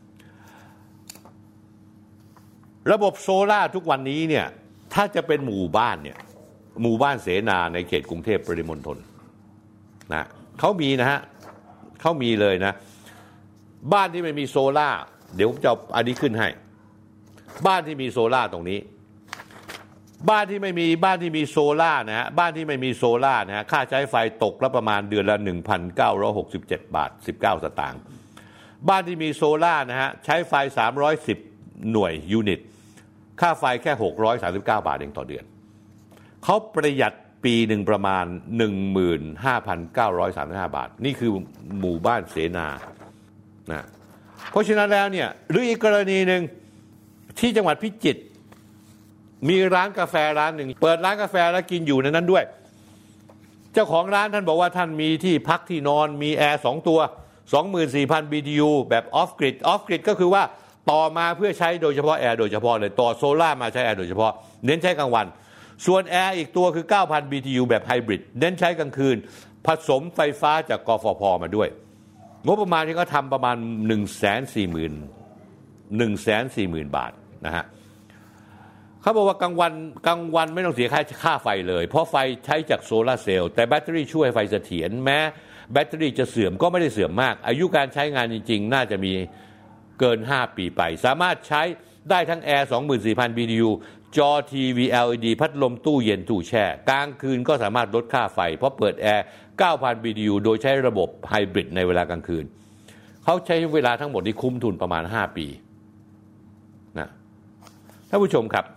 ระบบโซล่าทุกวันนี้เนี่ยถ้าจะเป็นหมู่บ้านเนี่ยหมู่บ้านเสนาในเขตกรุงเทพปริมณฑลนะเขามีนะฮะเขามีเลยนะบ้านที่ไม่มีโซล่าเดี๋ยวผมจะเอาอันนี้ขึ้นให้บ้านที่มีโซล่าตรงนี้บ้านที่ไม่มีบ้านที่มีโซล่านะฮะบ้านที่ไม่มีโซล่านะฮะค่าใช้ไฟตกละประมาณเดือนละ หนึ่งพันเก้าร้อยหกสิบเจ็ด บาทสิบเก้าสตางค์บ้านที่มีโซล่านะฮะใช้ไฟสามร้อยสิบหน่วยยูนิตค่าไฟแค่หกร้อยสามสิบเก้าบาทเองต่อเดือนเขาประหยัดปีหนึ่งประมาณ หนึ่งหมื่นห้าพันเก้าร้อยสามสิบห้า บาทนี่คือหมู่บ้านเสนานะเพราะฉะนั้นแล้วเนี่ยหรืออีกกรณีหนึ่งที่จังหวัดพิจิตรมีร้านกาแฟร้านหนึ่งเปิดร้านกาแฟแล้วกินอยู่ในนั้นด้วยเจ้าของร้านท่านบอกว่าท่านมีที่พักที่นอนมีแอร์สองตัว สองหมื่นสี่พัน บี ที ยู แบบออฟกริดออฟกริดก็คือว่าต่อมาเพื่อใช้โดยเฉพาะแอร์โดยเฉพาะเลยต่อโซล่ามาใช้แอร์โดยเฉพาะเน้นใช้กลางวันส่วนแอร์อีกตัวคือ เก้าพัน บี ที ยู แบบไฮบริดเน้นใช้กลางคืนผสมไฟฟ้าจากกฟผ.มาด้วยงบประมาณที่เขาทำประมาณ หนึ่งแสนสี่หมื่น หนึ่งแสนสี่หมื่น บาทนะฮะเขาบอกว่ากลางวันกลางวันไม่ต้องเสียค่าค่าไฟเลยเพราะไฟใช้จากโซลาร์เซลล์แต่แบตเตอรี่ช่วยไฟเสถียรแม้แบตเตอรี่จะเสื่อมก็ไม่ได้เสื่อมมากอายุการใช้งานจริงๆน่าจะมีเกินห้าปีไปสามารถใช้ได้ทั้งแอร์ สองหมื่นสี่พัน บี ที ยู จอทีวี แอล อี ดี พัดลมตู้เย็นตู้แช่กลางคืนก็สามารถลดค่าไฟเพราะเปิดแอร์ เก้าพัน บี ที ยู โดยใช้ระบบไฮบริดในเวลากลางคืนเขาใช้เวลาทั้งหมดที่คุ้มทุนประมาณห้าปีนะท่านผู้ชมครับ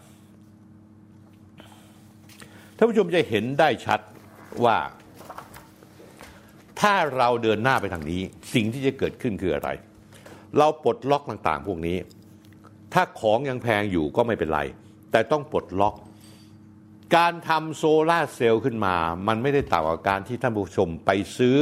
ท่านผู้ชมจะเห็นได้ชัดว่าถ้าเราเดินหน้าไปทางนี้สิ่งที่จะเกิดขึ้นคืออะไรเราปลดล็อกต่างๆพวกนี้ถ้าของยังแพงอยู่ก็ไม่เป็นไรแต่ต้องปลดล็อกการทำโซล่าร์เซลล์ขึ้นมามันไม่ได้ต่างกับการที่ท่านผู้ชมไปซื้อ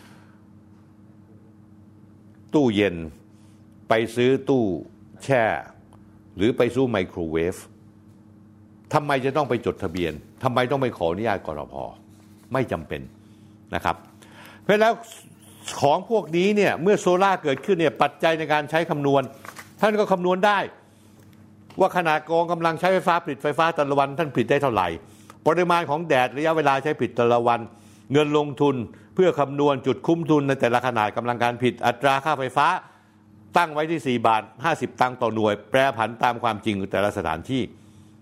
ตู้เย็นไปซื้อตู้แช่หรือไปซื้อไมโครเวฟทำไมจะต้องไปจดทะเบียนทำไมต้องไปขออนุญาตกรพ.ไม่จำเป็นนะครับเพราะแล้วของพวกนี้เนี่ยเมื่อโซล่าเกิดขึ้นเนี่ยปัจจัยในการใช้คำนวณท่านก็คำนวณได้ว่าขนาดกองกำลังใช้ไฟฟ้าผลิตไฟฟ้าแต่ละวันท่านผลิตได้เท่าไหร่ปริมาณของแดดระยะเวลาใช้ผลิตแต่ละวันเงินลงทุนเพื่อคำนวณจุดคุ้มทุนในแต่ละขนาดกำลังการผลิตอัตราค่าไฟฟ้าตั้งไว้ที่สี่บาทห้าสิบตังค์ต่อหน่วยแปรผันตามความจริงแต่ละสถานที่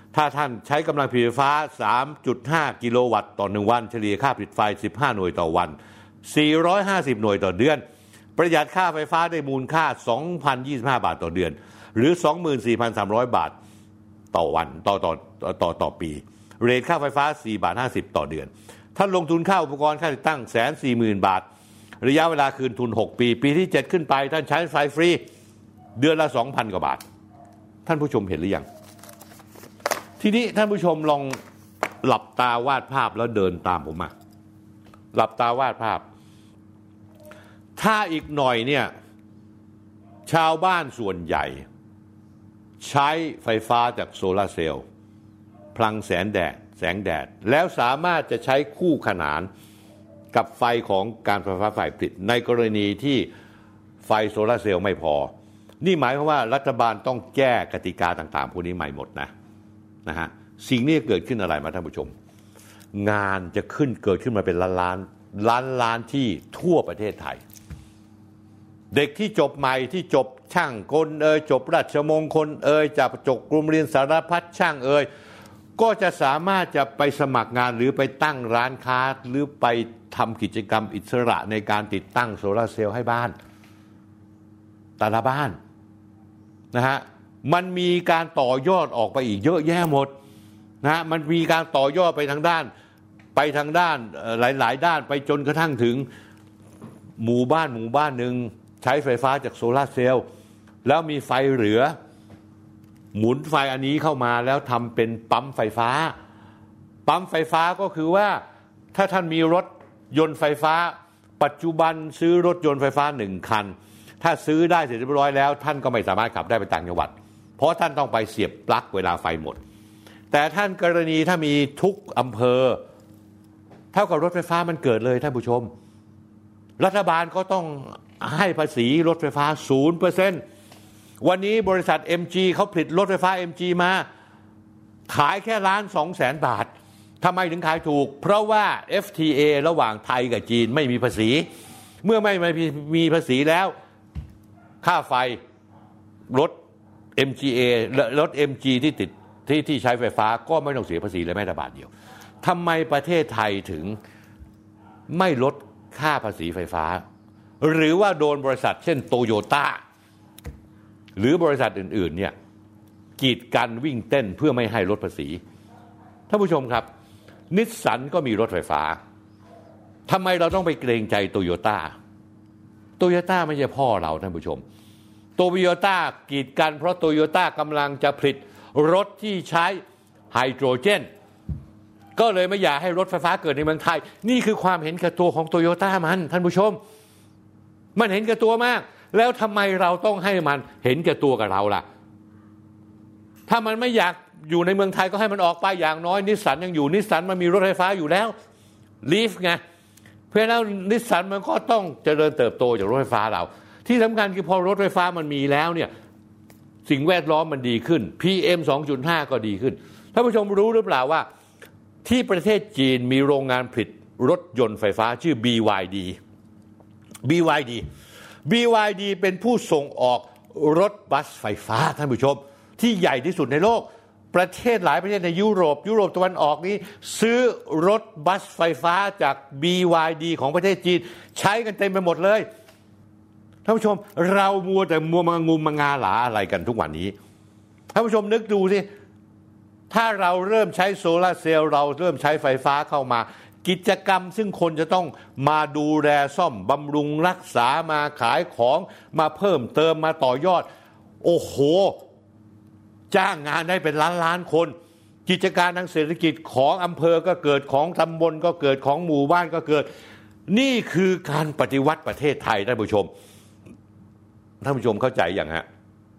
ถ้าท่านใช้กำลังผลิตไฟฟ้า สามจุดห้า กิโลวัตต์ต่อหนึ่งวันเฉลี่ยค่าผลิตไฟสิบห้าหน่วยต่อวันสี่ร้อยห้าสิบหน่วยต่อเดือนประหยัดค่าไฟฟ้าได้มูลค่า สองพันยี่สิบห้า บาทต่อเดือนหรือ สองหมื่นสี่พันสามร้อย บาทต่อวันต่อต่อต่อต่อปีเรทค่าไฟฟ้า สี่บาทห้าสิบ ต่อเดือนท่านลงทุนค่าอุปกรณ์ค่าติดตั้ง หนึ่งแสนสี่หมื่น บาทระยะเวลาคืนทุนหกปีปีที่เจ็ดขึ้นไปท่านใช้ไฟฟรีเดือนละ สองพัน กว่าบาทท่านผู้ชมเห็นหรือยังทีนี้ท่านผู้ชมลองหลับตาวาดภาพแล้วเดินตามผมมาหลับตาวาดภาพถ้าอีกหน่อยเนี่ยชาวบ้านส่วนใหญ่ใช้ไฟฟ้าจากโซลาร์เซลล์พลังแสงแดดแสงแดดแล้วสามารถจะใช้คู่ขนานกับไฟของการไฟฟ้าฝ่ายผลิตในกรณีที่ไฟโซลาร์เซลล์ไม่พอนี่หมายความว่ารัฐบาลต้องแก้กติกาต่างๆพวกนี้ใหม่หมดนะนะฮะสิ่งนี้เกิดขึ้นอะไรมาท่านผู้ชมงานจะขึ้นเกิดขึ้นมาเป็นล้านล้านล้านล้านที่ทั่วประเทศไทยเด็กที่จบใหม่ที่จบช่างกลเอยจบราชมงคลเอยจากจบกลุ่มเรียนสารพัดช่างเอยก็จะสามารถจะไปสมัครงานหรือไปตั้งร้านค้าหรือไปทำกิจกรรมอิสระในการติดตั้งโซลาร์เซลล์ให้บ้านแต่ละบ้านนะฮะมันมีการต่อยอดออกไปอีกเยอะแยะหมดนะฮะมันมีการต่อยอดไปทางด้านไปทางด้านหลายๆด้านไปจนกระทั่งถึงหมู่บ้านหมู่บ้านหนึ่งใช้ไฟฟ้าจากโซลาร์เซลล์แล้วมีไฟเหลือหมุนไฟอันนี้เข้ามาแล้วทำเป็นปั๊มไฟฟ้าปั๊มไฟฟ้าก็คือว่าถ้าท่านมีรถยนต์ไฟฟ้าปัจจุบันซื้อรถยนต์ไฟฟ้าหนึ่งคันถ้าซื้อได้เสร็จเรียบร้อยแล้วท่านก็ไม่สามารถขับได้ไปต่างจังหวัดเพราะท่านต้องไปเสียบปลั๊กเวลาไฟหมดแต่ท่านกรณีถ้ามีทุกอำเภอเท่ากับรถไฟฟ้ามันเกิดเลยท่านผู้ชมรัฐบาลก็ต้องให้ภาษีรถไฟฟ้า ศูนย์เปอร์เซ็นต์ วันนี้บริษัท เอ็ม จี เขาผลิตรถไฟฟ้า เอ็ม จี มาขายแค่ล้านสองแสนบาททำไมถึงขายถูกเพราะว่า เอฟ ที เอ ระหว่างไทยกับจีนไม่มีภาษีเมื่อไม่มีภาษีแล้วค่าไฟรถ เอ็ม จี เอ รถ เอ็ม จี ที่ติดที่ที่ใช้ไฟฟ้าก็ไม่ต้องเสียภาษีเลยแม้แต่บาทเดียวทำไมประเทศไทยถึงไม่ลดค่าภาษีไฟฟ้าหรือว่าโดนบริษัทเช่นโตโยต้าหรือบริษัทอื่นๆเนี่ยกีดกันวิ่งเต้นเพื่อไม่ให้ลดภาษีท่านผู้ชมครับนิสสันก็มีรถไฟฟ้าทำไมเราต้องไปเกรงใจโตโยต้าโตโยต้าไม่ใช่พ่อเราท่านผู้ชมโตโยต้ากีดกันเพราะโตโยต้ากำลังจะผลิตรถที่ใช้ไฮโดรเจนก็เลยไม่อยากให้รถไฟฟ้าเกิดในเมืองไทยนี่คือความเห็นแก่ตัวของโตโยต้ามันท่านผู้ชมมันเห็นแก่ตัวมากแล้วทำไมเราต้องให้มันเห็นแก่ตัวกับเราล่ะถ้ามันไม่อยากอยู่ในเมืองไทยก็ให้มันออกไปอย่างน้อยนิสสันยังอยู่นิสสันมันมีรถไฟฟ้าอยู่แล้วลีฟไงเพราะฉะนั้นนิสสันมันก็ต้องเจริญเติบโตจากรถไฟฟ้าเราที่สำคัญคือพอรถไฟฟ้ามันมีแล้วเนี่ยสิ่งแวดล้อมมันดีขึ้น พี เอ็ม สองจุดห้า ก็ดีขึ้นท่านผู้ชมรู้หรือเปล่าว่าที่ประเทศจีนมีโรงงานผลิตรถยนต์ไฟฟ้าชื่อ บี วาย ดี บี วาย ดี บี วาย ดี เป็นผู้ส่งออกรถบัสไฟฟ้าท่านผู้ชมที่ใหญ่ที่สุดในโลกประเทศหลายประเทศในยุโรปยุโรปตะวันออกนี้ซื้อรถบัสไฟฟ้าจาก บี วาย ดี ของประเทศจีนใช้กันเต็มไปหมดเลยท่านผู้ชมเรามัวแต่มัวมางุมมางาหลาอะไรกันทุกวันนี้ท่านผู้ชมนึกดูสิถ้าเราเริ่มใช้โซลาร์เซลล์เราเริ่มใช้ไฟฟ้าเข้ามากิจกรรมซึ่งคนจะต้องมาดูแลซ่อมบำรุงรักษามาขายของมาเพิ่มเติมมาต่อยอดโอ้โหจ้างงานได้เป็นล้านล้านคนกิจการทางเศรษฐกิจของอำเภอก็เกิดของตำบลก็เกิดของหมู่บ้านก็เกิดนี่คือการปฏิวัติประเทศไทยท่านผู้ชมท่านผู้ชมเข้าใจอย่างฮะ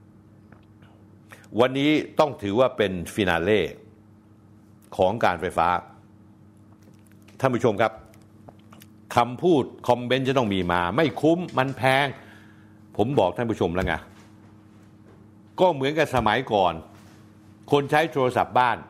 วันนี้ต้องถือว่าเป็นฟินาเล่ของการไฟฟ้าท่านผู้ชมครับคำพูดคอมเมนต์จะต้องมีมาไม่คุ้มมันแพงผมบอกท่านผู้ชมแล้วไงก็เหมือนกับสมัยก่อนคนใช้โทรศัพท์บ้าน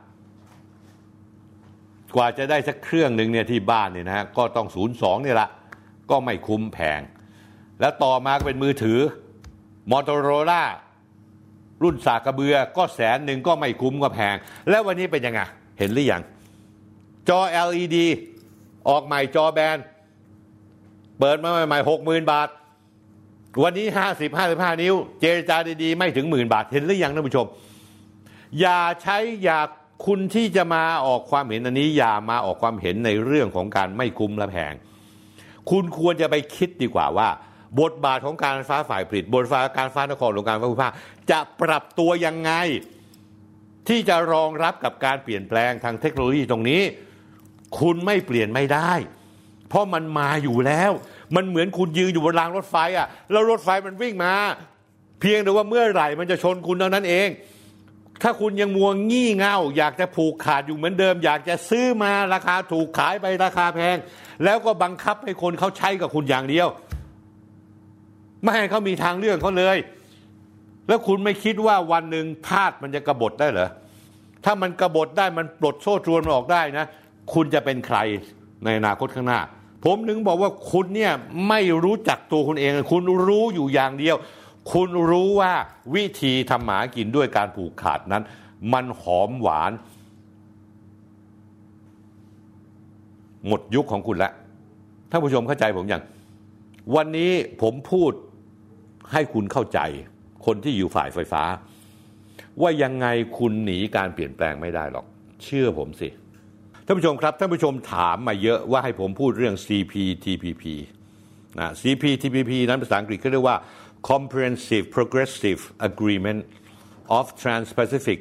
กว่าจะได้สักเครื่องหนึ่งเนี่ยที่บ้านเนี่ยนะฮะก็ต้องศูนย์สองนี่ละก็ไม่คุ้มแพงแล้วต่อมาก็เป็นมือถือ Motorola รุ่นสากกระเบือก็แสนหนึ่งก็ไม่คุ้มก็แพงแล้ววันนี้เป็นยังไงเห็นหรือยังจอ แอล อี ดี ออกใหม่จอแบนเปิดมาใหม่ๆ หกหมื่น บาทวันนี้ห้าสิบ ห้าสิบห้านิ้วเจรจาดีๆไม่ถึงหมื่นบาทเห็นหรือยังท่านผู้ชมอย่าใช้อย่าคุณที่จะมาออกความเห็นอันนี้อย่ามาออกความเห็นในเรื่องของการไม่คุ้มและแพงคุณควรจะไปคิดดีกว่าว่าบทบาทของการไฟฟ้าฝ่ายผลิตบทบาทการไฟฟ้านครหลวงการไฟฟ้าภูมิภาคจะปรับตัวยังไงที่จะรองรับกับการเปลี่ยนแปลงทางเทคโนโลยีตรงนี้คุณไม่เปลี่ยนไม่ได้เพราะมันมาอยู่แล้วมันเหมือนคุณยืนอยู่บนรางรถไฟอ่ะแล้วรถไฟมันวิ่งมาเพียงแต่ว่าเมื่อไหร่มันจะชนคุณเท่านั้นเองถ้าคุณยังมัวงี่เง่าอยากจะผูกขาดอยู่เหมือนเดิมอยากจะซื้อมาราคาถูกขายไปราคาแพงแล้วก็บังคับให้คนเขาใช้กับคุณอย่างเดียวไม่ให้เขามีทางเลือกเขาเลยแล้วคุณไม่คิดว่าวันหนึ่งทาสมันจะกบฏได้เหรอถ้ามันกบฏได้มันปลดโซ่ตรวนมันออกได้นะคุณจะเป็นใครในอนาคตข้างหน้าผมถึงบอกว่าคุณเนี่ยไม่รู้จักตัวคุณเองคุณรู้อยู่อย่างเดียวคุณรู้ว่าวิธีทำหมากินด้วยการผูกขาดนั้นมันหอมหวานหมดยุคของคุณแล้วท่านผู้ชมเข้าใจผมอย่างวันนี้ผมพูดให้คุณเข้าใจคนที่อยู่ฝ่ายไฟฟ้าว่ายังไงคุณหนีการเปลี่ยนแปลงไม่ได้หรอกเชื่อผมสิท่านผู้ชมครับท่านผู้ชมถามมาเยอะว่าให้ผมพูดเรื่อง ซี พี ที พี พี นะ ซี พี ที พี พี นั้นภาษาอังกฤษเขาเรียกว่า Comprehensive Progressive Agreement of Trans-Pacific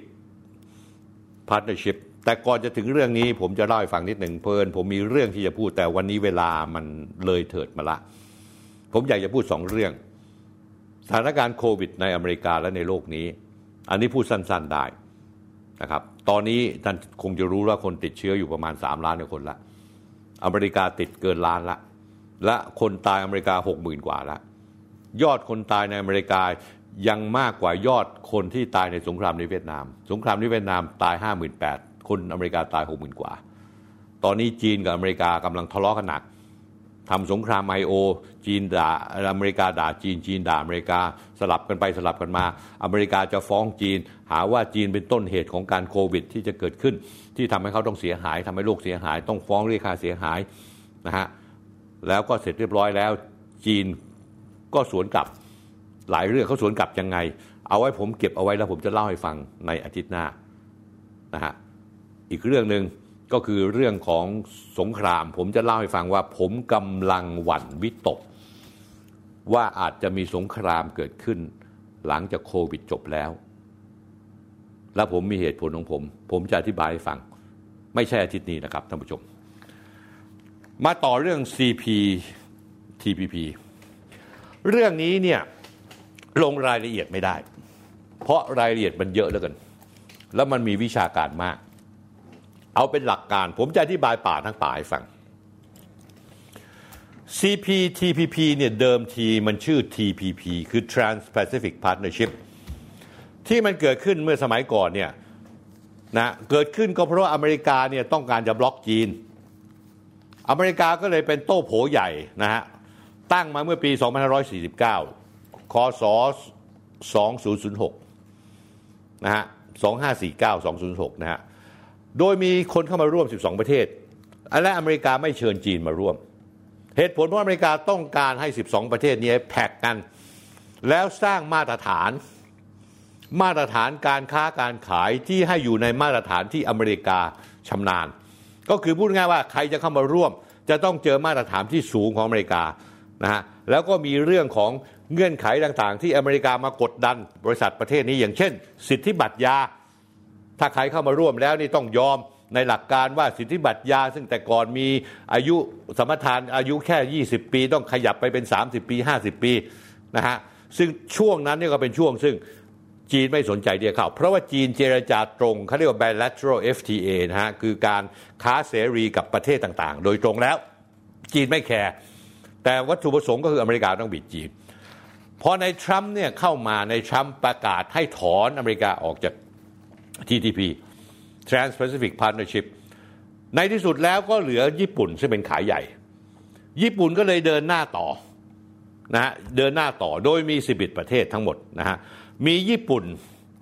Partnership แต่ก่อนจะถึงเรื่องนี้ผมจะเล่าให้ฟังนิดหนึ่งเพลินผมมีเรื่องที่จะพูดแต่วันนี้เวลามันเลยเถิดมาละผมอยากจะพูดสองเรื่องสถานการณ์โควิดในอเมริกาและในโลกนี้อันนี้พูดสั้นๆได้นะครับตอนนี้ท่านคงจะรู้ว่าคนติดเชื้ออยู่ประมาณสามล้านคนละอเมริกาติดเกินล้านละและคนตายอเมริกา หกหมื่น กว่าละยอดคนตายในอเมริกายังมากกว่ายอดคนที่ตายในสงครามในเวียดนามสงครามในเวียดนามตาย ห้าหมื่นแปดพัน คนอเมริกาตาย หกหมื่น กว่าตอนนี้จีนกับอเมริกากำลังทะเลาะกันหนักทำสงครามไอโอจีนด่าอเมริกาด่าจีนจีนด่าอเมริกาสลับกันไปสลับกันมาอเมริกาจะฟ้องจีนหาว่าจีนเป็นต้นเหตุของการโควิดที่จะเกิดขึ้นที่ทำให้เขาต้องเสียหายทำให้โลกเสียหายต้องฟ้องเรียกค่าเสียหายนะฮะแล้วก็เสร็จเรียบร้อยแล้วจีนก็สวนกลับหลายเรื่องเขาสวนกลับยังไงเอาไว้ผมเก็บเอาไว้แล้วผมจะเล่าให้ฟังในอาทิตย์หน้านะฮะอีกเรื่องนึงก็คือเรื่องของสงครามผมจะเล่าให้ฟังว่าผมกำลังหวั่นวิตกว่าอาจจะมีสงครามเกิดขึ้นหลังจากโควิดจบแล้วและผมมีเหตุผลของผมผมจะอธิบายให้ฟังไม่ใช่อาทิตย์นี้นะครับท่านผู้ชมมาต่อเรื่อง ซี พี ที พี พี เรื่องนี้เนี่ยลงรายละเอียดไม่ได้เพราะรายละเอียดมันเยอะเหลือเกินแล้วมันมีวิชาการมากเอาเป็นหลักการผมจะอธิบายป่าทั้งป่าให้ฟัง ซี พี ที พี พี เนี่ยเดิมทีมันชื่อ ที พี พี คือ Trans-Pacific Partnership ที่มันเกิดขึ้นเมื่อสมัยก่อนเนี่ยนะเกิดขึ้นก็เพราะว่าอเมริกาเนี่ยต้องการจะบล็อกจีนอเมริกาก็เลยเป็นโต้โผใหญ่นะฮะตั้งมาเมื่อปี สองพันห้าร้อยสี่สิบเก้า คศ สองพันหกนะฮะ สองพันห้าร้อยสี่สิบเก้า สองพันหกนะฮะโดยมีคนเข้ามาร่วมสิบสองประเทศและอเมริกาไม่เชิญจีนมาร่วมเหตุผลเพราะอเมริกาต้องการให้สิบสองประเทศนี้แพ็กกันแล้วสร้างมาตรฐานมาตรฐานการค้าการขายที่ให้อยู่ในมาตรฐานที่อเมริกาชำนาญก็คือพูดง่ายว่าใครจะเข้ามาร่วมจะต้องเจอมาตรฐานที่สูงของอเมริกานะฮะแล้วก็มีเรื่องของเงื่อนไขต่างๆที่อเมริกามากดดันบริษัทประเทศนี้อย่างเช่นสิทธิบัตรยาถ้าใครเข้ามาร่วมแล้วนี่ต้องยอมในหลักการว่าสิทธิบัตรยาซึ่งแต่ก่อนมีอายุสมรทานอายุแค่ยี่สิบปีต้องขยับไปเป็นสามสิบปีห้าสิบปีนะฮะซึ่งช่วงนั้นนี่ก็เป็นช่วงซึ่งจีนไม่สนใจเดียวเข้าเพราะว่าจีนเจรจาตรงเขาเรียกว่า bilateral เอฟ ที เอ นะฮะคือการค้าเสรีกับประเทศต่างๆโดยตรงแล้วจีนไม่แคร์แต่วัตถุประสงค์ก็คืออเมริกาต้องบิดจีนพอในทรัมป์เนี่ยเข้ามาในทรัมป์ประกาศให้ถอนอเมริกาออกจาก ที ที พี Trans-Pacific Partnership ในที่สุดแล้วก็เหลือญี่ปุ่นซึ่งเป็นขายใหญ่ญี่ปุ่นก็เลยเดินหน้าต่อนะฮะเดินหน้าต่อโดยมีสิบเอ็ดประเทศทั้งหมดนะฮะมีญี่ปุ่น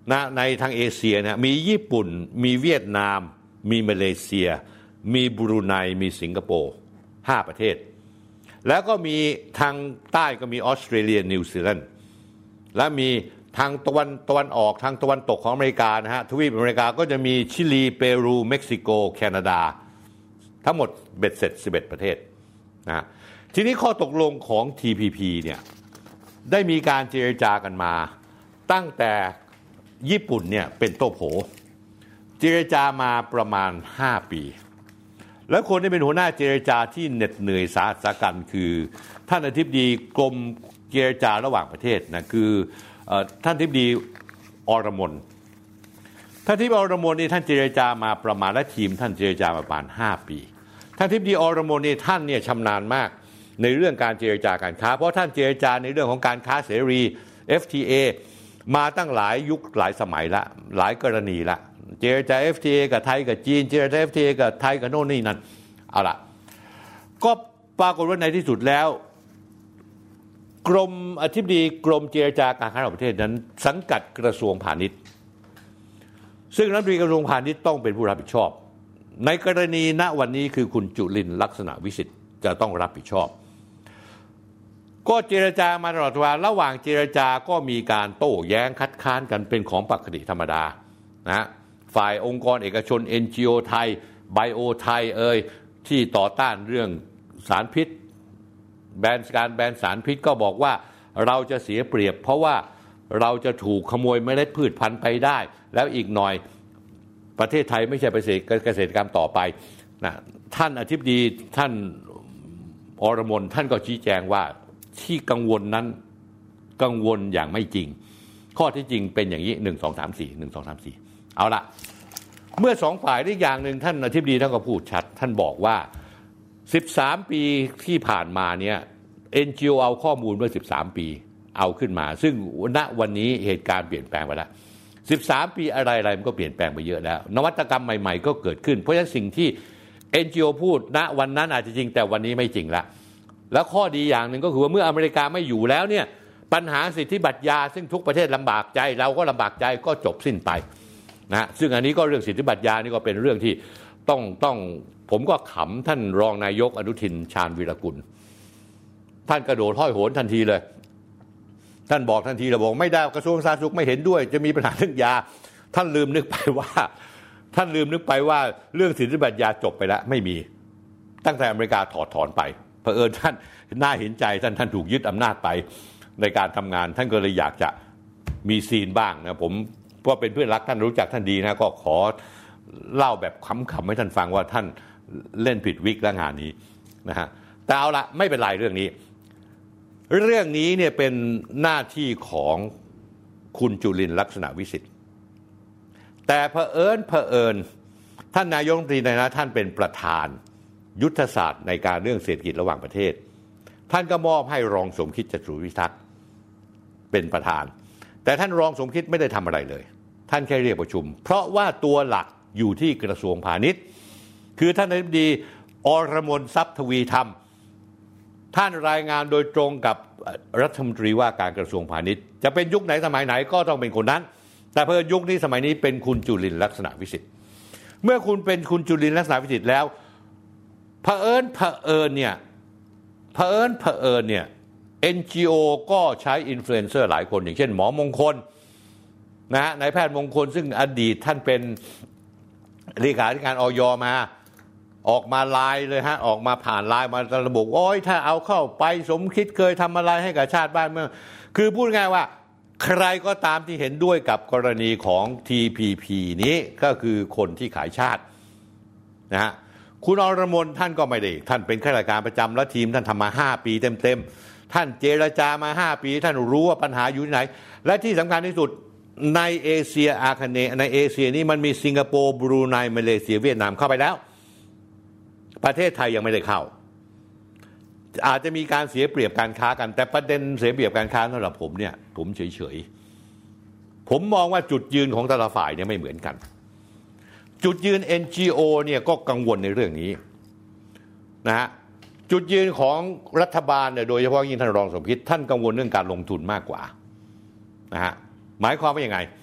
นะในทางเอเชียนะมีญี่ปุ่นมีเวียดนามมีมาเลเซียมีบรูไนมีสิงคโปร์ห้าประเทศแล้วก็มีทางใต้ก็มีออสเตรเลียนิวซีแลนด์และมีทางตะวันตะวันออกทางตะวันตกของอเมริกานะฮะทวีปอเมริกาก็จะมีชิลีเปรูเม็กซิโกแคนาดาทั้งหมดเบ็ดเสร็จสิบเอ็ดประเทศนะทีนี้ข้อตกลงของ ที พี พี เนี่ยได้มีการเจรจากันมาตั้งแต่ญี่ปุ่นเนี่ยเป็นโต้โผเจรจามาประมาณห้าปีแล้วคนที่เป็นหัวหน้าเจรจาที่เหน็ดเหนื่อยสาหัสสากันคือท่านอธิบดีกรมเจรจาระหว่างประเทศนะคือท่านอธิบดีอรมนท่านอธิบดีอรมนนี่ท่านเจรจามาประมาณและทีมท่านเจรจามาประมาณห้าปีท่านอธิบดีอรมนนี่ท่านเนี่ยชำนาญมากในเรื่องการเจรจาการค้าเพราะท่านเจรจาในเรื่องของการค้าเสรี เอฟ ที เอ มาตั้งหลายยุคหลายสมัยละหลายกรณีละเจรจา เอฟ ที เอ กับไทยกับจีนเจรจา เอฟ ที เอ กับไทยกับโน่นนี่นั่นเอาล่ะก็ปรากฏว่าในที่สุดแล้วกรมอธิบดีกรมเจรจาการค้าระหว่างประเทศนั้นสังกัดกระทรวงพาณิชย์ซึ่งรัฐมนตรีกระทรวงพาณิชย์ต้องเป็นผู้รับผิดชอบในกรณีณวันนี้คือคุณจุลินทร์ลักษณะวิสิทธิ์จะต้องรับผิดชอบก็เจรจามาตลอดเวลาระหว่างเจรจาก็มีการโต้แย้งคัดค้านกันเป็นของปกติธรรมดานะฝ่ายองค์กรเอกชน เอ็น จี โอ ไทยไบโอไทยเอ่ยที่ต่อต้านเรื่องสารพิษแบนการแบนสารพิษก็บอกว่าเราจะเสียเปรียบเพราะว่าเราจะถูกขโมยเมล็ดพืชพันธุ์ไปได้แล้วอีกหน่อยประเทศไทยไม่ใช่เกษตรเกษตรกรรมต่อไปนะท่านอธิบดีท่านอรมนท่านก็ชี้แจงว่าที่กังวลนั้นกังวลอย่างไม่จริงข้อที่จริงเป็นอย่างนี้หนึ่ง สอง สาม สี่ หนึ่ง สอง สาม สี่เอาละเมื่อสองฝ่ายได้อย่างหนึ่งท่านอธิบดีท่านก็พูดชัดท่านบอกว่าสิบสามปีที่ผ่านมาเนี่ย เอ็น จี โอ เอาข้อมูลเมื่อสิบสามปีเอาขึ้นมาซึ่งณวันนี้เหตุการณ์เปลี่ยนแปลงไปแล้วสิบสามปีอะไรๆมันก็เปลี่ยนแปลงไปเยอะแล้วนวัตกรรมใหม่ๆก็เกิดขึ้นเพราะฉะนั้นสิ่งที่ เอ็น จี โอ พูดณวันนั้นอาจจะจริงแต่วันนี้ไม่จริงละแล้วข้อดีอย่างหนึ่งก็คือว่าเมื่ออเมริกาไม่อยู่แล้วเนี่ยปัญหาสิทธิบัตรยาซึ่งทุกประเทศลำบากใจเราก็ลำบากใจก็จบสิ้นไปนะซึ่งอันนี้ก็เรื่องสิทธิบัตรยานี่ก็เป็นเรื่องที่ต้องต้องผมก็ขำท่านรองนายกอนุทินชาญวีรกุลท่านกระโดดห้อยโหนทันทีเลยท่านบอกทันทีเลยบอกไม่ได้กระทรวงสาธารณสุขไม่เห็นด้วยจะมีปัญหาเรื่องยาท่านลืมนึกไปว่าท่านลืมนึกไปว่าเรื่องสิทธิบัตรยาจบไปแล้วไม่มีตั้งแต่อเมริกาถอดถอนไปเผอิญท่านน่าเห็นใจท่านท่านถูกยึดอำนาจไปในการทำงานท่านก็เลยอยากจะมีซีนบ้างนะผมเพราะเป็นเพื่อนรักท่านรู้จักท่านดีนะก็ขอเล่าแบบขำๆให้ท่านฟังว่าท่านเล่นผิดวิกและงานนี้นะฮะแต่เอาละไม่เป็นไรเรื่องนี้เรื่องนี้เนี่ยเป็นหน้าที่ของคุณจุลินทร์ลักษณะวิสิทธิ์แต่เผอิญเผอิญท่านนายกรัฐมนตรีในฐานะท่านเป็นประธานยุทธศาสตร์ในการเรื่องเศรษฐกิจระหว่างประเทศท่านก็มอบให้รองสมคิดจตุรวิทักษ์เป็นประธานแต่ท่านรองสมคิดไม่ได้ทำอะไรเลยท่านแค่เรียกประชุมเพราะว่าตัวหลักอยู่ที่กระทรวงพาณิชย์คือท่านอธิบดีอรมนทรัพย์ทวีธรรมท่านรายงานโดยตรงกับรัฐมนตรีว่าการกระทรวงพาณิชย์จะเป็นยุคไหนสมัยไหนก็ต้องเป็นคนนั้นแต่เพิ่นยุคนี้สมัยนี้เป็นคุณจุลินทร์ลักษณะวิสิทธิ์เมื่อคุณเป็นคุณจุลินทร์ลักษณะวิสิทธิ์แล้วเผอิญเผอิญเนี่ยเผอิญเผอิญเนี่ย เอ็น จี โอ ก็ใช้อินฟลูเอนเซอร์หลายคนอย่างเช่นหมอมงคลนะนายแพทย์มงคลซึ่งอดีตท่านเป็นเลขาธิการอย.มาออกมาไลน์เลยฮะออกมาผ่านไลน์มาระบุโอ้ยถ้าเอาเข้าไปสมคิดเคยทำอะไรให้กับชาติบ้านเมืองคือพูดง่ายว่าใครก็ตามที่เห็นด้วยกับกรณีของ ที พี พี นี้ก็คือคนที่ขายชาตินะฮะคุณอรมนท่านก็ไม่ได้ท่านเป็นข้าราชการประจำและทีมท่านทำมาห้าปีเต็มๆท่านเจรจามาห้าปีท่านรู้ว่าปัญหาอยู่ที่ไหนและที่สำคัญที่สุดในเอเชียอาคเนย์ในเอเชียนี้มันมีสิงคโปร์บรูไนมาเลเซียเวียดนามเข้าไปแล้วประเทศไทยยังไม่ได้เข้าอาจจะมีการเสียเปรียบการค้ากันแต่ประเด็นเสียเปรียบการค้าสำหรับผมเนี่ยผมเฉยๆผมมองว่าจุดยืนของแต่ละฝ่ายเนี่ยไม่เหมือนกันจุดยืน เอ็น จี โอ เนี่ยก็กังวลในเรื่องนี้นะฮะจุดยืนของรัฐบาลเนี่ยโดยเฉพาะยิ่งท่านรองสมคิดท่านกังวลเรื่องการลงทุนมากกว่านะฮะหมายความว่ายังไง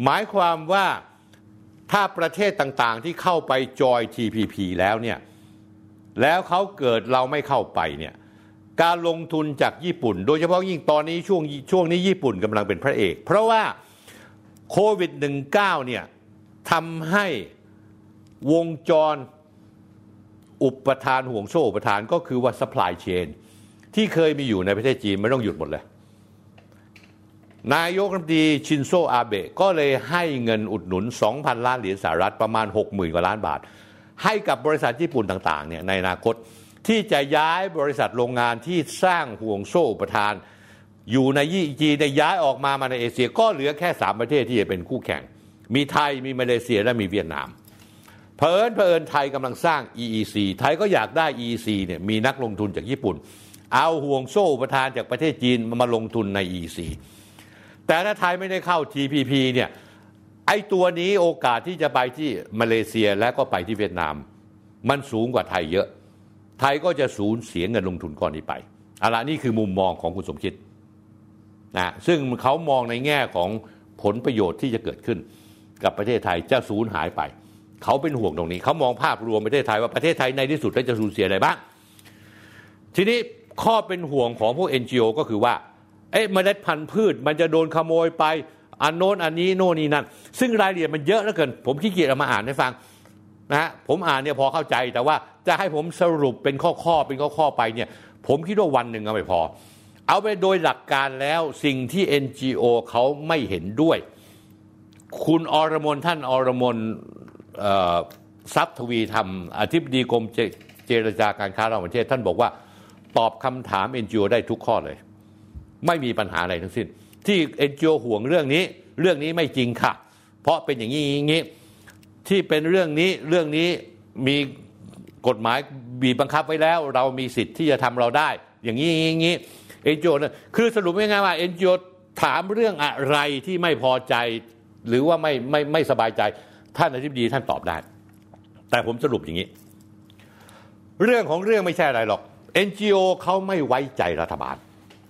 หมายความว่าถ้าประเทศต่างๆที่เข้าไปจอย ที พี พี แล้วเนี่ยแล้วเขาเกิดเราไม่เข้าไปเนี่ยการลงทุนจากญี่ปุ่นโดยเฉพาะยิ่งตอนนี้ช่วงช่วงนี้ญี่ปุ่นกำลังเป็นพระเอกเพราะว่าโควิด สิบเก้า เนี่ยทำให้วงจรอุปทานห่วงโซ่อุปทานก็คือว่า supply chain ที่เคยมีอยู่ในประเทศจีนไม่ต้องหยุดหมดเลยนายกรัฐมนตรีชินโซอาเบะก็เลยให้เงินอุดหนุน สองพัน ล้านเหรียญสหรัฐประมาณ หกหมื่น กว่าล้านบาทให้กับบริษัทญี่ปุ่นต่างๆเนี่ยในอนาคตที่จะย้ายบริษัทโรงงานที่สร้างห่วงโซ่อุปทานอยู่ในจีนได้ย้ายออกมามาในเอเชียก็เหลือแค่สามประเทศที่จะเป็นคู่แข่งมีไทยมีมาเลเซียและมีเวียดนามเผอิญเผอิญไทยกำลังสร้าง อี อี ซี ไทยก็อยากได้ อี อี ซี เนี่ยมีนักลงทุนจากญี่ปุ่นเอาห่วงโซ่อุปทานจากประเทศจีนมาลงทุนใน อี อี ซี แต่ถ้าไทยไม่ได้เข้า ที พี พี เนี่ยไอ้ตัวนี้โอกาสที่จะไปที่มาเลเซียและก็ไปที่เวียดนามมันสูงกว่าไทยเยอะไทยก็จะสูญเสียเงินลงทุนก้อนนี้ไปเอาละนี่คือมุมมองของคุณสมคิดนะซึ่งเขามองในแง่ของผลประโยชน์ที่จะเกิดขึ้นกับประเทศไทยจะสูญหายไปเขาเป็นห่วงตรงนี้เขามองภาพรวมประเทศไทยว่าประเทศไทยในที่สุดจะสูญเสียอะไรบ้างทีนี้ข้อเป็นห่วงของพวก เอ็น จี โอ ก็คือว่าเอ๊ะเมล็ดพันธุ์พืชมันจะโดนขโมยไปอันโน้นอันนี้โน่นนี่นั่นซึ่งรายละเอียดมันเยอะเหลือเกินผมขี้เกียจเอามาอ่านให้ฟังนะฮะผมอ่านเนี่ยพอเข้าใจแต่ว่าจะให้ผมสรุปเป็นข้อๆเป็นข้อๆไปเนี่ยผมคิดว่าวันหนึ่งก็ไม่พอเอาไปโดยหลักการแล้วสิ่งที่ เอ็น จี โอ เขาไม่เห็นด้วยคุณอรมนท่านอรมนทรัพย์ทวีธรรมอธิบดีกรมเจรจาการค้าระหว่างประเทศท่านบอกว่าตอบคำถาม เอ็น จี โอ ได้ทุกข้อเลยไม่มีปัญหาอะไรทั้งสิ้นที่ เอ็น จี โอ ห่วงเรื่องนี้เรื่องนี้ไม่จริงค่ะเพราะเป็นอย่างนี้อย่างนี้ที่เป็นเรื่องนี้เรื่องนี้มีกฎหมายบีบบังคับไว้แล้วเรามีสิทธิ์ที่จะทำเราได้อย่างนี้อย่างนี้ เอ็น จี โอ นะคือสรุปง่ายๆว่า เอ็น จี โอ ถามเรื่องอะไรที่ไม่พอใจหรือว่าไม่ไม่ไม่สบายใจท่านอธิบดีท่านตอบได้แต่ผมสรุปอย่างนี้เรื่องของเรื่องไม่ใช่อะไรหรอก เอ็น จี โอ เขาไม่ไว้ใจรัฐบาล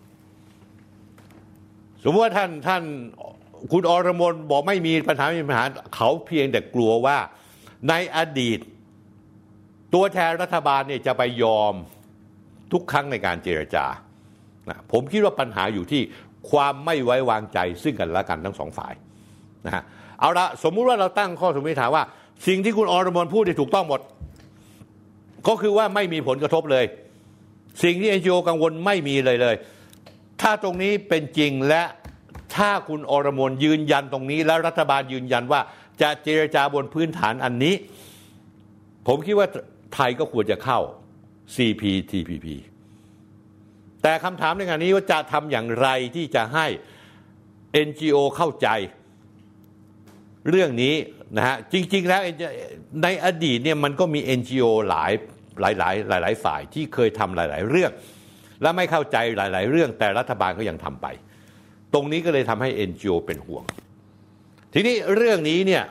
สมมติว่าท่านท่านคุณอรมนบอกไม่มีปัญหาไม่มีปัญหาเขาเพียงแต่กลัวว่าในอดีตตัวแทนรัฐบาลเนี่ยจะไปยอมทุกครั้งในการเจรจานะผมคิดว่าปัญหาอยู่ที่ความไม่ไว้วางใจซึ่งกันและกันทั้งสองฝ่ายนะฮะเอาละสมมุติว่าเราตั้งข้อสมมติฐานว่าสิ่งที่คุณอรมนพูดได้ถูกต้องหมดก็คือว่าไม่มีผลกระทบเลยสิ่งที่ เอ็น จี โอ กังวลไม่มีเลยเลยถ้าตรงนี้เป็นจริงและถ้าคุณอรมนยืนยันตรงนี้และรัฐบาลยืนยันว่าจะเจรจาบนพื้นฐานอันนี้ผมคิดว่าไทยก็ควรจะเข้า ซี พี ที พี พี แต่คำถามในงานนี้ว่าจะทำอย่างไรที่จะให้ เอ็น จี โอ เข้าใจเรื่องนี้นะฮะจริงๆแล้วในอดีตเนี่ยมันก็มี เอ็น จี โอ หลายหลายหลายหลายหลายฝ่ายที่เคยทำหลายๆเรื่องและไม่เข้าใจหลายๆเรื่องแต่รัฐบาลก็ยังทำไปตรงนี้ก็เลยทำให้ เอ็น จี โอ เป็นห่วงทีนี้เรื่องนี้เนี่ย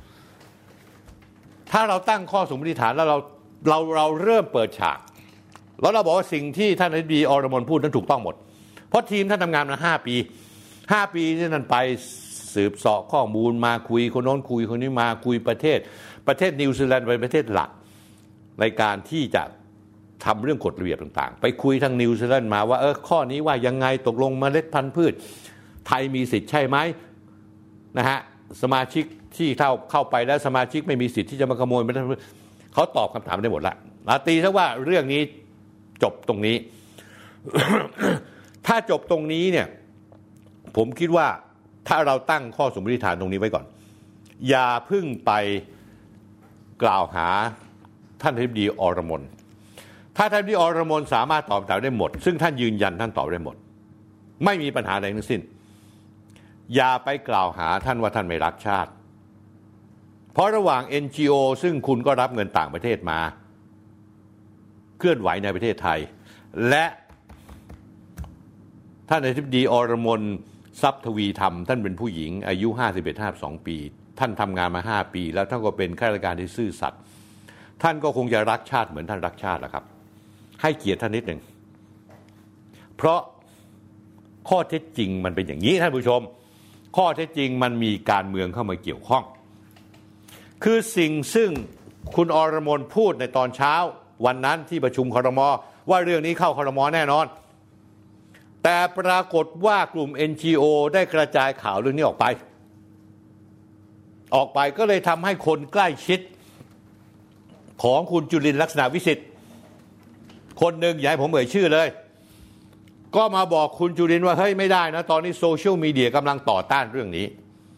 ถ้าเราตั้งข้อสมมติฐานแล้วเราเราเราเริ่มเปิดฉากแล้วเราบอกว่าสิ่งที่ท่านอธิบดีอรมนพูดนั้นถูกต้องหมดเพราะทีมท่านทำงานมาห้าปีห้าปีนี่นั่นไปสืบเสาะข้อมูลมาคุยคนโน้นคุยคนนี้มาคุยประเทศประเทศนิวซีแลนด์เป็นประเทศหลักในการที่จะทำเรื่องกฎระเบียบต่างๆไปคุยทางนิวซีแลนด์มาว่าเออข้อนี้ว่ายังไงตกลงเมล็ดพันธุ์พืชไทยมีสิทธิ์ใช่ไหมนะฮะสมาชิกที่เข้าเข้าไปแล้วสมาชิกไม่มีสิทธิ์ที่จะมาขโมยเมล็ดพันธุ์พืชเขาตอบคำถามได้หมดละตีซะว่าเรื่องนี้จบตรงนี้ ถ้าจบตรงนี้เนี่ยผมคิดว่าถ้าเราตั้งข้อสมมติฐานตรงนี้ไว้ก่อนอย่าเพิ่งไปกล่าวหาท่านอธิบดีอรมนถ้าท่านอธิบดีอรมนสามารถตอบคำถามได้หมดซึ่งท่านยืนยันท่านตอบได้หมดไม่มีปัญหาใดทั้งสิ้นอย่าไปกล่าวหาท่านว่าท่านไม่รักชาติเพราะระหว่าง เอ็น จี โอ ซึ่งคุณก็รับเงินต่างประเทศมาเคลื่อนไหวในประเทศไทยและท่านอธิบดีอรมนทรัพย์ทวีธรรมท่านเป็นผู้หญิงอายุห้าสิบเอ็ด ห้าสิบสองปีท่านทำงานมาห้าปีแล้วท่านก็เป็นข้าราชการที่ซื่อสัตย์ท่านก็คงจะรักชาติเหมือนท่านรักชาติแหละครับให้เกียรติท่านนิดหนึ่งเพราะข้อเท็จจริงมันเป็นอย่างนี้ท่านผู้ชมข้อเท็จจริงมันมีการเมืองเข้ามาเกี่ยวข้องคือสิ่งซึ่งคุณอรมนพูดในตอนเช้าวันนั้นที่ประชุมครม.ว่าเรื่องนี้เข้าครม.แน่นอนแต่ปรากฏว่ากลุ่ม เอ็น จี โอ ได้กระจายข่าวเรื่องนี้ออกไปออกไปก็เลยทำให้คนใกล้ชิดของคุณจุลินทร์ลักษณะวิสิทธิ์คนหนึ่งอย่าให้ผมเอ่ยชื่อเลยก็มาบอกคุณจุลินทร์ว่าเฮ้ยไม่ได้นะตอนนี้โซเชียลมีเดียกำลังต่อต้านเรื่องนี้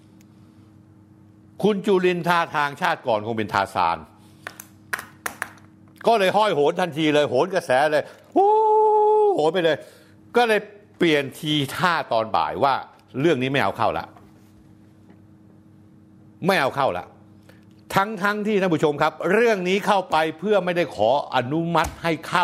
คุณจุลินทร์ท่าทางชาติก่อนคงเป็นทาซานก็เลยห้อยโหนทันทีเลยโหนกระแสเลยโอ้โหนไปเลยก็เลยเปลี่ยนทีท่าตอนบ่ายว่าเรื่องนี้ไม่เอาเข้าละไม่เอาเข้าละทั้งทั้งที่ท่านผู้ชมครับเรื่องนี้เข้าไปเพื่อไม่ได้ขออนุมัติให้เข้า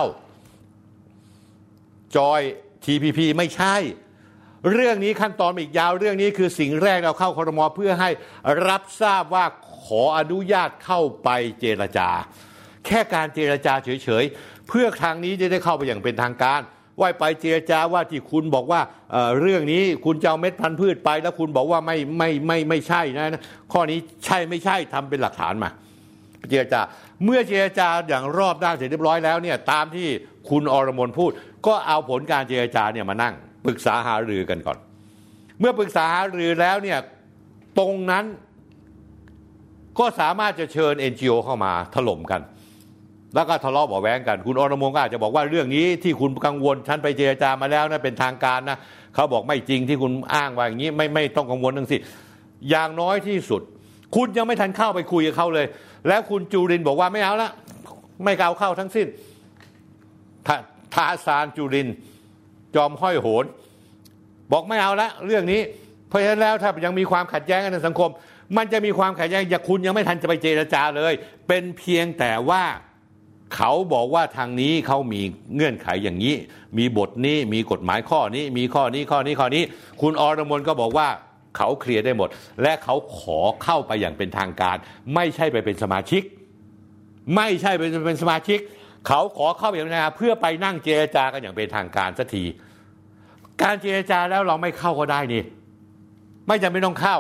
จอย ที พี พี ไม่ใช่เรื่องนี้ขั้นตอนอีกยาวเรื่องนี้คือสิ่งแรกเราเข้าครม.เพื่อให้รับทราบว่าขออนุญาตเข้าไปเจรจาแค่การเจรจาเฉยๆเพื่อทางนี้จะได้เข้าไปอย่างเป็นทางการว่าไปเจรจาว่าที่คุณบอกว่า เอ่อ เรื่องนี้คุณจะเอาเม็ดพันธุ์พืชไปแล้วคุณบอกว่าไม่ไม่ไม่ไม่ใช่นะข้อนี้ใช่ไม่ใช่ทำเป็นหลักฐานมาเจรจาเมื่อเจรจาอย่างรอบด้านเสร็จเรียบร้อยแล้วเนี่ยตามที่คุณอรมนพูดก็เอาผลการเจรจาเนี่ยมานั่งปรึกษาหารือกันก่อนเมื่อปรึกษาหารือแล้วเนี่ยตรงนั้นก็สามารถจะเชิญ เอ็น จี โอ เข้ามาถล่มกันแล้วก็ทะเลาะเบาะแว้งกันคุณอรมนก็อาจจะบอกว่าเรื่องนี้ที่คุณกังวลฉันไปเจรจามาแล้วนะเป็นทางการนะเขาบอกไม่จริงที่คุณอ้างว่าอย่างนี้ไม่ไม่ต้องกังวลทั้งสิ้นอย่างน้อยที่สุดคุณยังไม่ทันเข้าไปคุยกับเขาเลยแล้วคุณจุรินทร์บอกว่าไม่เอาละไม่เอาเข้าทั้งสิ้นทาซานจุรินทร์จอมห้อยโหนบอกไม่เอาละเรื่องนี้เพราะฉะนั้นแล้วถ้ายังมีความขัดแย้งกันในสังคมมันจะมีความขัดแย้งอย่าคุณยังไม่ทันจะไปเจรจาเลยเป็นเพียงแต่ว่าเขาบอกว่าทางนี้เขามีเงื่อนไขอย่างนี้มีบทนี้มีกฎหมายข้อนี้มีข้อนี้ข้อนี้ข้อนี้คุณอรมนก็บอกว่าเขาเคลียร์ได้หมดและเขาขอเข้าไปอย่างเป็นทางการไม่ใช่ไปเป็นสมาชิกไม่ใช่ไปเป็นสมาชิกเขาขอเข้าไปอย่างเป็นทางการเพื่อไปนั่งเจรจากันอย่างเป็นทางการสักทีการเจรจาแล้วเราไม่เข้าก็ได้นี่ไม่จำเป็นต้องเข้า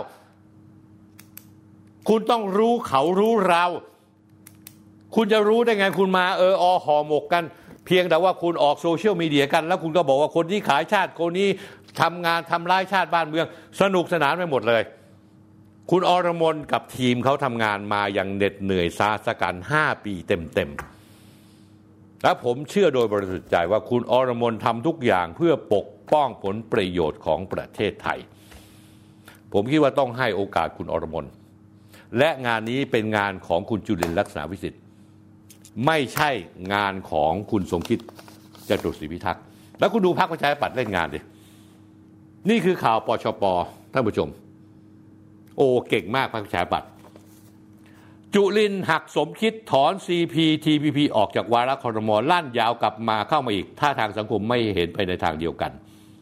คุณต้องรู้เขารู้เราคุณจะรู้ได้ไงคุณมาเอออห่อหมกกันเพียงแต่ว่าคุณออกโซเชียลมีเดียกันแล้วคุณก็บอกว่าคนที่ขายชาติคนนี้ทำงานทำร้ายชาติบ้านเมืองสนุกสนานไปหมดเลยคุณอรมนกับทีมเขาทำงานมาอย่างเหน็ดเหนื่อยซาสกันห้าปีเต็มๆและผมเชื่อโดยบริสุทธิ์ใจว่าคุณอรมนทำทุกอย่างเพื่อปกป้องผลประโยชน์ของประเทศไทยผมคิดว่าต้องให้โอกาสคุณอรมนและงานนี้เป็นงานของคุณจุลินทร์ลักษณะวิสิทธิ์ไม่ใช่งานของคุณสมคิดจตุศรีพิทักษ์แล้วคุณดูพรรคประชาธิปัตย์เล่นงานดินี่คือข่าวปชป.ท่านผู้ชมโอ้เก่งมากพรรคประชาธิปัตย์จุลินทร์หักสมคิดถอน ซี พี ที พี พี ออกจากวาระครม.ลั่นยาวกลับมาเข้ามาอีกท่าทางสังคมไม่เห็นไปในทางเดียวกัน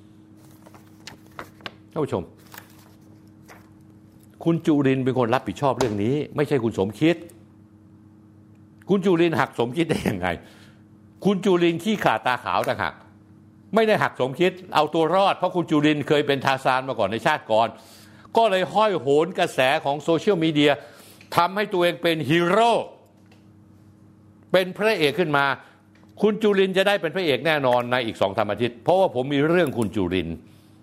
ท่านผู้ชมคุณจุรินทร์เป็นคนรับผิดชอบเรื่องนี้ไม่ใช่คุณสมคิดคุณจุรินทร์หักสมคิดได้ยังไงคุณจุรินทร์ขี้ขาดตาขาวต่างหากไม่ได้หักสมคิดเอาตัวรอดเพราะคุณจุรินทร์เคยเป็นทาซานมาก่อนในชาติก่อนก็เลยห้อยโหนกระแสของโซเชียลมีเดียทำให้ตัวเองเป็นฮีโร่เป็นพระเอกขึ้นมาคุณจุรินทร์จะได้เป็นพระเอกแน่นอนในอีกสองสามอาทิตย์เพราะว่าผมมีเรื่องคุณจุรินทร์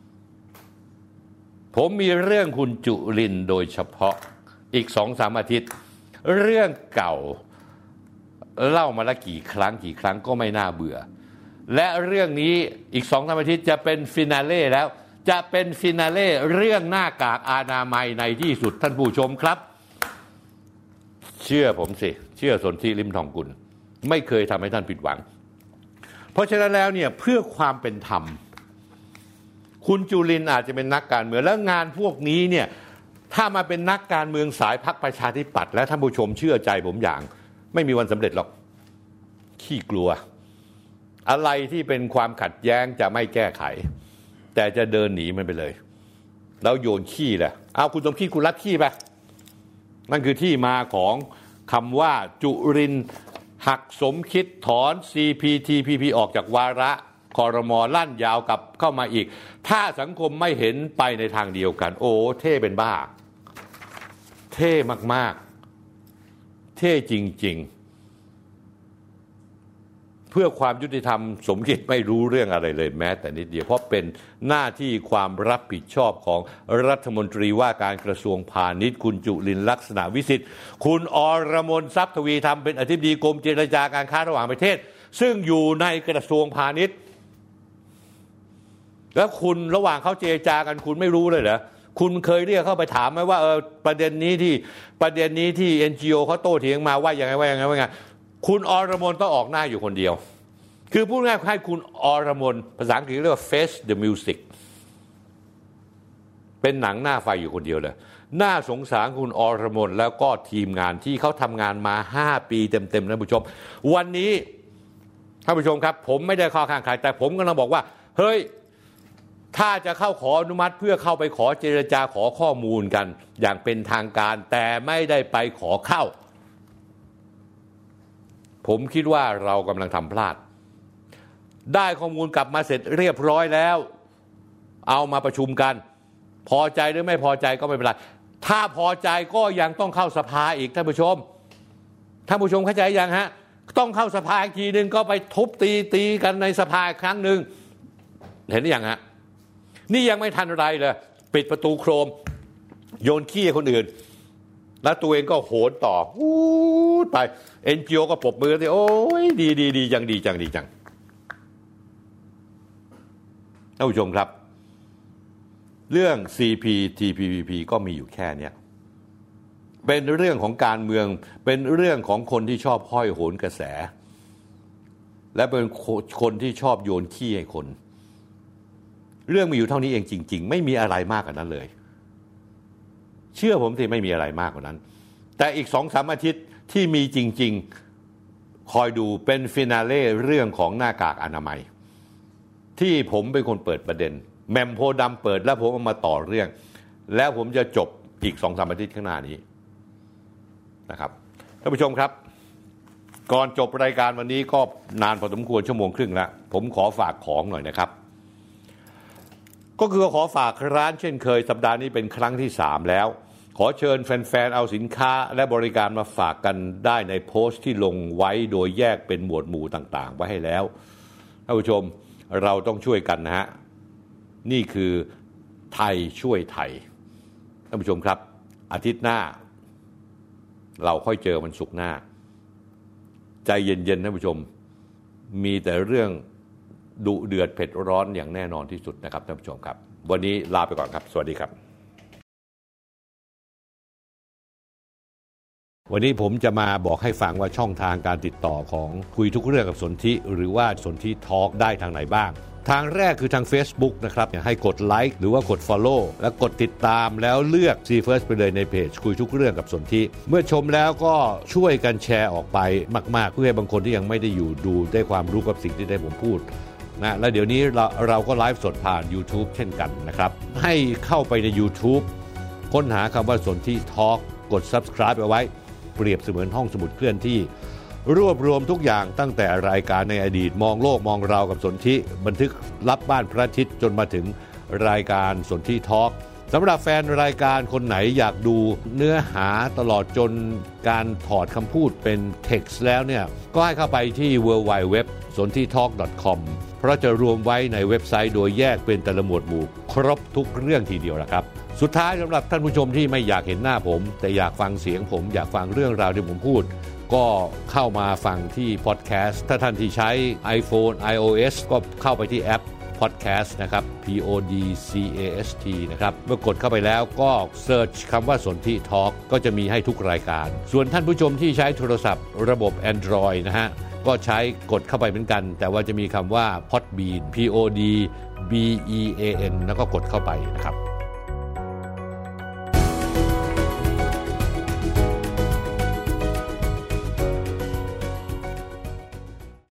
ผมมีเรื่องคุณจุรินทร์โดยเฉพาะอีกสองสามอาทิตย์เรื่องเก่าเล่ามาละกี่ครั้งกี่ครั้งก็ไม่น่าเบื่อและเรื่องนี้อีกสองสามอาทิตย์จะเป็นฟินาเล่แล้วจะเป็นฟินาเล่เรื่องหน้ากากอนามัยในที่สุดท่านผู้ชมครับเชื่อผมสิเชื่อสนธิลิ้มทองกุลไม่เคยทำให้ท่านผิดหวังเพราะฉะนั้นแล้วเนี่ยเพื่อความเป็นธรรมคุณจุรินทร์อาจจะเป็นนักการเมืองแล้วงานพวกนี้เนี่ยถ้ามาเป็นนักการเมืองสายพรรคประชาธิปัตย์และท่านผู้ชมเชื่อใจผมอย่างไม่มีวันสำเร็จหรอกขี้กลัวอะไรที่เป็นความขัดแย้งจะไม่แก้ไขแต่จะเดินหนีมันไปเลยแล้วโยนขี้แหละเอาคุณสมคิดคุณรับขี้ไปนั่นคือที่มาของคำว่าจุรินทร์หักสมคิดถอน ซี พี ที พี พี ออกจากวาระครม.ลั่นยาวกลับเข้ามาอีกถ้าสังคมไม่เห็นไปในทางเดียวกันโอ้เท่เป็นบ้าเท่มากๆเท่จริงๆเพื่อความยุติธรรมสมคิดไม่รู้เรื่องอะไรเลยแม้แต่นิดเดียวเพราะเป็นหน้าที่ความรับผิดชอบของรัฐมนตรีว่าการกระทรวงพาณิชย์คุณจุลินทร์ลักษณะวิสิทธิ์คุณอรมนทรัพย์ทวีธรรมเป็นอธิบดีกรมเจรจาการค้าระหว่างประเทศซึ่งอยู่ในกระทรวงพาณิชย์แล้วคุณระหว่างเขาเจรจากันคุณไม่รู้เลยเหรอคุณเคยเรียกเข้าไปถามไหมว่าเออประเด็นนี้ที่ประเด็นนี้ที่ เอ็น จี โอ เขาโต้เถียงมาว่าอย่างไรว่าอย่างไรว่าอย่างไรคุณอรมนต้องออกหน้าอยู่คนเดียวคือพูดง่ายๆให้คุณอรมนภาษาอังกฤษเรียกว่า face the music เป็นหนังหน้าไฟอยู่คนเดียวเลยน่าสงสารคุณอรมนแล้วก็ทีมงานที่เขาทำงานมาห้าปีเต็มๆนะผู้ชมวันนี้ท่านผู้ชมครับผมไม่ได้ข้อข้างใครแต่ผมกำลังบอกว่าเฮ้ยถ้าจะเข้าขออนุมัติเพื่อเข้าไปขอเจรจาขอข้อมูลกันอย่างเป็นทางการแต่ไม่ได้ไปขอเข้าผมคิดว่าเรากำลังทำพลาดได้ข้อมูลกลับมาเสร็จเรียบร้อยแล้วเอามาประชุมกันพอใจหรือไม่พอใจก็ไม่เป็นไรถ้าพอใจก็ยังต้องเข้าสภาอีกท่านผู้ชมท่านผู้ชมเข้าใจยังฮะต้องเข้าสภาอีกทีนึงก็ไปทุบตีตีกันในสภาอีกครั้งนึงเห็นหรือยังฮะนี่ยังไม่ทันไรเลยปิดประตูโครมโยนขี้ให้คนอื่นแล้วตัวเองก็โหนต่อวูดไป เอ็น จี โอ ก็ปรบมือเลยโอ้ยดีดีดีจังดีจังดีจังท่านผู้ชมครับเรื่อง ซี พี ที พี พี พี ก็มีอยู่แค่นี้เป็นเรื่องของการเมืองเป็นเรื่องของคนที่ชอบห้อยโหนกระแสและเป็นคนที่ชอบโยนขี้ให้คนเรื่องมีอยู่เท่านี้เองจริงๆไม่มีอะไรมากกว่านั้นเลยเชื่อผมสิไม่มีอะไรมากกว่านั้นแต่อีก สองสาม อาทิตย์ที่มีจริงๆคอยดูเป็นฟินาเล่เรื่องของหน้ากากอนามัยที่ผมเป็นคนเปิดประเด็นแมมโพดำเปิดแล้วผมเอามาต่อเรื่องแล้วผมจะจบอีก สองสาม อาทิตย์ข้างหน้านี้นะครับท่านผู้ชมครับก่อนจบรายการวันนี้ก็นานพอสมควรชั่วโมงครึ่งแล้วผมขอฝากของหน่อยนะครับก็คือขอฝากร้านเช่นเคยสัปดาห์นี้เป็นครั้งที่สามแล้วขอเชิญแฟนๆเอาสินค้าและบริการมาฝากกันได้ในโพสต์ที่ลงไว้โดยแยกเป็นหมวดหมู่ต่างๆไว้ให้แล้วท่านผู้ชมเราต้องช่วยกันนะฮะนี่คือไทยช่วยไทยท่านผู้ชมครับอาทิตย์หน้าเราค่อยเจอวันศุกร์หน้าใจเย็นๆท่านผู้ชมมีแต่เรื่องดุเดือดเผ็ดร้อนอย่างแน่นอนที่สุดนะครับท่านผู้ชมครับวันนี้ลาไปก่อนครับสวัสดีครับวันนี้ผมจะมาบอกให้ฟังว่าช่องทางการติดต่อของคุยทุกเรื่องกับสนธิหรือว่าสนธิทอล์กได้ทางไหนบ้างทางแรกคือทาง Facebook นะครับอยากให้กดไลค์หรือว่ากด Follow แล้วกดติดตามแล้วเลือก ซี First ไปเลยในเพจคุยทุกเรื่องกับสนธิเมื่อชมแล้วก็ช่วยกันแชร์ออกไปมากๆเพื่อให้บางคนที่ยังไม่ได้อยู่ดูได้ความรู้กับสิ่งที่ได้ผมพูดนะแล้วเดี๋ยวนี้เราเราก็ไลฟ์สดผ่าน YouTube เช่นกันนะครับให้เข้าไปใน YouTube ค้นหาคำว่าสนธิทอล์กกด Subscribe เอาไว้เปรียบเสมือนห้องสมุดเคลื่อนที่รวบรวมทุกอย่างตั้งแต่รายการในอดีตมองโลกมองเรากับสนธิบันทึกลับบ้านพระอาทิตย์จนมาถึงรายการสนธิทอล์กสำหรับแฟนรายการคนไหนอยากดูเนื้อหาตลอดจนการถอดคำพูดเป็น text แล้วเนี่ยก็ให้เข้าไปที่ ดับเบิลยู ดับเบิลยู ดับเบิลยู ดอท สนธิทอล์ก ดอท คอม เพราะจะรวมไว้ในเว็บไซต์โดยแยกเป็นแต่ละหมวดหมู่ครบทุกเรื่องทีเดียวนะครับสุดท้ายสำหรับท่านผู้ชมที่ไม่อยากเห็นหน้าผมแต่อยากฟังเสียงผมอยากฟังเรื่องราวที่ผมพูดก็เข้ามาฟังที่พอดแคสต์ถ้าท่านที่ใช้ iPhone ไอ โอ เอส ก็เข้าไปที่แอป Podcast นะครับ P O D C A S T นะครับเมื่อกดเข้าไปแล้วก็เสิร์ชคำว่าสนธิทอล์กก็จะมีให้ทุกรายการส่วนท่านผู้ชมที่ใช้โทรศัพท์ระบบ Android นะฮะก็ใช้กดเข้าไปเหมือนกันแต่ว่าจะมีคำว่า Podbean P O D B E A N แล้วก็กดเข้าไปนะครับ